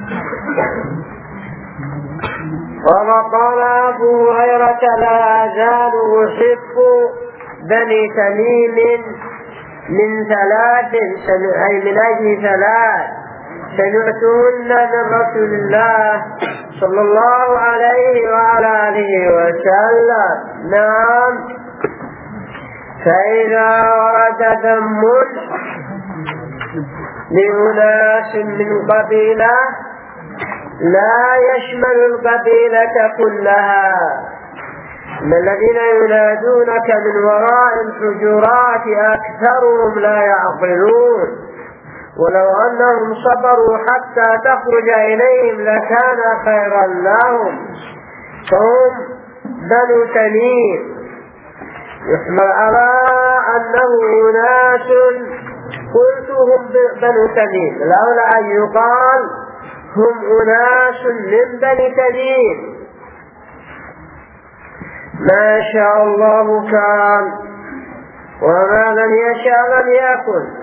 S3: قال قال أبو هريرة لا أزال أحب بني تميم من ثلاث أي من أجل ثلاث سمعتهن من رسول الله صلى الله عليه وعلى آله وسلم. نعم فإذا ورد دم لأناس من قبيلة لا يشمل القبيلة كلها. إن الذين ينادونك من وراء الحجرات أكثرهم لا يعقلون ولو أنهم صبروا حتى تخرج إليهم لكان خيرا لهم. فهم بنو تميم، يحمل على أنه أناس قلتهم بنو تميم، الأولى أن يقال هم أناس من بني تميم. ما شاء الله كان وما لم يشاء لم يكن.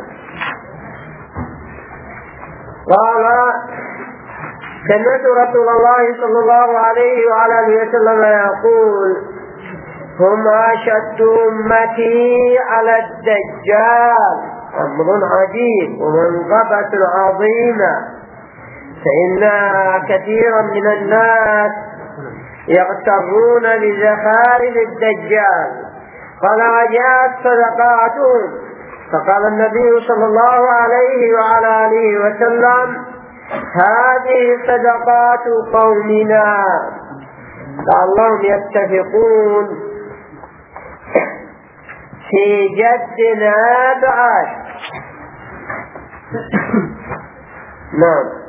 S3: قال سمعت رسول الله صلى الله عليه وعلى اله وسلم يقول هم أشد أمتي على الدجال، أمر عجيب ومنقبة عظيمة، فإن كثيرا من الناس يغترون بزخارف الدجال. قال وجاءت صدقاتهم، فقال النبي صلى الله عليه وعلى آله وسلم هذه صدقات قومنا، لعلهم يتفقون في جدنا بعد. نعم.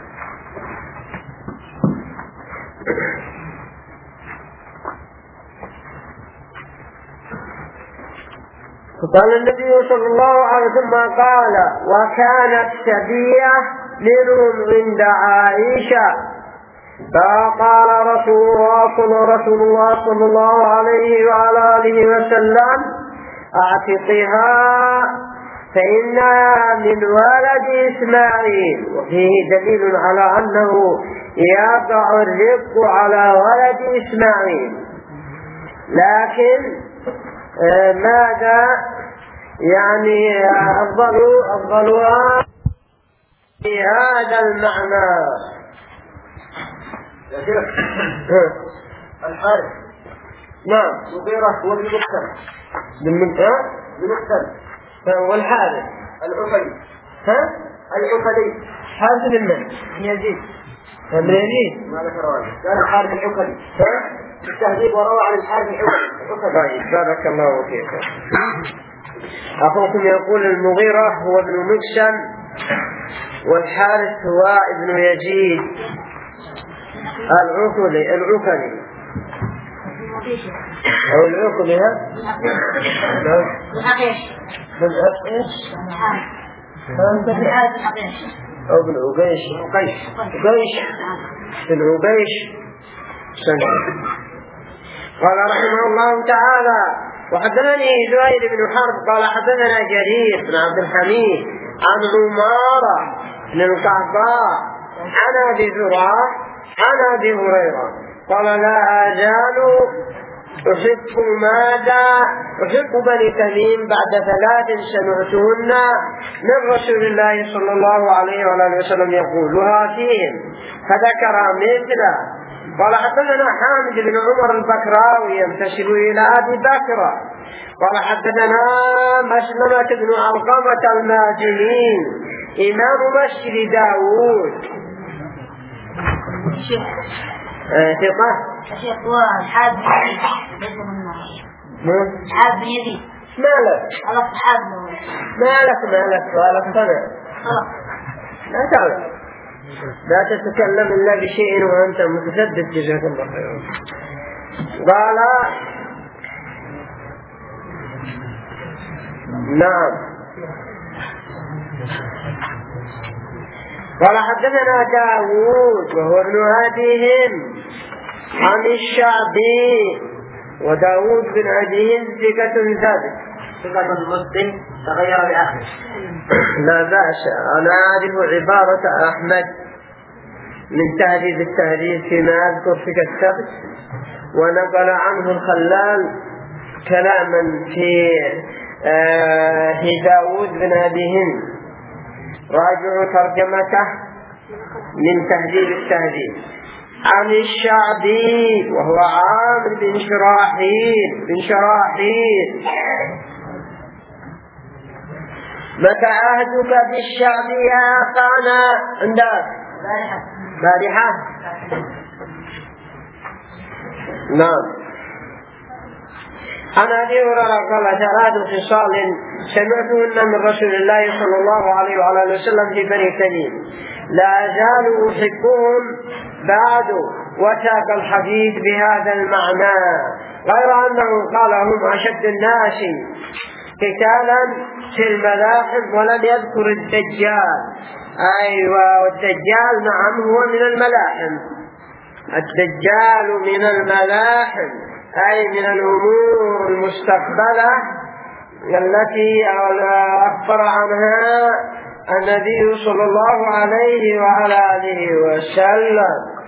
S3: فقال النبي صلى الله عليه وسلم قال وكانت سبية منهم عند عائشة، فقال رسول الله رسول الله صلى الله عليه وعلى آله وسلم اعتقها فإنها من ولد إسماعيل. وفيه دليل على أنه يقع الرق على ولد إسماعيل، لكن آه ماذا يعني أفضل أفضلها في هذا المعنى.
S5: الحارث
S3: نعم
S5: مغيرة هو المقتل
S3: بالمنطقة
S5: المقتل
S3: والحارث
S5: العقلي
S3: ها
S5: العقلي
S3: حارث بن من
S5: يزيد
S3: بن يزيد
S5: ما ذكر واحد كان الحارث العقلي في التهذيب وروى عن الحارث العقلي.
S3: طيب بارك الله فيك. أخوكم يقول المغيرة هو ابن مكشم والحارث هو ابن يزيد العقلي العقلي أو العقلي ها؟ من أقيش أو بن عقيش عقيش بن عقيش. قال رحمه الله تعالى وحدثني زهير بن حرب قال حدثنا جرير بن عبد الحميد عن عمارة بن القعقاع عن أبي زرعة عن أبي هريرة قال لا أزال أحب ماذا أحب بني تميم بعد ثلاث سمعتهن من رسول الله صلى الله عليه وآله وسلم يقولها فيهم فذكر مثله. قال حدثنا حامد بن عمر البكراوي ينتسب إلى أبي بكر قال حدثنا مسلمة بن علقمة المازني إمام مسجد داود ثقة.
S7: الشيخ هو الحاد بن يزيد الحاد بن يزيد
S3: مالك
S7: الأصحاب
S3: مالك مالك مالك سنة لا تعلم لا تتكلم إلا بشيء وأنت متثبت جزاك الله خيرا. قال نعم قال حدثنا داود وهو ابن هاديهم عن الشعبي وداود بن هاديهم ثقة ثابت
S5: ثقة مسلم تغير بآخر.
S3: لا بأس. أنا أعرف عبارة أحمد من تهذيب التهذيب فيما أذكر في الثبت ونقل عنه الخلال كلاما في آه في داود بن هاديهم راجعوا ترجمته من تهذيب التهذيب عن الشعبي وهو عامر بن شراحيل بن شراحيل متى عهدك بالشعب يا أخانا؟ عندك بارحة. نعم. عن أبي هريرة قال ثلاث خصال سمعتهن من رسول الله صلى الله عليه وعلى وسلم في بني تميم لا أزال أحبهم بعد، وساق الحديث بهذا المعنى، غير أنه قال هم أشد الناس قتالا في الملاحم ولم يذكر الدجال. أيوة، والدجال نعم هو من الملاحم، الدجال من الملاحم أي من الأمور المستقبلة التي أخبر عنها النبي صلى الله عليه وعلى آله وسلم.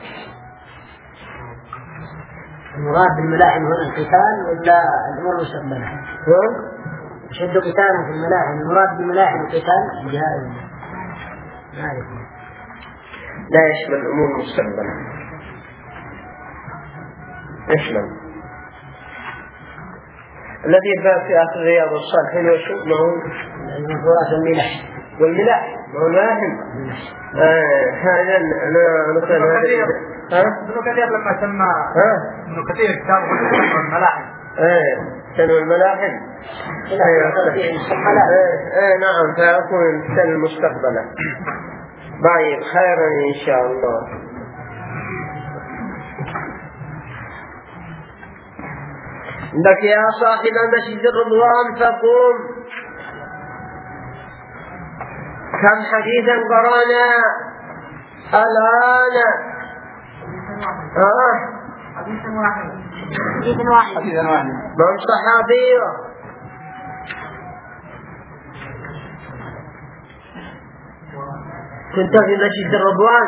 S1: المراد بالملاحم هنا القتال ولا الأمور المستقبلة؟ شد قتالا في الملاحم، المراد بالملاحم القتال جائز
S3: لا يشمل الأمور المستقبلة، يشمل الذي باب في آخر رياض الصالحين وشو ما هو
S1: المنفورات والملاح
S3: والملاح ما هو الملاحم. هذا أنا نقول هذا
S5: ابن كثير لما سمى ابن كثير كتاب الملاحم
S3: ايه سنة الملاحم. ايه نعم، فأكون سنة المستقبلة. طيب خيرا إن شاء الله. عندك يا صاحب المسجد الرضوان فقوم. كم حديثا قرانا الآن؟ آه
S7: حديث واحد حديث واحد
S5: حديث واحد
S3: من صحابي كنت في مسجد الرضوان؟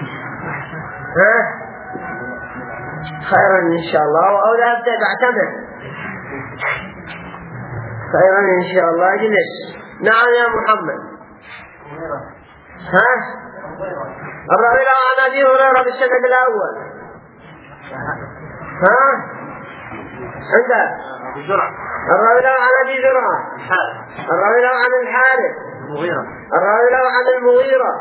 S3: ها خيرا إن شاء الله، أو لا أبدأ بعتمد. خيرا إن شاء الله. اجلس. نعم يا محمد. ها الراوي عن أبي هريرة بالسند الأول. ها عندك الراوي عن أبي زرعة، الراوي عن الحارث، الراوي عن المغيرة.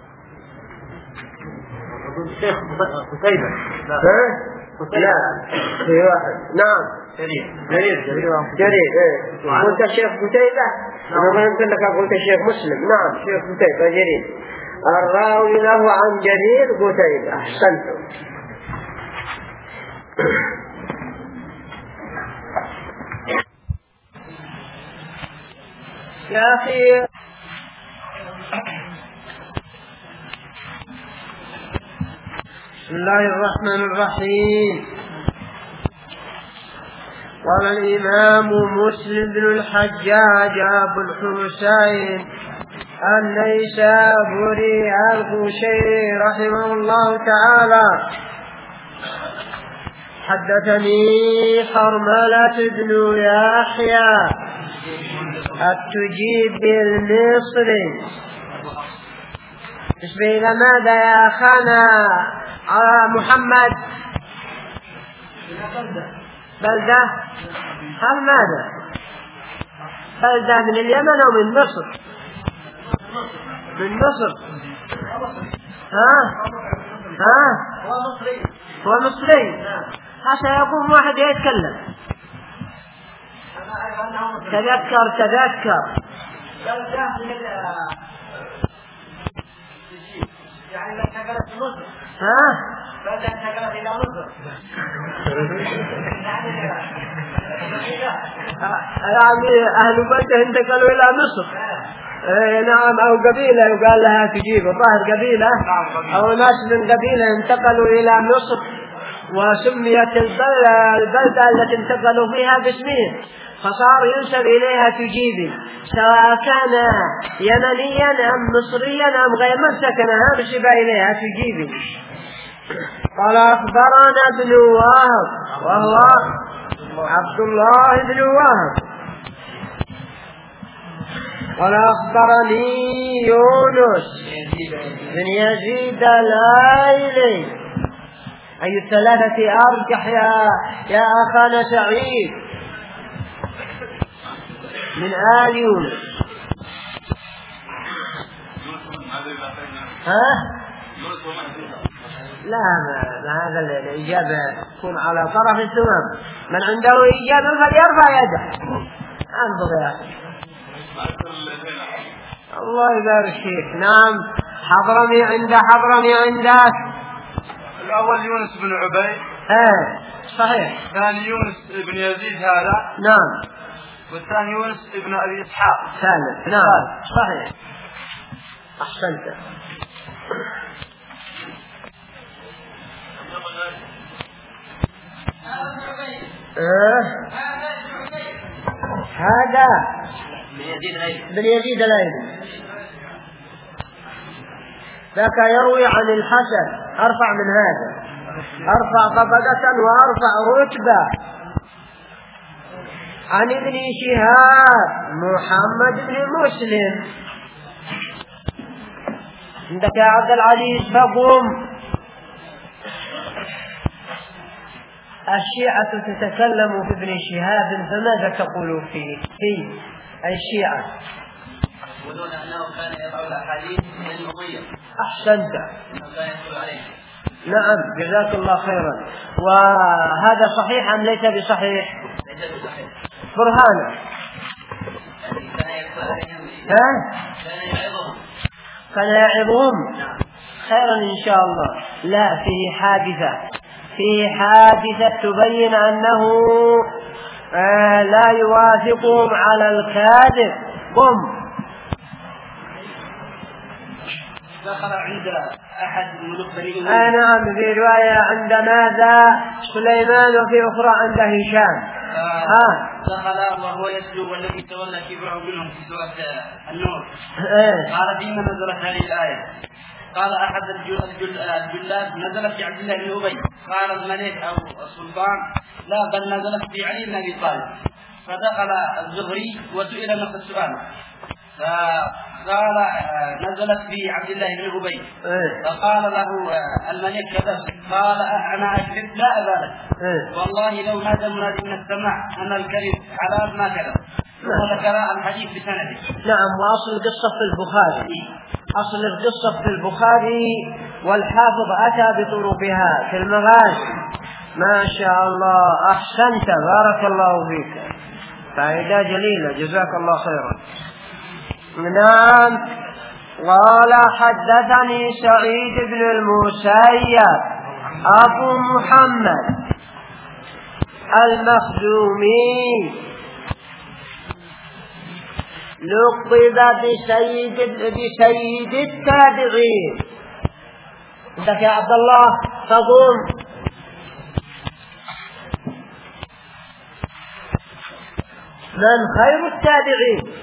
S5: الشيخ قتيبة.
S3: ها لا في واحد. نعم
S5: جرير جرير
S3: جرير. ايه قلت الشيخ قتيبة، انا ما يمكن لك قلت الشيخ مسلم. نعم شيخ قتيبة جرير، الراوي له عن جرير قتيبة. احسنتم. يا اخي بسم الله الرحمن الرحيم. قال الإمام مسلم بن الحجاج أبو الحسين النيسابوري القشيري رحمه الله تعالى حدثني حرملة بن يحيى التجيبي المصري. تشبه إلى ماذا يا أخانا محمد؟ بلدة. هل ماذا؟ بلدة من اليمن أو من مصر؟ من مصر. ها ها هو مصري. عشان يقوم واحد يتكلم. تذكر تذكر يعني ما انتقلت في مصر. ها بعد انتقلت الى مصر يعني اهل مكة انتقلوا الى مصر. ايه نعم، او قبيلة يقال لها تجيب الظاهر قبيلة او ناس من قبيلة انتقلوا الى مصر، وسميت البلدة التي انتقلوا فيها باسمهم، فصار ينسب إليها تجيبي، سواء كان يمنيا أم مصريا أم غير من سكنها نسب إليها تجيبي. قال أخبرنا ابن وهب وهو عبد الله بن وهب قال أخبرني يونس بن يزيد الأيلي. أي الثلاثة أرجح يا يا أخانا سعيد؟ من آل يونس.
S1: ها؟ لا ما هذا الإجابة تكون على طرف الثمام. من عنده إجابة فليرفع يده. انظر يا أخي. الله يبارك فيك. نعم حضرمي عند حضرمي عندك.
S8: الأول يونس بن عبيد.
S1: ايه صحيح.
S8: الثاني يونس بن يزيد هذا.
S1: نعم.
S8: والثاني يونس بن أبي إسحاق.
S1: ثالث. نعم صحيح. أحسنت. إيه؟ هذا بن يزيد الأيلي ذاك يروي عن الحسن أرفع من هذا، أرفع طبقة وأرفع رتبة. عن ابن شهاب محمد بن مسلم. عندك يا عبد العزيز فقم. الشيعة تتكلم في ابن شهاب فماذا تقول فيه؟ في الشيعة
S2: يقولون أنه كان يضع الأحاديث من الأمية.
S1: أحسنت.
S2: كان يقول عليه.
S1: نعم جزاك الله خيرا. وهذا صحيح أم ليس بصحيح؟
S2: ليس بصحيح.
S1: برهانه. ها؟
S2: كان يعظهم.
S1: كان يعظهم. خيرا إن شاء الله. لا فيه حادثة، فيه حادثة تبين أنه آه لا يوافقهم على الكاذب. قم.
S2: دخل عند أحد ملوك بني
S1: آه نعم في رواية عند ماذا سليمان وفي أخرى عند هشام.
S2: آه. دخل وهو يسلو والذي تولى كبره منهم في سورة النور.
S1: إيه.
S2: قال فيما نزلت هذه الآية. قال أحد الجلاد نزلت في عبد الله بن أبي. قال الملك أو السلطان لا بل نزلت في علي بن أبي طالب. فدخل الزهري وسئل نفس السؤال فقال نزلت في عبد الله بن أبي. فقال له الملك كذا. قال أنا أكذب لا أبالك والله لو نادى منادي من السماء أن الكذب حلال ما كذب. وذكر الحديث بسنده.
S1: نعم. وأصل القصة في البخاري، أصل القصة في البخاري والحافظ أتى بطرقها في المغازي. ما شاء الله أحسنت بارك الله فيك. فائدة جليلة جزاك الله خيرا. نعم. قال حدثني سعيد بن المسيب أبو محمد المخزومي لقب بسيد بسيد التابعين. عندك يا عبد الله تقوم. من خير التابعين؟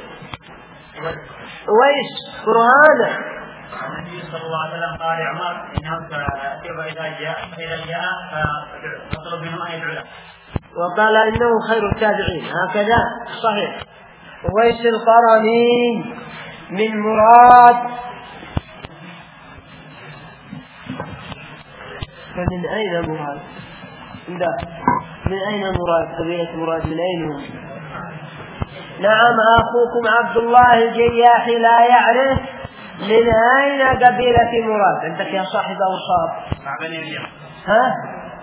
S1: ويش برهانه.
S6: النبي صلى الله عليه وسلم قال يا عمر انهم اذا جاء فاذا جاء فاطلب منهم ان يدعو له.
S1: وقال انه خير التابعين هكذا صحيح. ويس القرني من مراد. فمن اين مراد؟ لا من اين مراد؟ قبيلة مراد من اين هم؟ نعم أخوكم عبد الله الجياحي لا يعرف من أين قبيلة مراد. عندك يا صاحب أوصاب. ها؟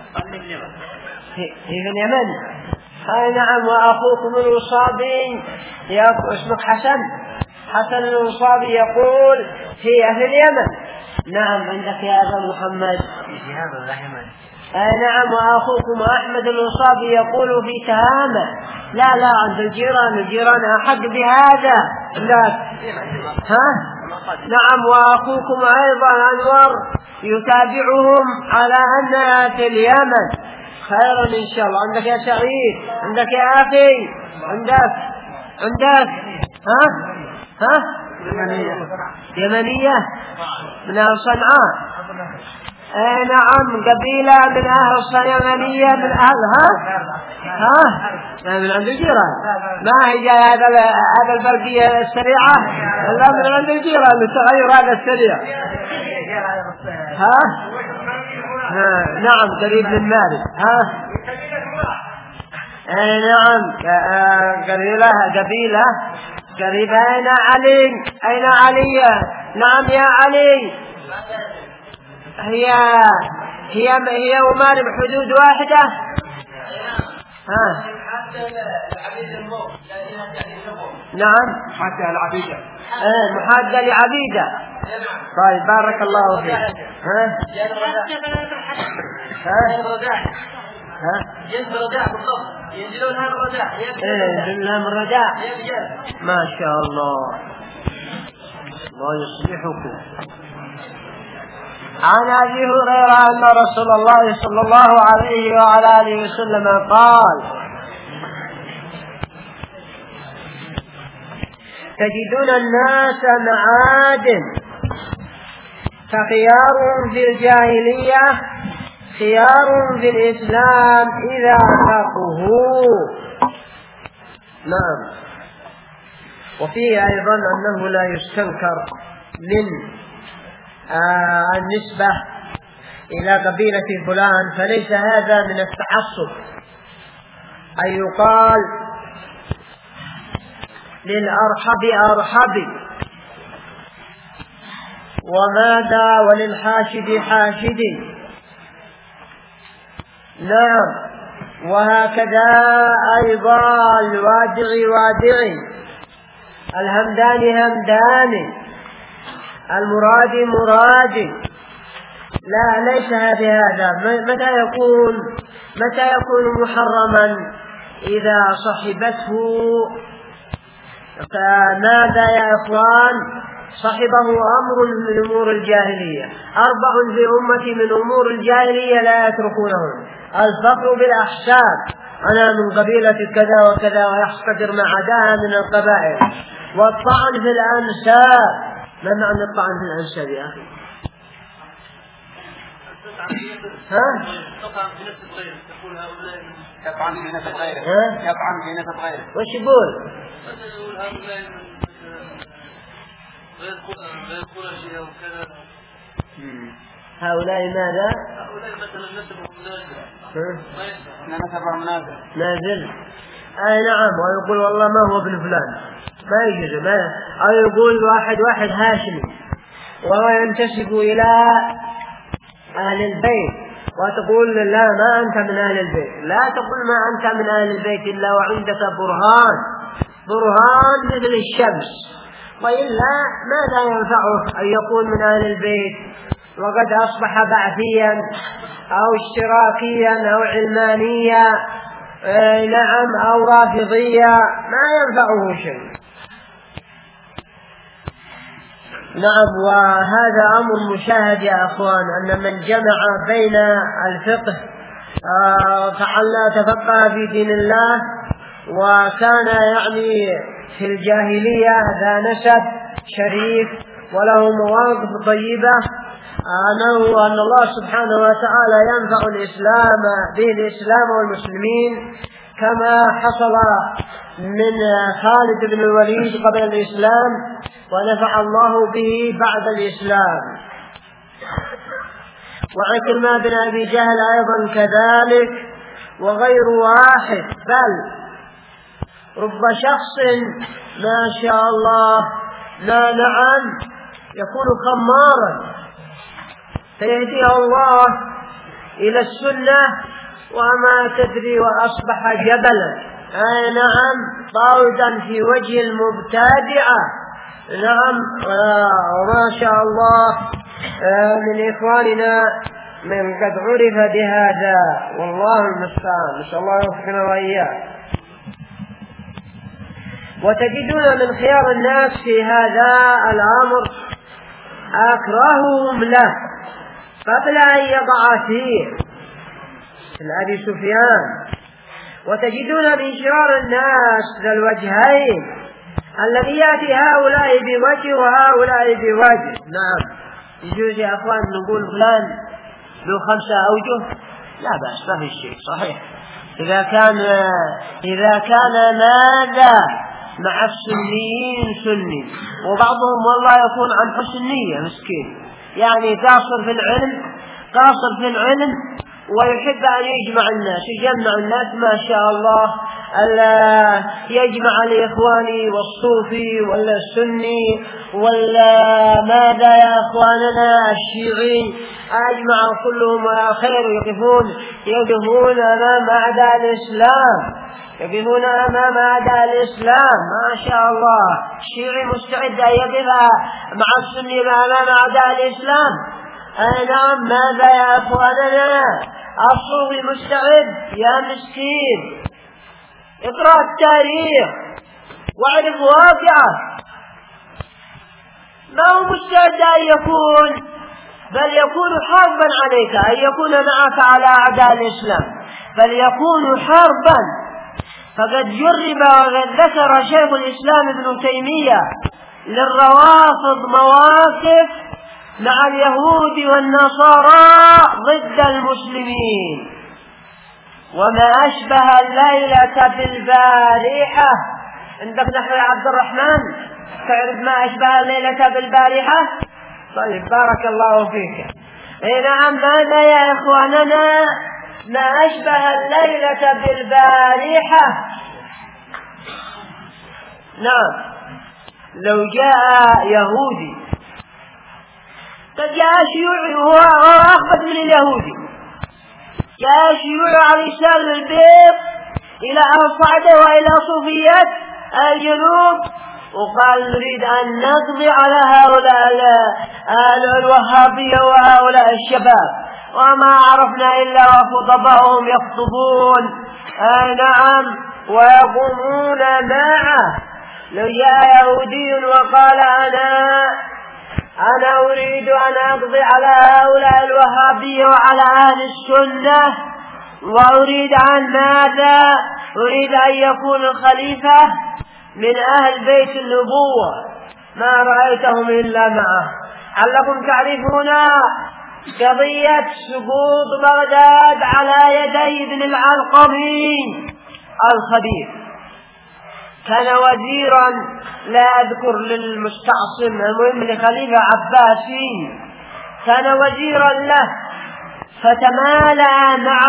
S1: هي من اليمن. هاي نعم. وأخوكم الوصابي اسمك حسن حسن الوصابي يقول هي في اليمن. نعم. عندك يا أبا محمد آه نعم. وأخوكم أحمد الوصابي يقول في تهامة. لا لا عند الجيران، الجيران أحق بهذا. لا ها؟ نعم. وأخوكم أيضا أنور يتابعهم على أنها في اليمن. خيرا إن شاء الله. عندك يا سعيد، عندك يا أخي، عندك عندك ها ها يمنية يمنية من أهل صنعاء. آه نعم. قبيلة من أهل الصيمانية من أهلها ها من عند الجيران. ما هي جاي هذا هذا البرقية السريعة لا من عند الجيران التغير هذا السريع. ها آه نعم. قريب من مالك. ها آه نعم. قبيلة قبيلة قريبة. أين علي؟ أين علي؟
S3: نعم يا علي. هي هي هي ومال بحدود واحدة. ها نعم
S8: حتى العبيدة.
S3: ايه محادة لعبيدة. طيب بارك الله فيك. ها ها ها
S2: جنب الرداع بالضبط، ينزلون هذا الرداع.
S3: ايه ينزلون من الرداع. ما شاء الله، الله يصلحكم. عن أبي هريرة أن رسول الله صلى الله عليه وعلى آله وسلم قال: تجدون الناس معادن، فخيارهم في الجاهلية خيار في الإسلام إذا فقهوا. نعم. وفيه أيضا أنه لا يستنكر من آه النسبة إلى قبيلة فلان، فليس هذا من التعصب أن يقال للأرحب أرحبي وماذا وللحاشد حاشدي. نعم. وهكذا أيضا الوادع وادعي، الهمدان همداني، المراد مرادي. لا، ليس هذا. متى يكون متى يكون محرما؟ إذا صحبته فماذا يا إخوان؟ صحبه أمر من أمور الجاهلية. أربع في أمتي من أمور الجاهلية لا يتركونهم: الفخر بالأحساب، أنا من قبيلة كذا وكذا، ويحتقر ما عداها من القبائل، والطعن في الأنساب. ما معنى الطعن في الأنساب يا أخي؟ ها؟
S2: تطعن في نفس الغير، تقول هؤلاء
S8: يطعن في نفس غيره.
S3: ها؟
S8: يطعن في نفس غيره.
S3: وش يقول؟
S2: يقول هؤلاء غير قرشي أو كذا.
S3: هؤلاء ماذا؟
S2: هؤلاء مثلا نسبهم نازل.
S8: نسبهم نازل.
S3: نازل. أي نعم. ويقول والله ما هو ابن فلان، ما يجوز. ما أو يقول واحد واحد هاشمي وهو ينتسب إلى أهل البيت، وتقول لا ما أنت من أهل البيت. لا تقول ما أنت من أهل البيت إلا وعندك برهان، برهان مثل الشمس، وإلا ماذا ينفعه أن يكون من أهل البيت وقد أصبح بعثيا أو اشتراكيا أو علمانيا آه نعم أو رافضيا، ما ينفعه شيء. نعم. وهذا أمر مشاهد يا أخوان، أن من جمع بين الفقه آه فعلا تفقه في دين الله، وكان يعني في الجاهلية ذا نسب شريف وله مواقف طيبة، أنه أن الله سبحانه وتعالى ينفع الإسلام به الإسلام والمسلمين، كما حصل من خالد بن الوليد قبل الإسلام ونفع الله به بعد الإسلام، وعكرمة بن أبي جهل أيضا كذلك، وغير واحد. بل رب شخص ما شاء الله لا نعم يكون خمارا فيهديه الله إلى السنة وما تدري وأصبح جبلا، أي نعم طاودا في وجه المبتدعة. نعم. وما شاء الله من إخواننا من قد عرف بهذا، والله المستعان، نسأل الله يوفقنا وإياه. وتجدون من خيار الناس في هذا الأمر أكرههم له قبل أن يقع فيه، أبي سفيان. وتجدون من شرار الناس ذا الوجهين الذي يأتي هؤلاء بوجه وهؤلاء بوجه. نعم. يجوز يا أخوان نقول فلان له خمسة أوجه؟ لا بأس، ما في شيء صحيح إذا كان إذا كان ماذا مع السنيين سني، وبعضهم والله يكون عن حسن نية مسكين، يعني قاصر في العلم قاصر في العلم ويحب أن يجمع الناس، يجمع الناس ما شاء الله، يجمع الإخواني والصوفي ولا السني ولا ماذا يا إخواننا الشيعي، أجمع كلهم خير، يقفون يقفون أمام أعداء الإسلام، يقفون أمام أعداء الإسلام ما شاء الله. الشيعي مستعد أن يقف مع السني أمام أعداء الإسلام. أي نعم، ماذا يا أخواننا؟ الصوفي مستعد يا مسكين، اقرأ التاريخ واعرف واقعه، ما هو مستعد أن يكون، بل يكون حربا عليك، أن يكون معك على أعداء الإسلام، بل يكون حربا. فقد جرب وقد ذكر شيخ الإسلام ابن تيمية للروافض مواقف مع اليهود والنصارى ضد المسلمين، وما أشبه الليلة بالبارحة. عندك نحو يا عبد الرحمن، تعرف ما أشبه الليلة بالبارحة؟ طيب بارك الله فيك. إيه نعم، ماذا يا إخواننا؟ ما أشبه الليلة بالبارحة. نعم، لو جاء يهودي، قد جاء شيوعي وهو أخبث من اليهودي، جاء شيوعي على يسار البيت إلى الصعدة وإلى صوفية الجنوب، وقال نريد أن نقضي على هؤلاء الوهابية وهؤلاء الشباب، وما عرفنا إلا وخطبهم يخطبون آه نعم ويقومون معه. لو جاء يهودي وقال أنا أنا أريد أن أقضي على هؤلاء الوهابية وعلى أهل السنة، وأريد أن ماذا؟ أريد أن يكون الخليفة من أهل بيت النبوة، ما رأيتهم إلا معه. علكم تعرفون قضية سقوط بغداد على يدي ابن العلقمي الخبير، كان وزيرا لا أذكر للمستعصم، المهم لخليفة عباسي، كان وزيرا له، فتمالأ مع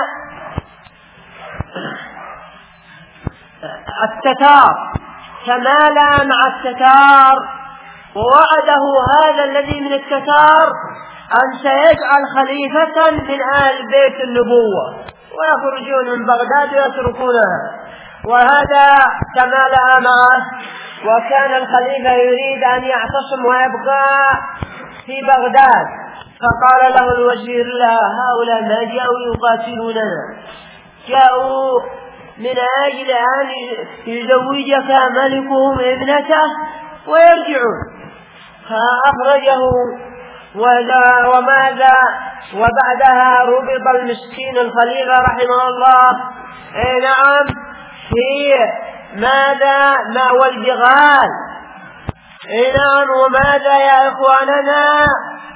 S3: التتار، تمالأ مع التتار، ووعده هذا الذي من التتار أن سيجعل خليفة من أهل بيت النبوة ويخرجون من بغداد ويتركونها، وهذا تمالأ معه. وكان الخليفة يريد أن يعتصم ويبقى في بغداد، فقال له الوزير لا، هؤلاء ما جاءوا يقاتلوننا، جاءوا من أجل أن يزوجك ملكهم ابنته ويرجعون. فأخرجه وماذا، وبعدها ربط المسكين الخليفة رحمه الله اي نعم في ماذا مأوى الجغال. اي نعم، وماذا يا إخواننا،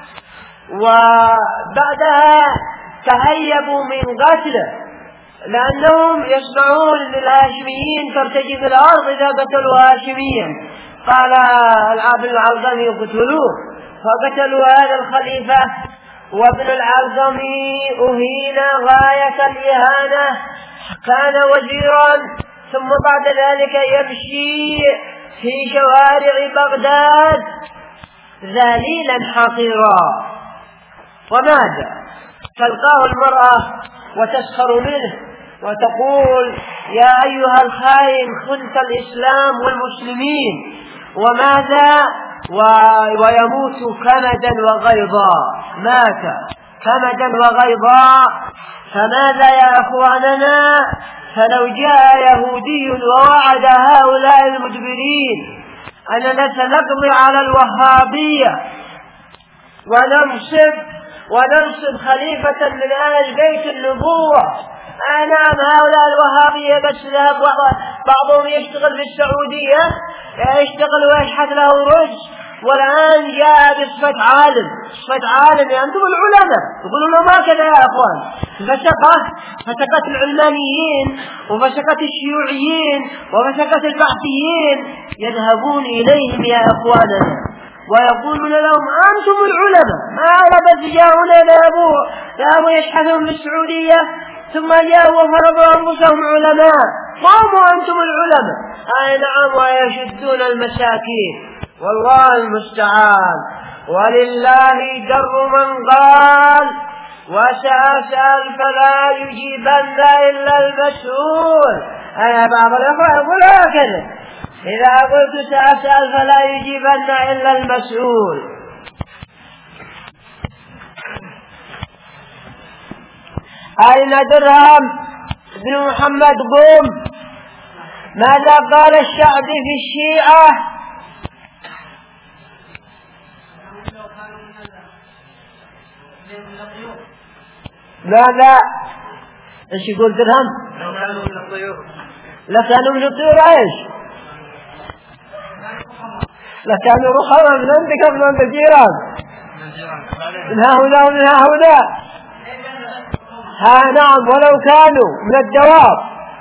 S3: وبعدها تهيبوا من قتله، لأنهم يسمعون أن الهاشميين ترتجف الأرض إذا قتلوا هاشميا، قال العابد العلقمي يقتلوه، فقتلوا هذا الخليفة. وابن العلقمي أهين غاية الإهانة، كان وزيرا ثم بعد ذلك يمشي في شوارع بغداد ذليلا حقيرا. وماذا؟ تلقاه المرأة وتسخر منه وتقول يا أيها الخائن خنت الإسلام والمسلمين، وماذا؟ ويموت كمدا وغيظا، مات كمدا وغيظا. فماذا يا أخواننا؟ فلو جاء يهودي ووعد هؤلاء المدبرين أننا سنقضي على الوهابية وننصب وننصب خليفة من أهل بيت النبوة، نعم هؤلاء الوهابية بس بعضهم يشتغل في السعودية، يشتغل ويشحت له رز، والآن جاء بصفة عالم، صفة عالم يعني أنتم العلماء يقولون له ما كذا يا أخوان. فسقط فسقط العلمانيين وفسقط الشيوعيين وفسقط البعثيين يذهبون إليهم يا أخواننا،
S1: ويقولون لهم أنتم العلماء، ما بس جاءونا ذهبوا ذهبوا يشحثون في السعودية ثم جاءوا وفرضوا أنفسهم علماء، قوموا أنتم العلماء. أي نعم، ويشدون المساكين، والله المستعان. ولله در من قال وسأسأل فلا يجيبن إلا المسؤول. أنا بعض الأخوة يقول هكذا، إذا قلت سأسأل فلا يجيبن إلا المسؤول. أين درهم بن محمد قوم؟ ماذا قال الشعب في الشيعة؟ ماذا؟ ايش يقول درهم؟
S2: لو كانوا من الطيور.
S1: لكانوا من الطيور ايش؟ لكانوا رخما من عندك من عند الجيران، من ها هنا ومن ها هنا. ها نعم، ولو كانوا من الدواب.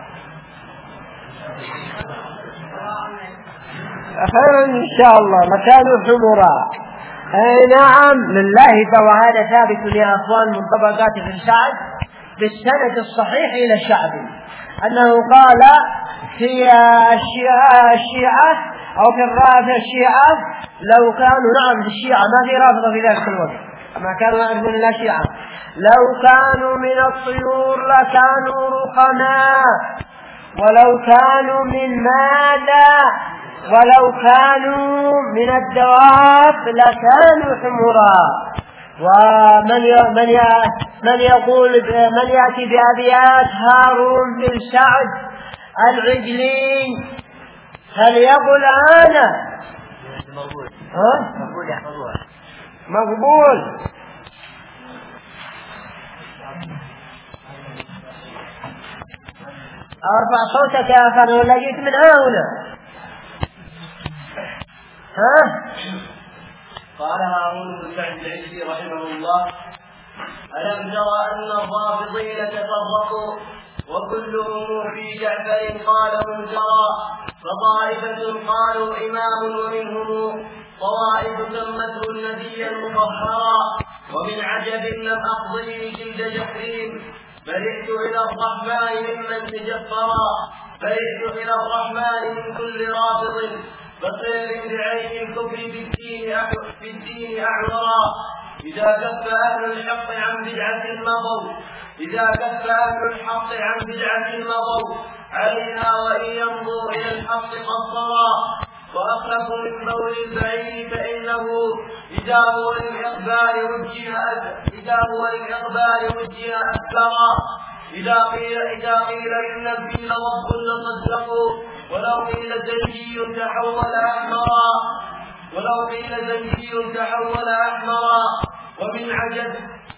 S1: خيرا ان شاء الله لكانوا حمراء. اي نعم، لله. وهذا ثابت يا اخوان من طبقات ابن سعد بالسند الصحيح الى الشعبي انه قال في الشيعة, الشيعة او في الرافضة الشيعة لو كانوا، نعم في الشيعة ما في رافضة في ذلك الوقت، ما كانوا يعرفون الا شيعة، لو كانوا من الطيور لكانوا رخماء، ولو كانوا من ماذا؟ ولو كانوا من الدواب لكانوا حمراء. ومن من من يقول من يأتي بأبيات هارون بن سعد العجلي فليقل أنا
S4: مقبول.
S1: ها؟
S4: مقبول يحفظوها.
S1: مقبول. أرفع صوتك يا أخي ولا جيت من هنا؟ ها؟
S9: قال هارون بن سعد العجلي رحمه الله: ألم تر أن الرافضين تفرقوا وكلهم في جعفر قال منكرا، فطائفة قالوا إمام ومنهم طوائف سمته النبي المطهرا، ومن عجب لم أقضي جلد جحرين، فرحت إلى الرحمن ممن تجفرا، فرحت إلى الرحمن من كل رافض، بصير بعين الكفر في الدين أعذرا، إذا كف أهل الحق عن بدعة مضوا، إذا كف أهل الحق عن بدعة مضوا عليها، وإن ينظروا إلى الحق قصرا، وأخلفوا من بول البعيد فإنه إذا هو للإقبال وجه إذا هو للإقبال وجه أكبرا، إذا قيل إذا قيل إن الفيل والظل صدقوا، ولو قيل زنجي تحول أحمرا، ولو قيل زنجي تحول أحمرا، ومن عجب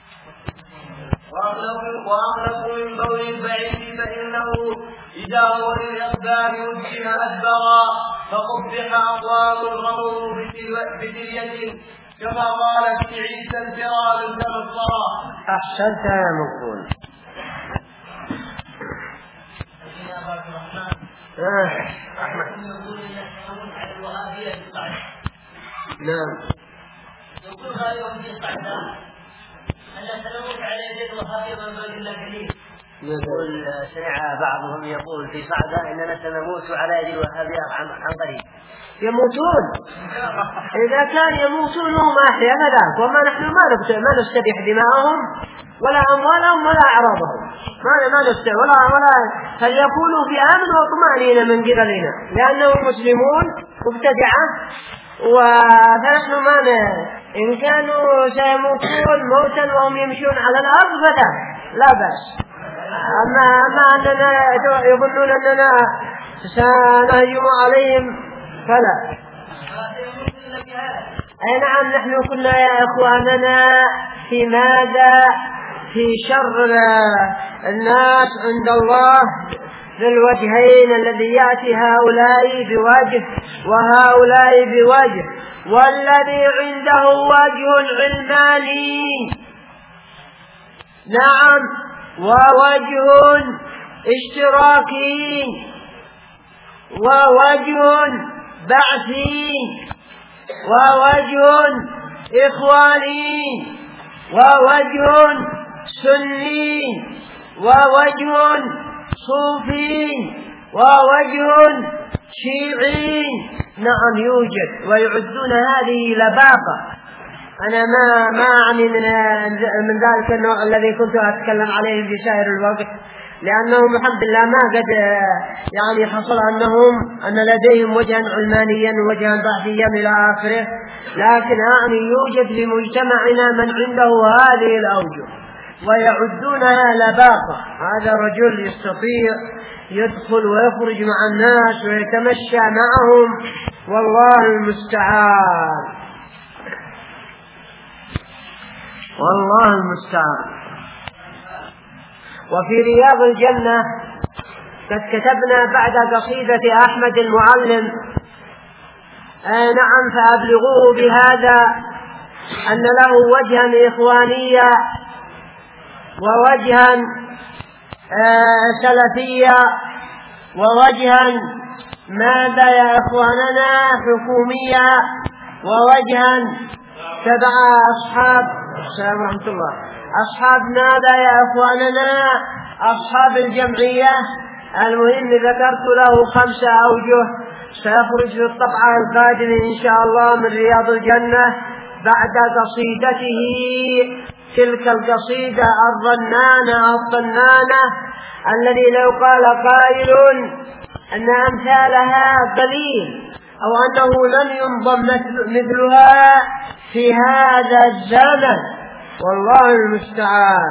S9: وأخلفوا من بول البعيد فإنه إذا هو للإقبال وجه أدبرا، فقبح أقوام رموا بدلية كما قالت عيسى الفرار تبصرا.
S1: أحسنت يا مقبول. نعم.
S4: يقول غالبا في الصعداء أن تلوث على يد الوهابية من باب الله كريم. يقول سمع بعضهم يقول في صعداء إننا سنموت على يد الوهابية عن قريب.
S1: يموتون إذا كان يموتون هم أحياء فذاك، وما نحن ما ما نستبيح دماءهم ولا أموالهم ولا أعراضهم، ما ما نستبيح ولا ولا فليكونوا في أمن وطمأنينة من قبلنا، لأنهم مسلمون مبتدعة، ونحن ما إن كانوا سيموتون موتا وهم يمشون على الأرض فذاك لا بأس. أما أما أننا يظنون أننا سنهجم عليهم فلا. أي نعم، نحن كنا يا إخواننا في ماذا؟ في شر الناس عند الله ذي الوجهين، الذي يأتي هؤلاء بوجه وهؤلاء بوجه، والذي عنده وجه علماني نعم ووجه اشتراكي ووجه بعثي،
S3: ووجه إخواني ووجه سني ووجه صوفي ووجه شيعي. نعم يوجد، ويعدون هذه لباقة. أنا ما ما أعني من من ذلك النوع الذي كنت أتكلم عليه في سائر الوقت، لأنهم الحمد لله ما قد يعني حصل أنهم أن لديهم وجها علمانيا ووجها بحثيا إلى آخره، لكن أعني يوجد في مجتمعنا من عنده هذه الأوجه ويعدونها لباقة. هذا رجل يستطيع يدخل ويخرج مع الناس ويتمشى معهم، والله المستعان والله المستعان. وفي رياض الجنة قد كتبنا بعد قصيدة أحمد المعلم آه نعم فأبلغوه بهذا أن له وجها إخوانيا ووجها آه سلفيا ووجها ماذا يا إخواننا حكوميا ووجها تبع أصحاب السلام ورحمة الله أصحاب ماذا يا إخواننا أصحاب الجمعية. المهم ذكرت له خمسة أوجه سيخرج في الطبعة القادمة إن شاء الله من رياض الجنة بعد قصيدته تلك القصيدة الرنانة الطنانة الذي لو قال قائل أن أمثالها قليل أو أنه لم ينظم مثلها في هذا الزمن، والله المستعان.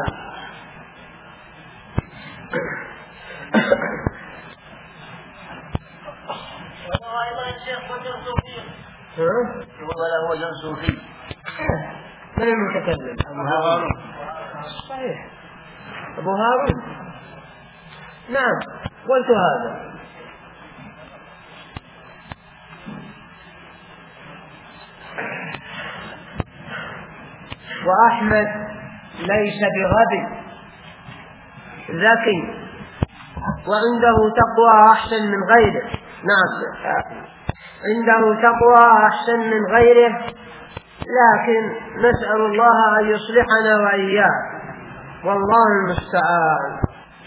S4: ولا وجه صوفي.
S3: من المتكلم؟ أبو هارون. صحيح أبو هارون. نعم قلت هذا. وأحمد ليس بغبي ذكي وعنده تقوى أحسن من غيره. نعم عنده تقوى أحسن من غيره، لكن نسأل الله أن يصلحنا وإياه، والله المستعان.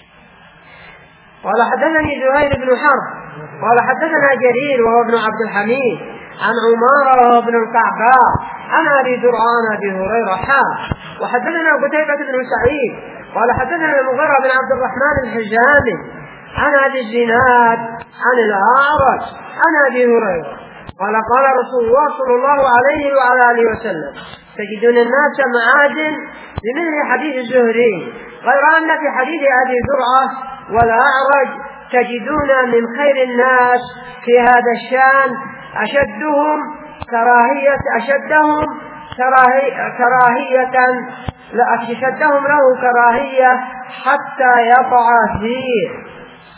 S3: قال حدثني زهير بن حرب قال حدثنا جرير وهو ابن عبد الحميد عن عمارة وهو ابن القعقاع عن أبي درعان أبي هريرة حا. وحدثنا قتيبة بن سعيد قال حدثنا المغيرة بن عبد الرحمن الحجامي عن أبي الزناد عن الأعرج عن أبي هريرة قال قال رسول الله صلى الله عليه وعلى آله وسلم تجدون الناس معادن بمثل حديث الزهري، غير أن في حديث أبي درعة والأعرج تجدون من خير الناس في هذا الشان أشدهم كراهية أشدهم كراهية, كراهية لا أشدهم له كراهية حتى يقع فيه.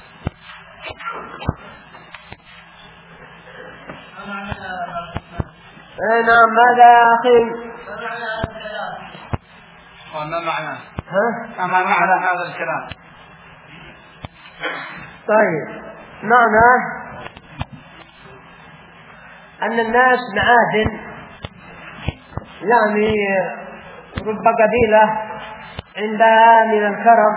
S3: نعم ماذا يا أخي؟
S2: وما معنى
S3: ها؟
S2: ما معنى هذا الكلام؟
S3: طيب معنى أن الناس معادن، يعني رب قبيلة عندها من الكرم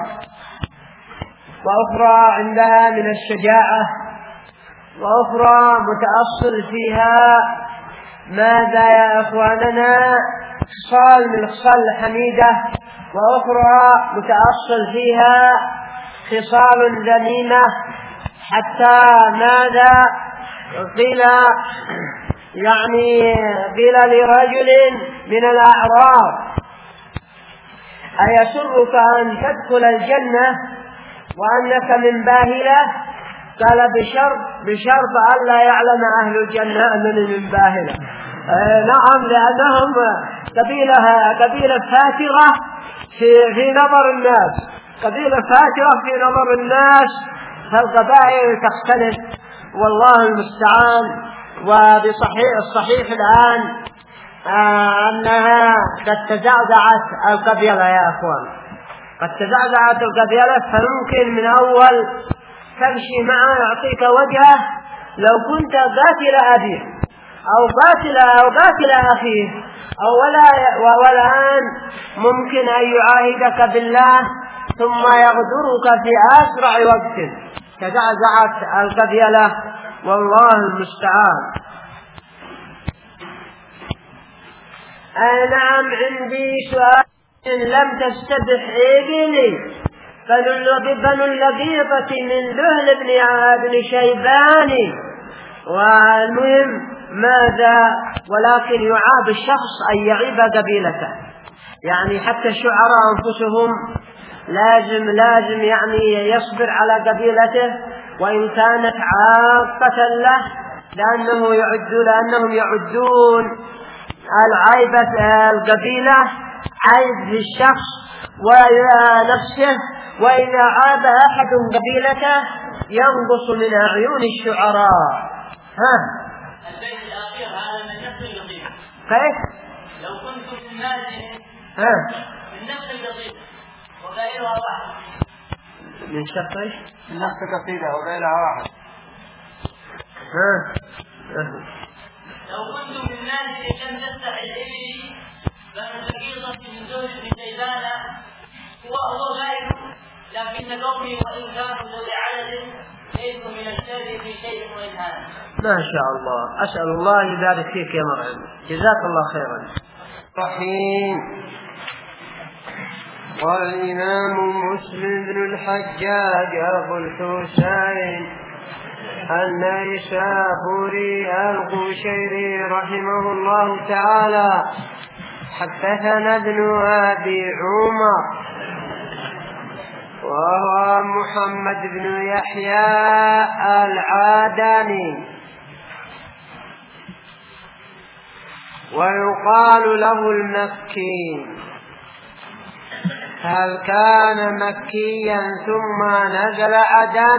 S3: وأخرى عندها من الشجاعة وأخرى متأصل فيها ماذا يا أخواننا خصال من خصال الحميدة، وأخرى متأصل فيها خصال ذميمة، حتى ماذا قيل يعني قيل لرجل من الأعراب أيسرك أن تدخل الجنة وأنك من باهلة؟ قال بشرط بشرط ألا يعلم أهل الجنة أنني من باهلة. آه نعم لأنهم قبيلة قبيلة فاترة في في نظر الناس، قبيلة فاترة في نظر الناس، فالقبائل تختلف والله المستعان. وبصحيح الصحيح الآن آه أنها قد تزعزعت القبيلة يا أخوان، قد تزعزعت القبيلة، فممكن من أول تمشي معه يعطيك وجهه لو كنت قاتل أبيه أو قاتل أو قاتل أخيه أو ولا والآن ممكن أن يعاهدك بالله ثم يغدرك في أسرع وقت كزعزعة القبيلة والله المستعان. نعم عندي سؤال لم تستبح إبلي بنو اللبيطة من ذهل بن شيباني. والمهم ماذا ولكن يعاب الشخص أن يعيب قبيلته، يعني حتى الشعراء أنفسهم لازم لازم يعني يصبر على قبيلته وإن كانت عاقة له، لأنه يعد لأنهم يعدون العيبة القبيلة عيب للشخص ونفسه، وإذا عاب أحد قبيلته ينقص من أعين الشعراء. ها
S4: البيت الأخير هذا من نفس القصيدة.
S3: كيف؟
S4: لو كنت في الناس
S3: ها
S4: من نفس القصيدة وغيرها واحد.
S3: من شرط ايش؟
S8: من نفس القصيدة وغيرها واحد.
S3: ها
S4: لو كنت في الناس لم تستحي الإبل فالبقيضة من زوج بن شيبان هو هو غير، لكن قومي وإن كانوا ذوي عدد ليسوا من الشر في شيء وإنهان.
S3: ما شاء الله، أسأل الله يبارك فيك يا مرحبا، جزاك الله خيرا.
S10: رحيم. قال الإمام مسلم بن الحجاج أبو الحسين النيسابوري القشيري رحمه الله تعالى حدثنا ابن أبي عمر وهو محمد بن يحيى العادني ويقال له المكي. هل كان مكيا ثم نزل عدن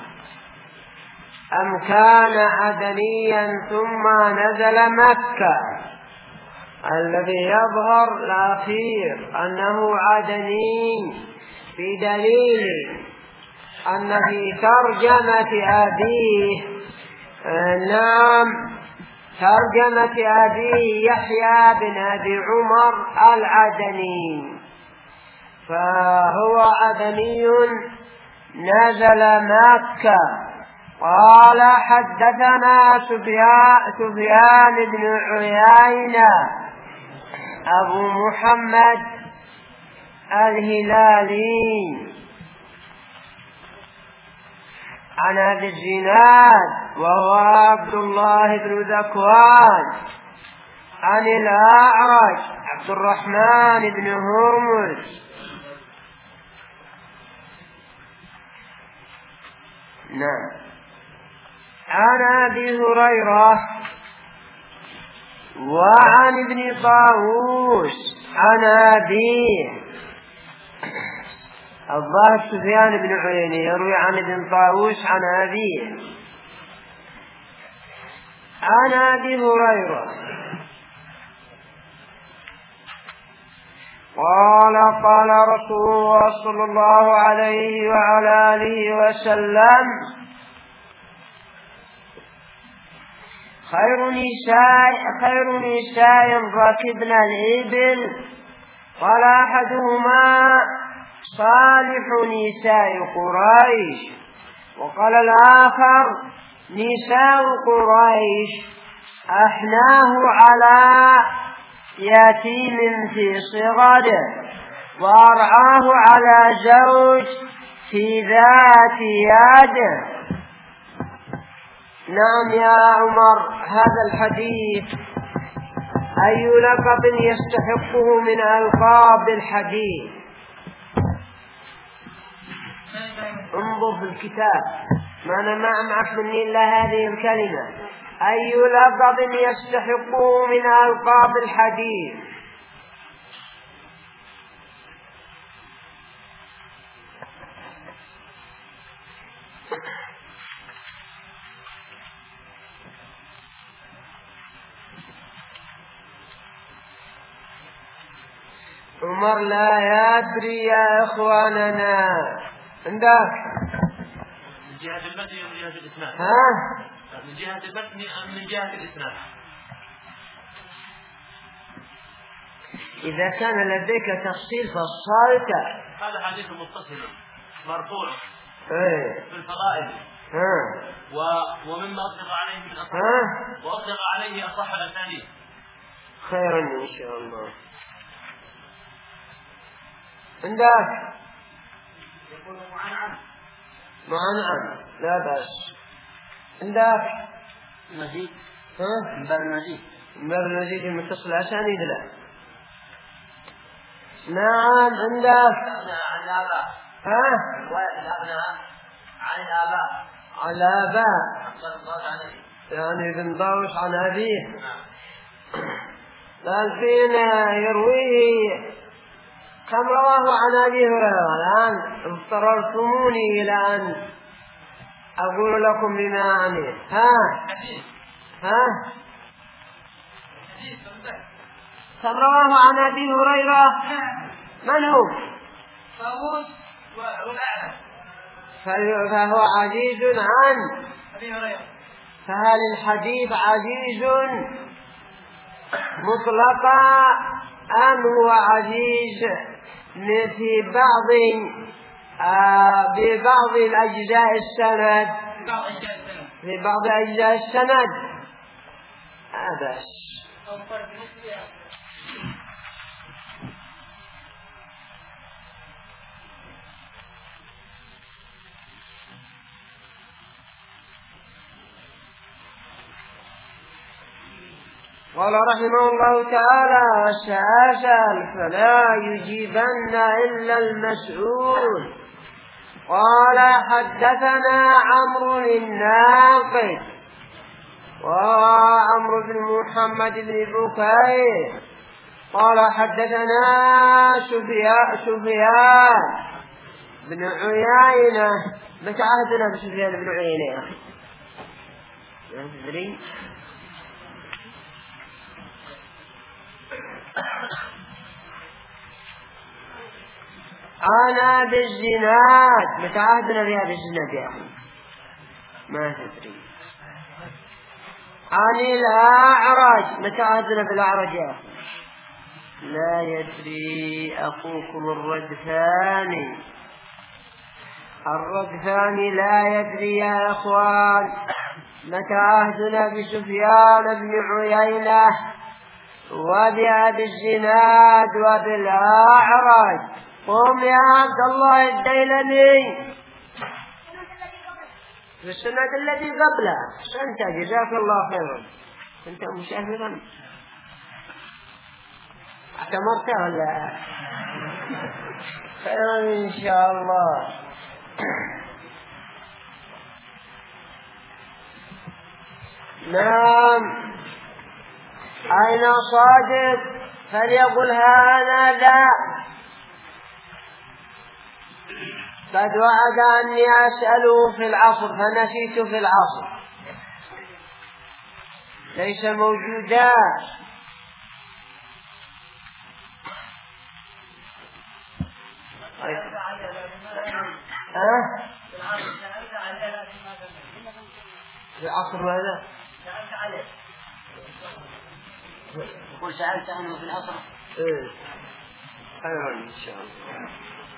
S10: أم كان عدنيا ثم نزل مكة؟ الذي يظهر الأخير أنه عدني بدليل أن في ترجمة أبيه نعم ترجمة أبيه يحيى بن أبي عمر العدني، فهو عدني نزل مكة. قال حدثنا سفيان بن عيينة أبو محمد الهلالي عن أبي الزناد وهو عبد الله بن ذكوان عن الأعرج عبد الرحمن بن هرمز نعم عن أبي هريرة وعن ابن طاووس عن أبيه. الظاهر سفيان بن عيينة يروي عن ابن طاووس عن أبيه عن أبي هريرة قال قال رسول الله صلى الله عليه وعلى آله وسلم خير نساء خير نساء ركبنا الإبل. قال أحدهما صالح نساء قريش، وقال الآخر نساء قريش أحناه على يتيم في صغره وأرعاه على زوج في ذات يده. نعم يا عمر، هذا الحديث أي لقب يستحقه من ألقاب الحديث؟ انظر في الكتاب، ما أنا ما معك مني إلا هذه الكلمة، أي لقب يستحقه من ألقاب الحديث؟ عمر لا يدري يا إخواننا. عندك
S6: من جهة المتن أم من جهة الإسناد؟
S10: ها؟
S6: من جهة المتن أم من جهة الإسناد؟
S10: إذا كان لديك تفصيل فصلت.
S6: هذا حديث متصل مرفوع
S10: ايه
S6: في الفضائل.
S10: ها
S6: و... ومما أطلق عليه من أصح وأطلق عليه أصح الأسانيد.
S10: خيرا إن شاء الله. عندك
S6: يقول معنعن
S10: معنعن لا بأس. عندك
S4: مزيد
S10: ها
S4: من باب المزيد
S10: من باب المزيد المتصل أسانيد لا. نعم عندك
S4: عن الآباء.
S10: ها
S4: رواية الأبناء عن الآباء.
S10: عن الآباء يعني ابن طاووس عن أبيه. قال فينا يرويه كم رواه عن أبي هريرة. الآن اضطررتموني إلى أن أقول لكم بما أعني. ها ها كم رواه عن أبي هريرة. من هو؟
S6: طاووس والأعلى.
S10: فهو عزيز عن
S6: أبي هريرة.
S10: فهل الحديث عزيز مطلقا أم هو عزيز في بعض آه ببعض الأجزاء السند في بعض أجزاء السند هذا قال رحمه الله تعالى سأسأل فلا يجيبن إلا المسؤول. قال حدثنا عمرو الناقد وعمرو بن محمد بن بكير قال حدثنا سفيان سفيان بن عيينة. متى عهدنا بسفيان بن عيينة يا أخي؟ ما تدري؟ أنا بالزناد. متى عهدنا بها بالزناد يا أخي؟ ما تدري. عن الأعرج. متى عهدنا بالأعرج يا أخي؟ لا يدري. أخوكم الردفاني الردفاني لا يدري يا أخوان. متى عهدنا بسفيان بن عيينة وبأبي الزناد وبالأعرج. قم يا عبد الله الديلمي في السنة التي قبله. أنت جزاك الله خيرا. أنت مشاهدا اعتمرت ولا خيرا إن شاء الله. نعم أين صادق فليقل هذا لا. قد وعد أني أسأله في العصر فنسيت في العصر ليس موجودا. أه؟ في العصر ماذا؟
S4: يقول سألت عنه في العصر.
S10: إيه خيرا إن شاء الله.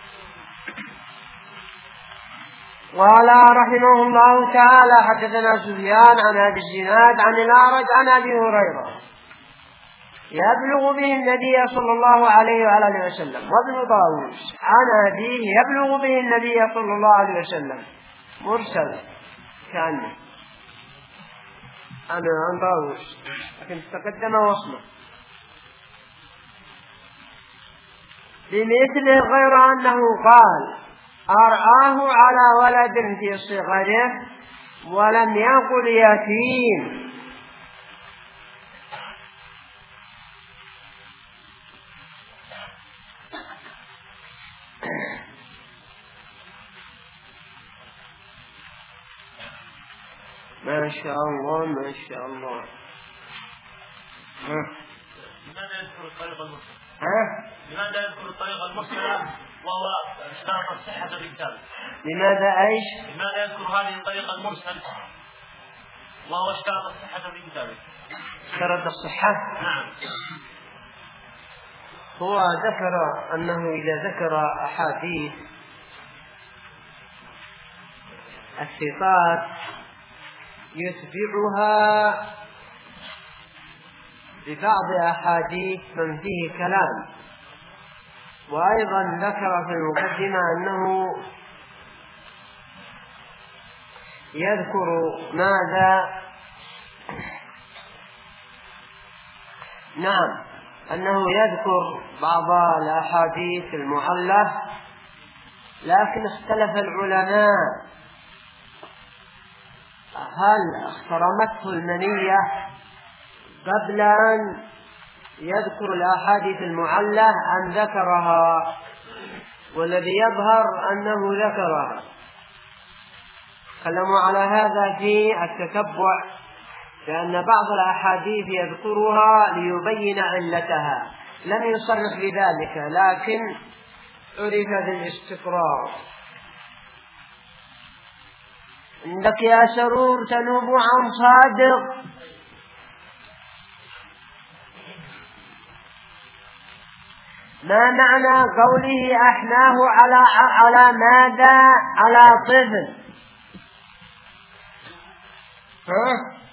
S10: قال رحمه الله تعالى حدثنا سفيان عن أبي الزناد عن الأعرج عن أبي هريرة يبلغ به النبي صلى الله عليه وآله وسلم وابن طاووس عن أبيه يبلغ به النبي صلى الله عليه وسلم مرسل كان أنا عن طاووس لكن تقدم وصله بمثله غير أنه قال أرآه على ولد في صغره ولم يقل يتيم. ما شاء الله ما شاء الله.
S6: لماذا يذكر الطريق المرسل؟
S10: ها؟
S6: لماذا يذكر الطريق المرسل وهو اشترط الصحة في كتابه؟
S10: لماذا ايش؟
S6: لماذا يذكر هذه الطريقة المرسل وهو اشترط الصحة في كتابه؟
S10: اشترط الصحة؟
S6: نعم.
S10: هو ذكر أنه إذا ذكر أحاديث الثقات يتبعها ببعض أحاديث من فيه كلام. وأيضا ذكر في المقدمة أنه يذكر ماذا نعم أنه يذكر بعض الأحاديث المعلة، لكن اختلف العلماء هل اخترمته المنية قبل أن يذكر الأحاديث المعلة أم ذكرها، والذي يظهر أنه ذكرها. تكلموا على هذا في التتبع، لأن بعض الأحاديث يذكرها ليبين علتها، لم يصرح بذلك لكن عرف بالاستقرار. عندك يا سرور تنوب عن صادق. ما معنى قوله أحناه على على ماذا؟ على طفل. ها